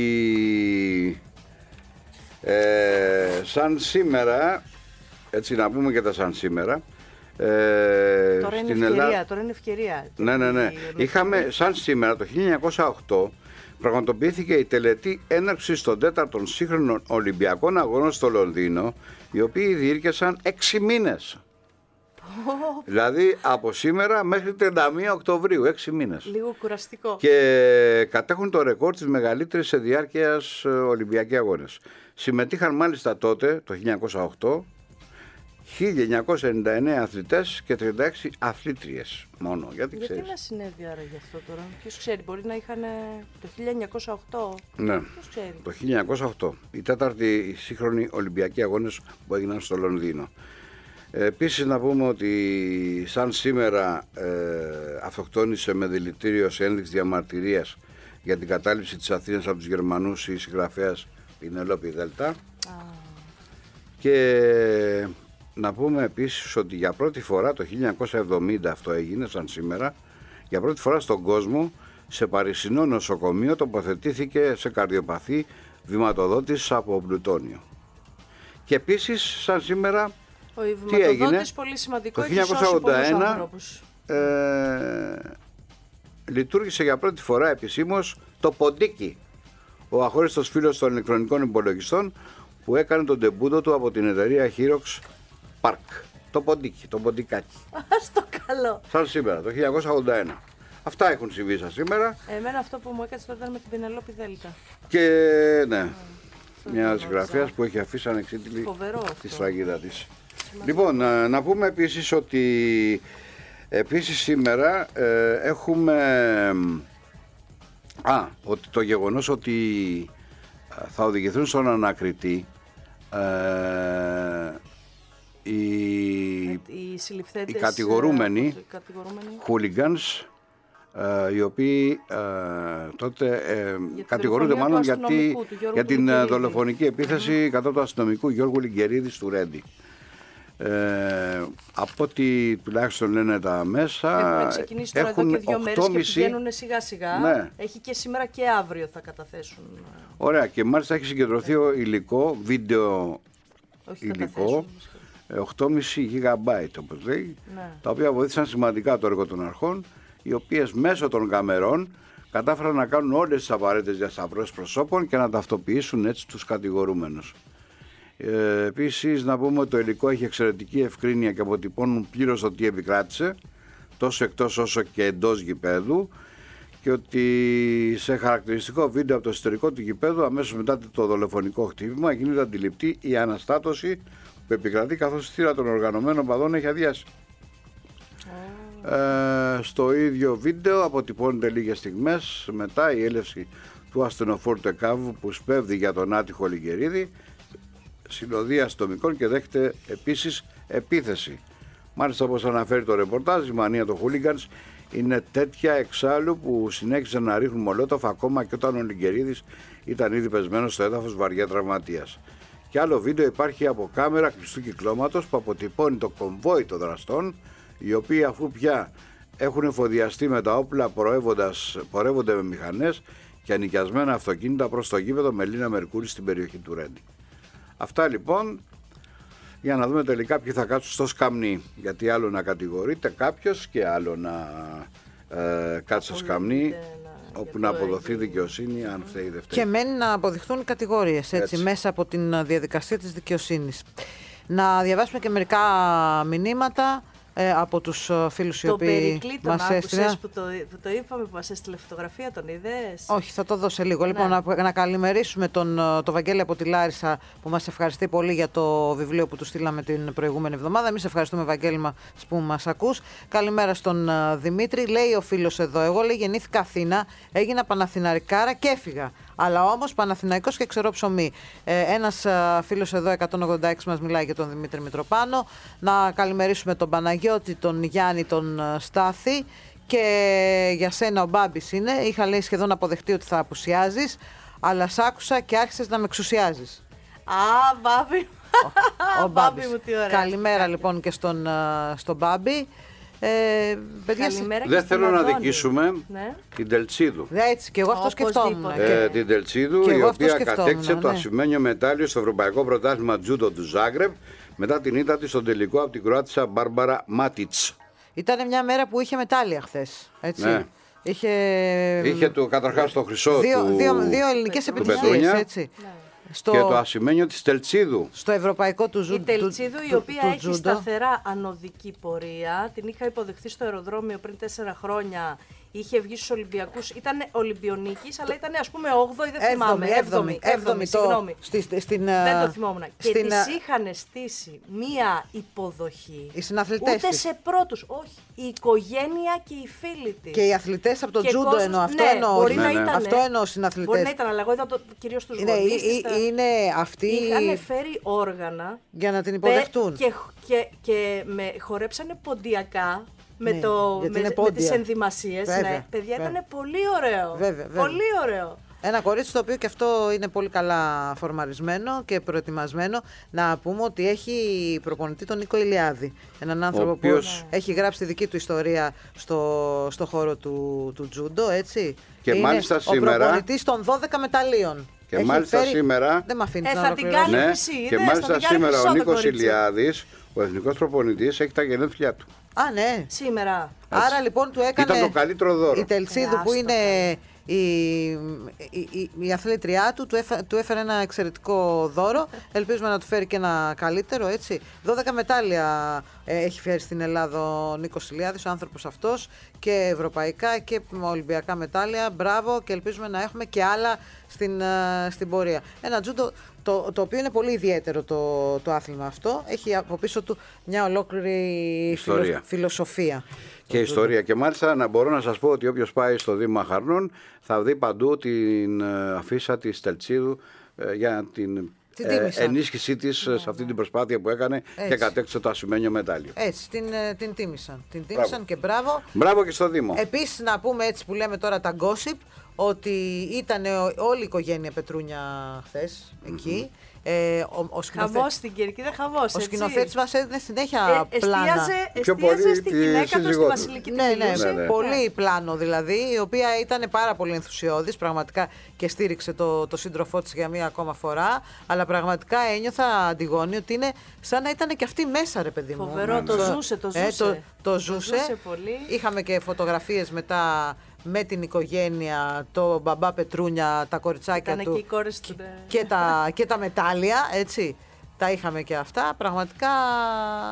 ε, σαν σήμερα, έτσι να πούμε και τα σαν σήμερα, ε, Τώρα είναι στην ευκαιρία, Ελλάδα... τώρα είναι ευκαιρία. Ναι, ναι, ναι. Είχαμε σαν σήμερα το χίλια εννιακόσια οκτώ πραγματοποιήθηκε η τελετή έναρξης των τέταρτων σύγχρονων Ολυμπιακών Αγώνων στο Λονδίνο, οι οποίοι διήρκεσαν έξι μήνες. Δηλαδή από σήμερα μέχρι τριάντα μία Οκτωβρίου, έξι μήνες. Λίγο κουραστικό. Και κατέχουν το ρεκόρ της μεγαλύτερης σε διάρκειας Ολυμπιακοί Αγώνες. Συμμετείχαν μάλιστα τότε, το χίλια εννιακόσια οκτώ, χίλια εννιακόσια ενενήντα εννέα αθλητές και τριάντα έξι αθλήτριες μόνο. Γιατί, Γιατί ξέρεις. να συνέβη άρα γι' αυτό τώρα. Ποιος ξέρει, μπορεί να είχαν το χίλια εννιακόσια οκτώ. Ναι, Ποιος ξέρει. το χίλια εννιακόσια οκτώ. Η τέταρτη σύγχρονη Ολυμπιακοί Αγώνες που έγιναν στο Λονδίνο. Επίσης να πούμε ότι σαν σήμερα ε, αυτοκτόνησε με δηλητήριο σε ένδειξη διαμαρτυρίας για την κατάληψη της Αθήνας από τους Γερμανούς η συγγραφέας Πινελόπη Δέλτα. Ah. Και να πούμε επίσης ότι για πρώτη φορά το χίλια εννιακόσια εβδομήντα αυτό έγινε σαν σήμερα, για πρώτη φορά στον κόσμο σε παρισινό νοσοκομείο τοποθετήθηκε σε καρδιοπαθή βηματοδότης από πλουτόνιο. Και επίσης σαν σήμερα ο βηματοδότης πολύ σημαντικό, το χίλια εννιακόσια ογδόντα ένα ε, λειτουργήσε για πρώτη φορά επισήμως το ποντίκι, ο αχώριστος φίλος των ηλεκτρονικών υπολογιστών που έκανε τον ντεμπούτο του από την εταιρεία Xerox Park. Το ποντίκι, το ποντικάκι. Στο καλό. Σαν σήμερα, το χίλια εννιακόσια ογδόντα ένα. Αυτά έχουν συμβεί σαν σήμερα. Εμένα αυτό που μου έκατσε τώρα ήταν με την Πινελόπη Δέλτα. Και ναι, mm. μια συγγραφέας που έχει αφήσει ανεξίτηλη τη σφραγίδα της. Λοιπόν, να, να πούμε επίσης ότι επίσης σήμερα ε, έχουμε α, ότι το γεγονός ότι θα οδηγηθούν στον ανακριτή ε, οι, οι, οι κατηγορούμενοι hooligans, ε, οι οποίοι ε, τότε ε, κατηγορούνται μάλλον γιατί, για την δολοφονική επίθεση mm. κατά του αστυνομικού Γιώργου Λιγκερίδη του Ρέντι. Ε, από ό,τι τουλάχιστον λένε τα μέσα, έχουν ξεκινήσει τώρα έχουν εδώ και δύο μέρες και πηγαίνουν σιγά σιγά. Ναι. Έχει και σήμερα και αύριο θα καταθέσουν. Ωραία, και μάλιστα έχει συγκεντρωθεί υλικό, βίντεο όχι υλικό, οκτώ κόμμα πέντε γιγαμπάιτ όπως λέει, ναι. τα οποία βοήθησαν σημαντικά το έργο των αρχών, οι οποίες μέσω των καμερών κατάφεραν να κάνουν όλες τις απαραίτητες διασταυρώσεις προσώπων και να ταυτοποιήσουν έτσι τους κατηγορούμενους. Ε, επίσης να πούμε ότι το υλικό έχει εξαιρετική ευκρίνεια και αποτυπώνουν πλήρως το τι επικράτησε τόσο εκτός όσο και εντός γηπέδου και ότι σε χαρακτηριστικό βίντεο από το εσωτερικό του γηπέδου, αμέσως μετά το δολοφονικό χτύπημα, γίνεται αντιληπτή η αναστάτωση που επικρατεί, καθώς η θύρα των οργανωμένων παδών έχει αδειάσει. Oh. Ε, στο ίδιο βίντεο αποτυπώνεται λίγες στιγμές μετά η έλευση του ασθενοφόρου του ΕΚΑΒ που σπέβδει για τον άτυχο Λιγκερίδη, συνοδεία αστυνομικών, και δέχεται επίσης επίθεση. Μάλιστα, όπως αναφέρει το ρεπορτάζ, η μανία των χούλιγκανς είναι τέτοια εξάλλου που συνέχισαν να ρίχνουν μολότοφ ακόμα και όταν ο Λιγκερίδης ήταν ήδη πεσμένος στο έδαφος βαριά τραυματίας. Και άλλο βίντεο υπάρχει από κάμερα κλειστού κυκλώματος που αποτυπώνει το κομβόι των δραστών, οι οποίοι αφού πια έχουν εφοδιαστεί με τα όπλα πορεύονται με μηχανές και ανοικιασμένα αυτοκίνητα προς το γήπεδο Μελίνα Μερκούρη στην περιοχή του Ρέντι. Αυτά λοιπόν, για να δούμε τελικά ποιοι θα κάτσουν στο σκαμνί. Γιατί άλλο να κατηγορείται κάποιος και άλλο να ε, κάτσει στο σκαμνί, όπου να αποδοθεί δικαιοσύνη, αν φταίει δεν φταίει. Και μένει να αποδειχθούν οι κατηγορίες, έτσι, έτσι, μέσα από την διαδικασία της δικαιοσύνης. Να διαβάσουμε και μερικά μηνύματα ε, από τους φίλους οι οποίοι Περικλή τον μας έστειλαν. Που το, που το είπαμε, που μας έστειλε φωτογραφία, τον είδες? Όχι, θα το δώσω λίγο. Ναι. Λοιπόν, να, να καλημερίσουμε τον το Βαγγέλη από τη Λάρισα, που μας ευχαριστεί πολύ για το βιβλίο που του στείλαμε την προηγούμενη εβδομάδα. Εμείς ευχαριστούμε, Βαγγέλη, μας, που μας ακούς. Καλημέρα στον uh, Δημήτρη. Λέει ο φίλος εδώ: εγώ, λέει, γεννήθηκα Αθήνα, έγινα Παναθηναϊκάρα και έφυγα. Αλλά όμως Παναθηναϊκός και ξερό ψωμί. Ε, ένας uh, φίλος εδώ, εκατόν ογδόντα έξι, μας μιλάει για τον Δημήτρη Μητροπάνο. Να καλημερίσουμε τον Παναγιώτη, τον Γιάννη, τον uh, Στάθη. Και για σένα ο Μπάμπης είναι. Είχα, λέει, σχεδόν αποδεχτεί ότι θα απουσιάζεις, αλλά σ' άκουσα και άρχισες να με εξουσιάζεις. Α, Μπάμπη. Ο, ο Μπάμπης. Μπάμπη μου, τι ωραία. Καλημέρα λοιπόν και στον, uh, στον Μπάμπη. Ε, παιδιά, δεν θέλω να δικήσουμε ναι. την Τελτσίδου. Έτσι, και εγώ αυτό σκεφτόμουν. Ε, την Τελτσίδου, και η οποία κατέκτησε ναι. το ασημένιο μετάλλιο στο Ευρωπαϊκό Πρωτάθλημα Τζούντο του Ζάγκρεπ μετά την ήττα της στον τελικό από την Κροάτισσα Μπάρμπαρα Μάτιτς. Ήταν μια μέρα που είχε μετάλλια χθες. Έτσι. Ναι. Είχε, είχε το, καταρχάς το χρυσό δύο, του, δύο, δύο ελληνικές επιτυχίες. Έτσι. Ναι. Στο, και το ασημένιο της Τελτσίδου. Στο ευρωπαϊκό του Ζούντο. Η Τελτσίδου, η οποία του, έχει του σταθερά ανωδική πορεία. Την είχα υποδεχθεί στο αεροδρόμιο πριν τέσσερα χρόνια. Είχε βγει στους Ολυμπιακούς. Ήταν Ολυμπιονίκης, αλλά ήταν, ας πούμε, όγδοη, δεν θυμάμαι. έβδομη, έβδομη, συγγνώμη. Στη, στην, δεν το θυμόμουν. Στην, και της είχαν στήσει μία υποδοχή. Οι συναθλητές ούτε της. σε πρώτους, όχι. Η οικογένεια και οι φίλοι της. Και οι αθλητές από το και τζούντο κόσμος, εννοώ. Αυτό ναι, εννοώ. Μπορεί ναι, να ναι. ήταν, αυτό εννοώ συναθλητές. Μπορεί να ήταν, αλλά εγώ είδα το, κυρίως τους είναι, γονείς. Είναι, είναι αυτοί. Είχαν φέρει όργανα. Για να την υποδεχτούν. Και, και, και με χορέψανε ποντιακά. Με, ναι, το, με, με τις ενδυμασίες. Βέβαια, ναι, παιδιά, βέβαια. ήταν πολύ ωραίο. Βέβαια, βέβαια. Πολύ ωραίο. Ένα κορίτσι το οποίο και αυτό είναι πολύ καλά φορμαρισμένο και προετοιμασμένο. Να πούμε ότι έχει προπονητή τον Νίκο Ηλιάδη. Έναν άνθρωπο οποίος... που έχει γράψει τη δική του ιστορία στο, στο χώρο του, του τζούντο, έτσι. Και είναι μάλιστα σήμερα... ο προπονητής των δώδεκα μεταλλίων. Και έχει μάλιστα φέρει... σήμερα... Δεν μ' αφήνεις ε, να θα την κάνει ναι, χρυσή, και μάλιστα σήμερα ο Νίκος Ηλιάδης, ο εθνικός προπονητής, έχει τα γενέθλιά του. Α, ναι. Σήμερα. Άρα έτσι. Λοιπόν του έκανε. Ήταν το καλύτερο δώρο. Η Τελτσίδου ε, που είναι η, η, η, η αθλήτριά του, του, έφε, του έφερε ένα εξαιρετικό δώρο. Ελπίζουμε να του φέρει και ένα καλύτερο, έτσι. δώδεκα μετάλλια ε, έχει φέρει στην Ελλάδα ο Νίκος Ηλιάδης, ο άνθρωπος αυτός, και ευρωπαϊκά και ολυμπιακά μετάλλια. Μπράβο, και ελπίζουμε να έχουμε και άλλα στην, uh, στην πορεία. Ένα τζούντο το, το οποίο είναι πολύ ιδιαίτερο το, το άθλημα αυτό. Έχει από πίσω του μια ολόκληρη φιλο, φιλοσοφία. Και ιστορία. Και μάλιστα να μπορώ να σας πω ότι όποιος πάει στο Δήμο Αχαρνών θα δει παντού την αφίσα της Τελτσίδου για την ε, ενίσχυσή της ναι, σε αυτή την προσπάθεια που έκανε έτσι. Και κατέκτησε το ασημένιο μετάλλιο. Έτσι, την, την τίμησαν. Την τίμησαν μπράβο. Και μπράβο. Μπράβο και στο Δήμο. Επίσης να πούμε έτσι που λέμε τώρα τα gossip, ότι ήταν όλη η οικογένεια Πετρούνια χθες mm-hmm. εκεί. Ε, ο, ο χαμός στην Κερκίδα, χαμός. Ο σκηνοθέτης μας έδινε συνέχεια ε, πλάνα. Εστίαζε, εστίαζε στη γυναίκα του, στη Βασιλική ναι, του ναι, ναι, ναι. Πολύ πλάνο δηλαδή, η οποία ήταν πάρα πολύ ενθουσιώδης πραγματικά και στήριξε το, το σύντροφό της για μία ακόμα φορά. Αλλά πραγματικά ένιωθα, Αντιγόνη, ότι είναι σαν να ήταν και αυτή μέσα, ρε παιδί μου. Φοβερό, το ζούσε, το ζούσε. Ε, το, το ζούσε. Το ζούσε πολύ. Είχαμε και φωτογραφίες μετά με την οικογένεια, το μπαμπά Πετρούνια, τα κοριτσάκια ήταν του και, οι κόρες του, ναι. και, τα, και τα μετάλλια, έτσι. Τα είχαμε και αυτά. Πραγματικά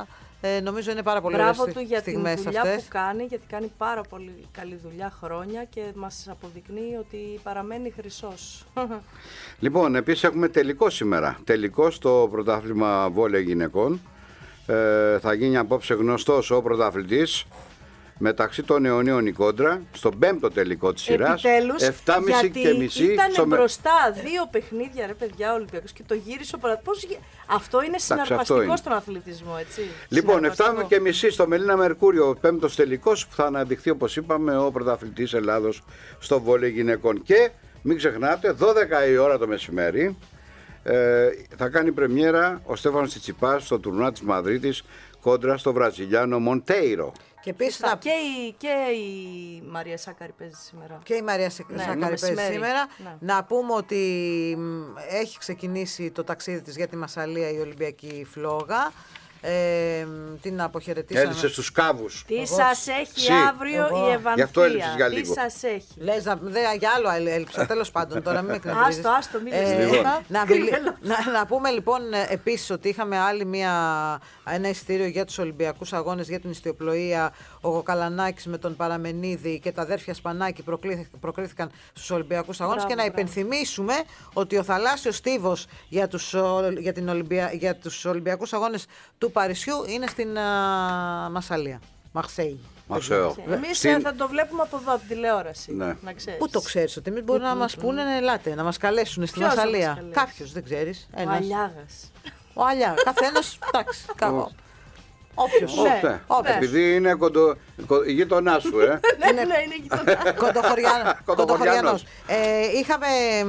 Ε, νομίζω είναι πάρα πολύ Μπράβο ωραίες του για την δουλειά αυτές. που κάνει, γιατί κάνει πάρα πολύ καλή δουλειά χρόνια και μας αποδεικνύει ότι παραμένει χρυσός. Λοιπόν, επίσης έχουμε τελικό σήμερα. Τελικό στο πρωτάθλημα βόλεϊ γυναικών. Ε, θα γίνει απόψε γνωστός ο πρωταθλητής μεταξύ των αιωνίων η κόντρα, στον πέμπτο τελικό της σειράς. Επιτέλους, επτά και μισή γιατί και μισή ήταν στο... μπροστά δύο παιχνίδια, ρε παιδιά, ο Ολυμπιακός και το γύρισε ο Πώς... Αυτό είναι συναρπαστικό είναι. Στον αθλητισμό, έτσι. Λοιπόν, επτά και μισή στο Μελίνα Μερκούριο, ο πέμπτος τελικός που θα αναδειχθεί, όπως είπαμε, ο πρωταθλητής Ελλάδος στο βόλεϊ γυναικών. Και μην ξεχνάτε, δώδεκα η ώρα το μεσημέρι, ε, θα κάνει πρεμιέρα ο Στέφανος Τσιτσιπάς στο τουρνουά της Μαδρίτης κόντρα στο Βραζιλιάνο Μοντέιρο. Και, επίσης, να... και, η, και η Μαρία Σάκαρη παίζει σήμερα. Και η Μαρία ναι, Σάκαρη ναι, παίζει σήμερα. Ναι. Να πούμε ότι έχει ξεκινήσει το ταξίδι της για τη Μασσαλία η Ολυμπιακή φλόγα. Ε, την αποχαιρετήσαμε. Έλυσε στους κάβους. Τι σας έχει Συ. αύριο Εγώ. η Ευανθία. Γι' αυτό έλειψες για λίγο. Τι σας έχει. Λες, δε, για άλλο έλειψα. Τέλος πάντων, τώρα μην με εκνευρίζεις. Άστο, άστο, μην ε, λοιπόν. να, να, να πούμε λοιπόν επίσης ότι είχαμε άλλη μια, ένα εισιτήριο για τους Ολυμπιακούς Αγώνες για την ιστιοπλοεία. Ο Γοκαλανάκης με τον Παραμενίδη και τα αδέρφια Σπανάκη προκρίθηκαν στους Ολυμπιακούς Αγώνες. Μπράβο, και να μπράβο. υπενθυμίσουμε ότι ο θαλάσσιος στίβος για τους, για την Ολυμπια, για τους Ολυμπιακούς Αγώνες του Παρισιού είναι στην uh, Μασσαλία. Μαρσέη. Εμείς στην... θα το βλέπουμε από εδώ, από τη τηλεόραση. Ναι. Να ξέρεις. Πού το ξέρεις, ότι εμείς μπορούν να μας πούνε, ελάτε, να μας καλέσουν στη Μασσαλία. Κάποιος, δεν ξέρεις. Ο Αλιάγας. Ο Αλιάγας. Καθένας, εντάξει, κάπου. Όποιος. Ναι, ναι. Όποιος. Επειδή είναι κοντο... γείτονά σου, ε. ναι, ναι, είναι γείτονά. Κοντοχωριανός. ε, είχαμε,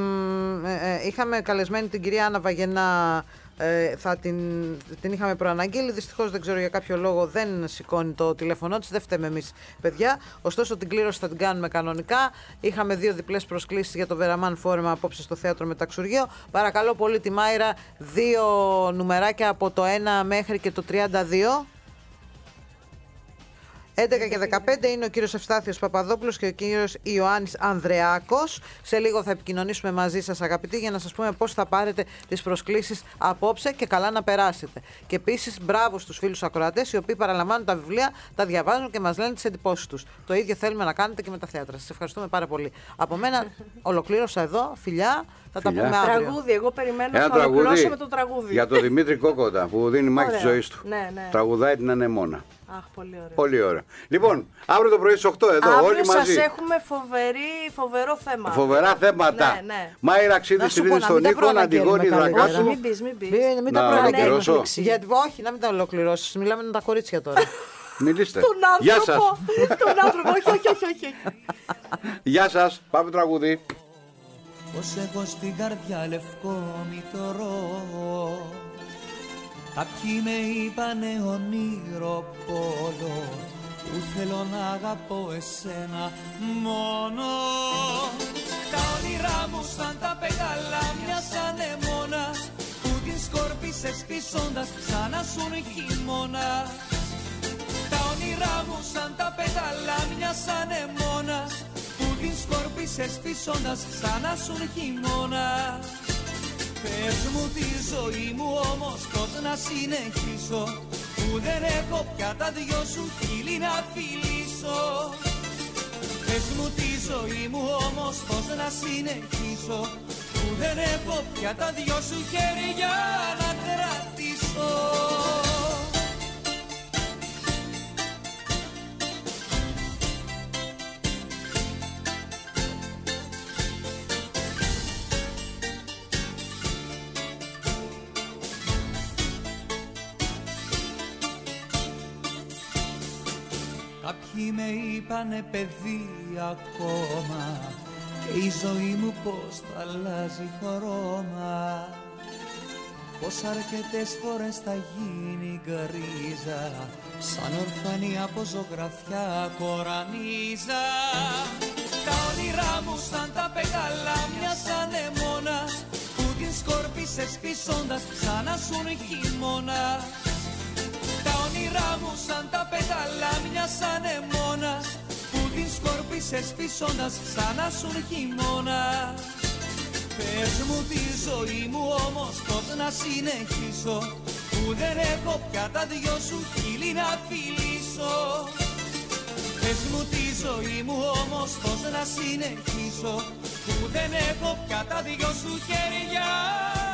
ε, είχαμε καλεσμένη την κυρία Άννα Βαγενά. Ε, θα την, την είχαμε προαναγγείλει. Δυστυχώς δεν ξέρω για κάποιο λόγο δεν σηκώνει το τηλέφωνό της. Δεν φταίμε εμείς, παιδιά. Ωστόσο την κλήρωση θα την κάνουμε κανονικά. Είχαμε δύο διπλές προσκλήσεις για το Βεραμάν Φόρεμα απόψε στο Θέατρο Μεταξουργείο. Παρακαλώ πολύ τη Μάιρα, δύο νουμεράκια από το ένα μέχρι και το τριάντα δύο. έντεκα και δεκαπέντε είναι ο κύριος Ευστάθιος Παπαδόπουλος και ο κύριος Ιωάννης Ανδρεάκος. Σε λίγο θα επικοινωνήσουμε μαζί σας, αγαπητοί, για να σας πούμε πώς θα πάρετε τις προσκλήσεις απόψε και καλά να περάσετε. Και επίσης, μπράβο στους φίλους ακροατές, οι οποίοι παραλαμβάνουν τα βιβλία, τα διαβάζουν και μας λένε τις εντυπώσεις τους. Το ίδιο θέλουμε να κάνετε και με τα θέατρα. Σας ευχαριστούμε πάρα πολύ. Από μένα, ολοκλήρωσα εδώ. Φιλιά. Θα τα πούμε αύριο. Τραγούδι, εγώ περιμένω να ολοκληρώσω με το τραγούδι. Για τον Δημήτρη Κόκοτα που δίνει μάχη τη ζωή του. Ναι, ναι. Τραγουδάει την Ανεμόνα. Αχ, πολύ ωραία. Πολύ ωραία. Λοιπόν, αύριο το πρωί στις οκτώ εδώ, αύριο όλοι μαζί. Σας έχουμε φοβερή, φοβερό θέμα. Φοβερά θέματα. Ναι, ναι. Μάιρα Ξίδη, Σιρήνη στον Νίκο, Αντιγόνη Δρακάσου. Μην πεις, μην πεις. Μην, μην να τα ολοκληρώσω. Γιατί, όχι, να μην τα ολοκληρώσεις. Μιλάμε με τα κορίτσια τώρα. Μιλήστε. Τον άνθρωπο. Γεια σας. Τον άνθρωπο, όχι, όχι, όχι, όχι. Γεια σας. Πάμε τραγούδι. Πως έχω στην καρδιά λευκό μητρό. Κάποιοι με είπανε ονειροπόλο, που θέλω να αγαπώ εσένα μόνο. Τα όνειρά μου σαν τα πεγάλα μιας ανεμόνας, που την σκόρπισες φυσώντας σαν να σουν χειμώνας. Τα όνειρά μου σαν τα πεγάλα μιας ανεμόνας, που την σκόρπισες φυσώντας σαν να σουν χειμώνας. Πες μου τη ζωή μου όμως πώς να συνεχίσω, που δεν έχω πια τα δυο σου χείλη να φιλήσω. Πες μου τη ζωή μου όμως πώς να συνεχίσω, που δεν έχω πια τα δυο σου χέρια να κρατήσω. Κάποιοι με είπανε παιδί ακόμα, και η ζωή μου πως θα αλλάζει χρώμα. Πως αρκετές φορές θα γίνει γκρίζα, σαν ορφανή από ζωγραφιά κορανίζα. Τα όνειρά μου σαν τα πεγάλα μιας ανεμόνας, που την σκόρπισες φυσώντας σαν να σουν χειμώνας. Τα όνειρά μου σαν τα πετάλα μιας ανεμόνας, που την σκόρπισες φυσώντας σαν να σουν χειμώνας. Πες μου τη ζωή μου όμως πώς να συνεχίσω, που που δεν έχω πια τα δυο σου χείλη να φιλήσω. Πες μου τη ζωή μου όμως πώς να συνεχίσω, που δεν έχω πια τα δυο σου χέρια